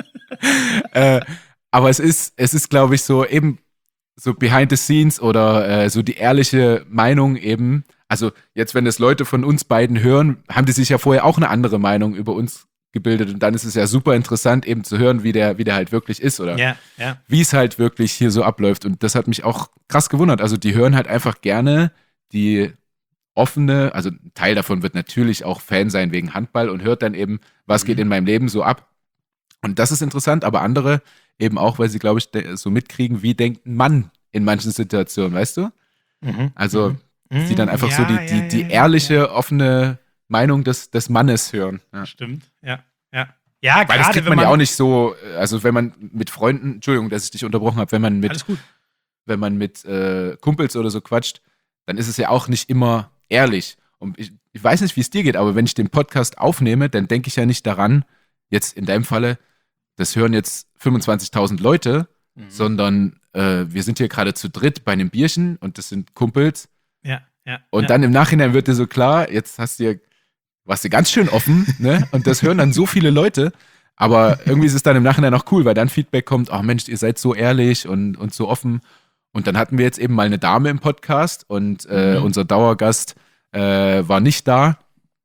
äh, aber es ist, es ist, glaube ich, so eben so behind the scenes oder äh, so die ehrliche Meinung eben. Also jetzt, wenn das Leute von uns beiden hören, haben die sich ja vorher auch eine andere Meinung über uns gebildet. Und dann ist es ja super interessant, eben zu hören, wie der, wie der halt wirklich ist oder Ja, ja. wie es halt wirklich hier so abläuft. Und das hat mich auch krass gewundert. Also die hören halt einfach gerne die offene, also ein Teil davon wird natürlich auch Fan sein wegen Handball und hört dann eben, was geht in meinem Leben so ab. Und das ist interessant, aber andere eben auch, weil sie, glaube ich, de- so mitkriegen, wie denkt ein Mann in manchen Situationen, weißt du? Mhm. Also Mhm. die dann einfach Ja, so die, ja, die, ja, die ja, ehrliche, ja. offene Meinung des, des Mannes hören. Ja. Stimmt, ja, ja. Ja, Weil das gerade kriegt wenn man man ja auch nicht so, also wenn man mit Freunden, Entschuldigung, dass ich dich unterbrochen habe, wenn man mit, Alles gut. wenn man mit äh, Kumpels oder so quatscht, dann ist es ja auch nicht immer ehrlich. Und ich, ich weiß nicht, wie es dir geht, aber wenn ich den Podcast aufnehme, dann denke ich ja nicht daran, jetzt in deinem Falle, das hören jetzt fünfundzwanzigtausend Leute, Mhm. sondern äh, wir sind hier gerade zu dritt bei einem Bierchen und das sind Kumpels. Ja, ja. Und ja. dann im Nachhinein wird dir so klar, jetzt hast du dir warst du ganz schön offen, ne? Und das hören dann so viele Leute. Aber irgendwie ist es dann im Nachhinein auch cool, weil dann Feedback kommt, ach Mensch, ihr seid so ehrlich und, und so offen. Und dann hatten wir jetzt eben mal eine Dame im Podcast und äh, mhm. unser Dauergast äh, war nicht da.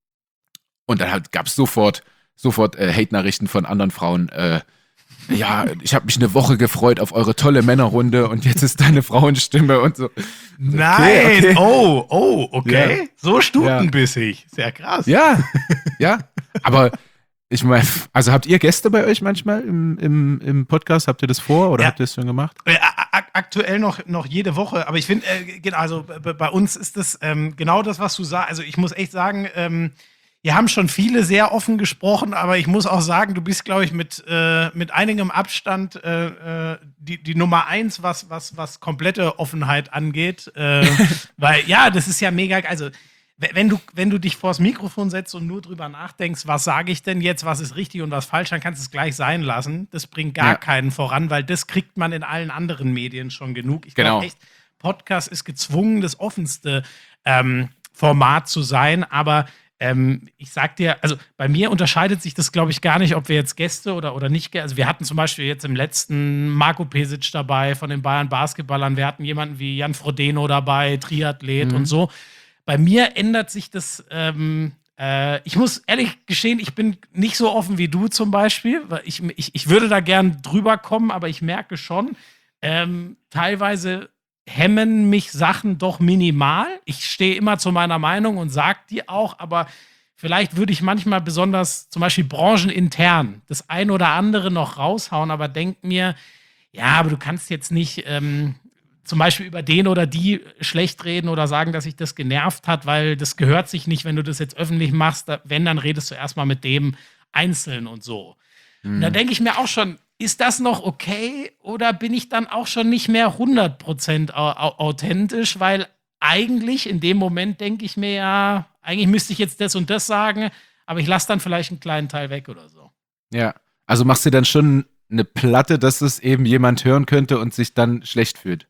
Und dann gab es sofort, sofort äh, Hate-Nachrichten von anderen Frauen. Äh, ja, ich habe mich eine Woche gefreut auf eure tolle Männerrunde und jetzt ist deine Frauenstimme und so. Nein, okay, okay. oh, oh, okay. Ja. So stutenbissig. Sehr krass. Ja, ja. Aber ich meine, also habt ihr Gäste bei euch manchmal im, im, im Podcast? Habt ihr das vor oder ja. habt ihr das schon gemacht? Aktuell noch, noch jede Woche, aber ich finde, äh, also bei uns ist das ähm, genau das, was du sagst. Also ich muss echt sagen, ähm, wir haben schon viele sehr offen gesprochen, aber ich muss auch sagen, du bist, glaube ich, mit, äh, mit einigem Abstand äh, die, die Nummer eins, was, was, was komplette Offenheit angeht. Äh, weil, ja, das ist ja mega, also wenn du, wenn du dich vors Mikrofon setzt und nur drüber nachdenkst, was sage ich denn jetzt, was ist richtig und was falsch, dann kannst du es gleich sein lassen. Das bringt gar ja. keinen voran, weil das kriegt man in allen anderen Medien schon genug. Ich genau. glaube echt, Podcast ist gezwungen, das offenste ähm, Format zu sein, aber Ähm, ich sag dir, also bei mir unterscheidet sich das, glaube ich, gar nicht, ob wir jetzt Gäste oder, oder nicht. Also wir hatten zum Beispiel jetzt im letzten Marco Pesic dabei von den Bayern Basketballern. Wir hatten jemanden wie Jan Frodeno dabei, Triathlet mhm. und so. Bei mir ändert sich das, ähm, äh, ich muss ehrlich gestehen, ich bin nicht so offen wie du zum Beispiel. Weil ich, ich, ich würde da gern drüber kommen, aber ich merke schon, ähm, teilweise hemmen mich Sachen doch minimal. Ich stehe immer zu meiner Meinung und sage die auch, aber vielleicht würde ich manchmal besonders zum Beispiel branchenintern das ein oder andere noch raushauen, aber denk mir, ja, aber du kannst jetzt nicht ähm, zum Beispiel über den oder die schlecht reden oder sagen, dass sich das genervt hat, weil das gehört sich nicht, wenn du das jetzt öffentlich machst. Wenn, dann redest du erstmal mit dem einzeln und so. Mhm. Und da denke ich mir auch schon, ist das noch okay oder bin ich dann auch schon nicht mehr hundert Prozent authentisch? Weil eigentlich in dem Moment denke ich mir ja, eigentlich müsste ich jetzt das und das sagen, aber ich lasse dann vielleicht einen kleinen Teil weg oder so. Ja, also machst du dann schon eine Platte, dass es eben jemand hören könnte und sich dann schlecht fühlt?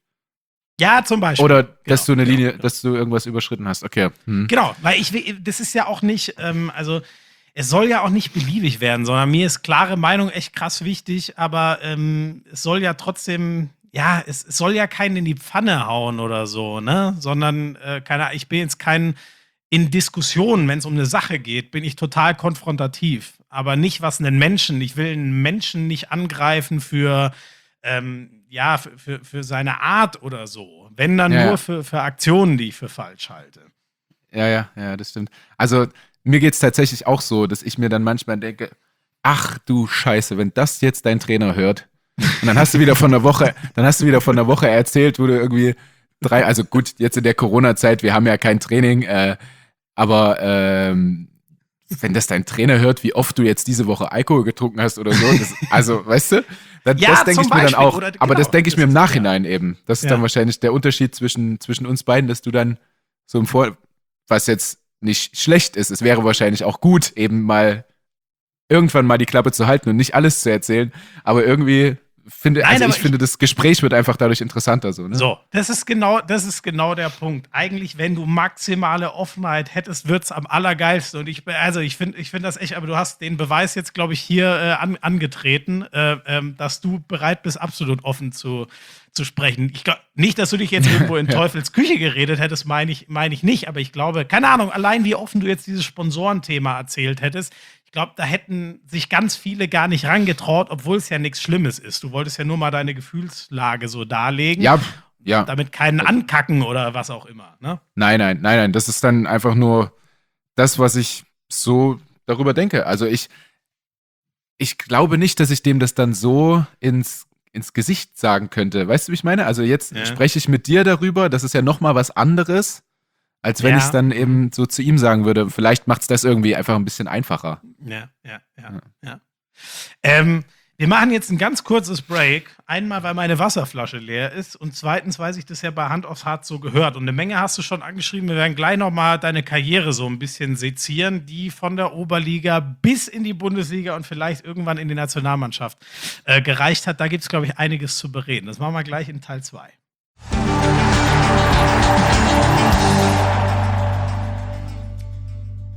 Ja, zum Beispiel. Oder dass genau, du eine genau, Linie, genau. dass du irgendwas überschritten hast. Okay. Hm. Genau, weil ich will, das ist ja auch nicht, ähm, also es soll ja auch nicht beliebig werden, sondern mir ist klare Meinung echt krass wichtig, aber ähm, es soll ja trotzdem, ja, es, es soll ja keinen in die Pfanne hauen oder so, ne? Sondern, äh, keine, ich bin jetzt kein, in Diskussionen, wenn es um eine Sache geht, bin ich total konfrontativ. Aber nicht was einen Menschen, ich will einen Menschen nicht angreifen für, ähm, ja, für, für, für seine Art oder so. Wenn dann ja, nur ja. für, für Aktionen, die ich für falsch halte. Ja, ja, ja, das stimmt. Also mir geht es tatsächlich auch so, dass ich mir dann manchmal denke, ach du Scheiße, wenn das jetzt dein Trainer hört. Und dann hast du wieder von der Woche, dann hast du wieder von der Woche erzählt, wo du irgendwie drei, also gut, jetzt in der Corona-Zeit, wir haben ja kein Training, äh, aber ähm, wenn das dein Trainer hört, wie oft du jetzt diese Woche Alkohol getrunken hast oder so, das, also weißt du, dann, ja, das denke ich mir dann auch. Oder, aber genau, das denke ich mir im ist, Nachhinein ja. eben. Das ist ja. dann wahrscheinlich der Unterschied zwischen, zwischen uns beiden, dass du dann so im Vor, was jetzt nicht schlecht ist. Es wäre wahrscheinlich auch gut, eben mal irgendwann mal die Klappe zu halten und nicht alles zu erzählen. Aber irgendwie finde, Nein, also aber ich finde, das Gespräch wird einfach dadurch interessanter. So, ne? So, das ist genau, das ist genau der Punkt. Eigentlich, wenn du maximale Offenheit hättest, wird's am allergeilsten. Und ich, also ich finde, ich finde das echt, aber du hast den Beweis jetzt, glaube ich, hier äh, an, angetreten, äh, ähm, dass du bereit bist, absolut offen zu, zu sprechen. Ich glaube nicht, dass du dich jetzt irgendwo in Ja. Teufels Küche geredet hättest, meine ich, meine ich nicht. Aber ich glaube, keine Ahnung, allein wie offen du jetzt dieses Sponsorenthema erzählt hättest, ich glaube, da hätten sich ganz viele gar nicht rangetraut, obwohl es ja nichts Schlimmes ist. Du wolltest ja nur mal deine Gefühlslage so darlegen. Ja, ja. Damit keinen ankacken oder was auch immer, ne? Nein, nein, nein, nein. Das ist dann einfach nur das, was ich so darüber denke. Also ich, ich glaube nicht, dass ich dem das dann so ins, ins Gesicht sagen könnte. Weißt du, wie ich meine? Also jetzt Ja. spreche ich mit dir darüber. Das ist ja noch mal was anderes, als wenn Ja. ich es dann eben so zu ihm sagen würde. Vielleicht macht es das irgendwie einfach ein bisschen einfacher. Ja, ja, ja, Ja. ja. Ähm, wir machen jetzt ein ganz kurzes Break. Einmal, weil meine Wasserflasche leer ist und zweitens, weil sich das ja bei Hand aufs Harz so gehört. Und eine Menge hast du schon angeschrieben. Wir werden gleich noch mal deine Karriere so ein bisschen sezieren, die von der Oberliga bis in die Bundesliga und vielleicht irgendwann in die Nationalmannschaft äh, gereicht hat. Da gibt es, glaube ich, einiges zu bereden. Das machen wir gleich in Teil zwei.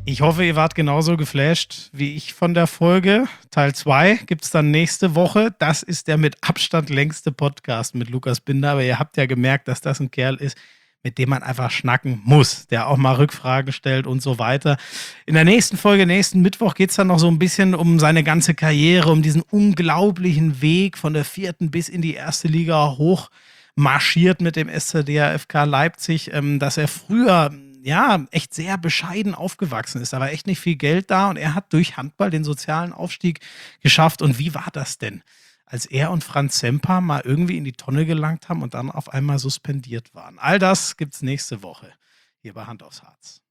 Ich hoffe, ihr wart genauso geflasht wie ich von der Folge. Teil zwei gibt es dann nächste Woche. Das ist der mit Abstand längste Podcast mit Lukas Binder. Aber ihr habt ja gemerkt, dass das ein Kerl ist, mit dem man einfach schnacken muss, der auch mal Rückfragen stellt und so weiter. In der nächsten Folge, nächsten Mittwoch, geht es dann noch so ein bisschen um seine ganze Karriere, um diesen unglaublichen Weg von der vierten bis in die erste Liga hoch marschiert mit dem S C D F K Leipzig, ähm, dass er früher ja echt sehr bescheiden aufgewachsen ist. Da war echt nicht viel Geld da und er hat durch Handball den sozialen Aufstieg geschafft. Und wie war das denn, als er und Franz Semper mal irgendwie in die Tonne gelangt haben und dann auf einmal suspendiert waren? All das gibt's nächste Woche hier bei Hand aufs Harz.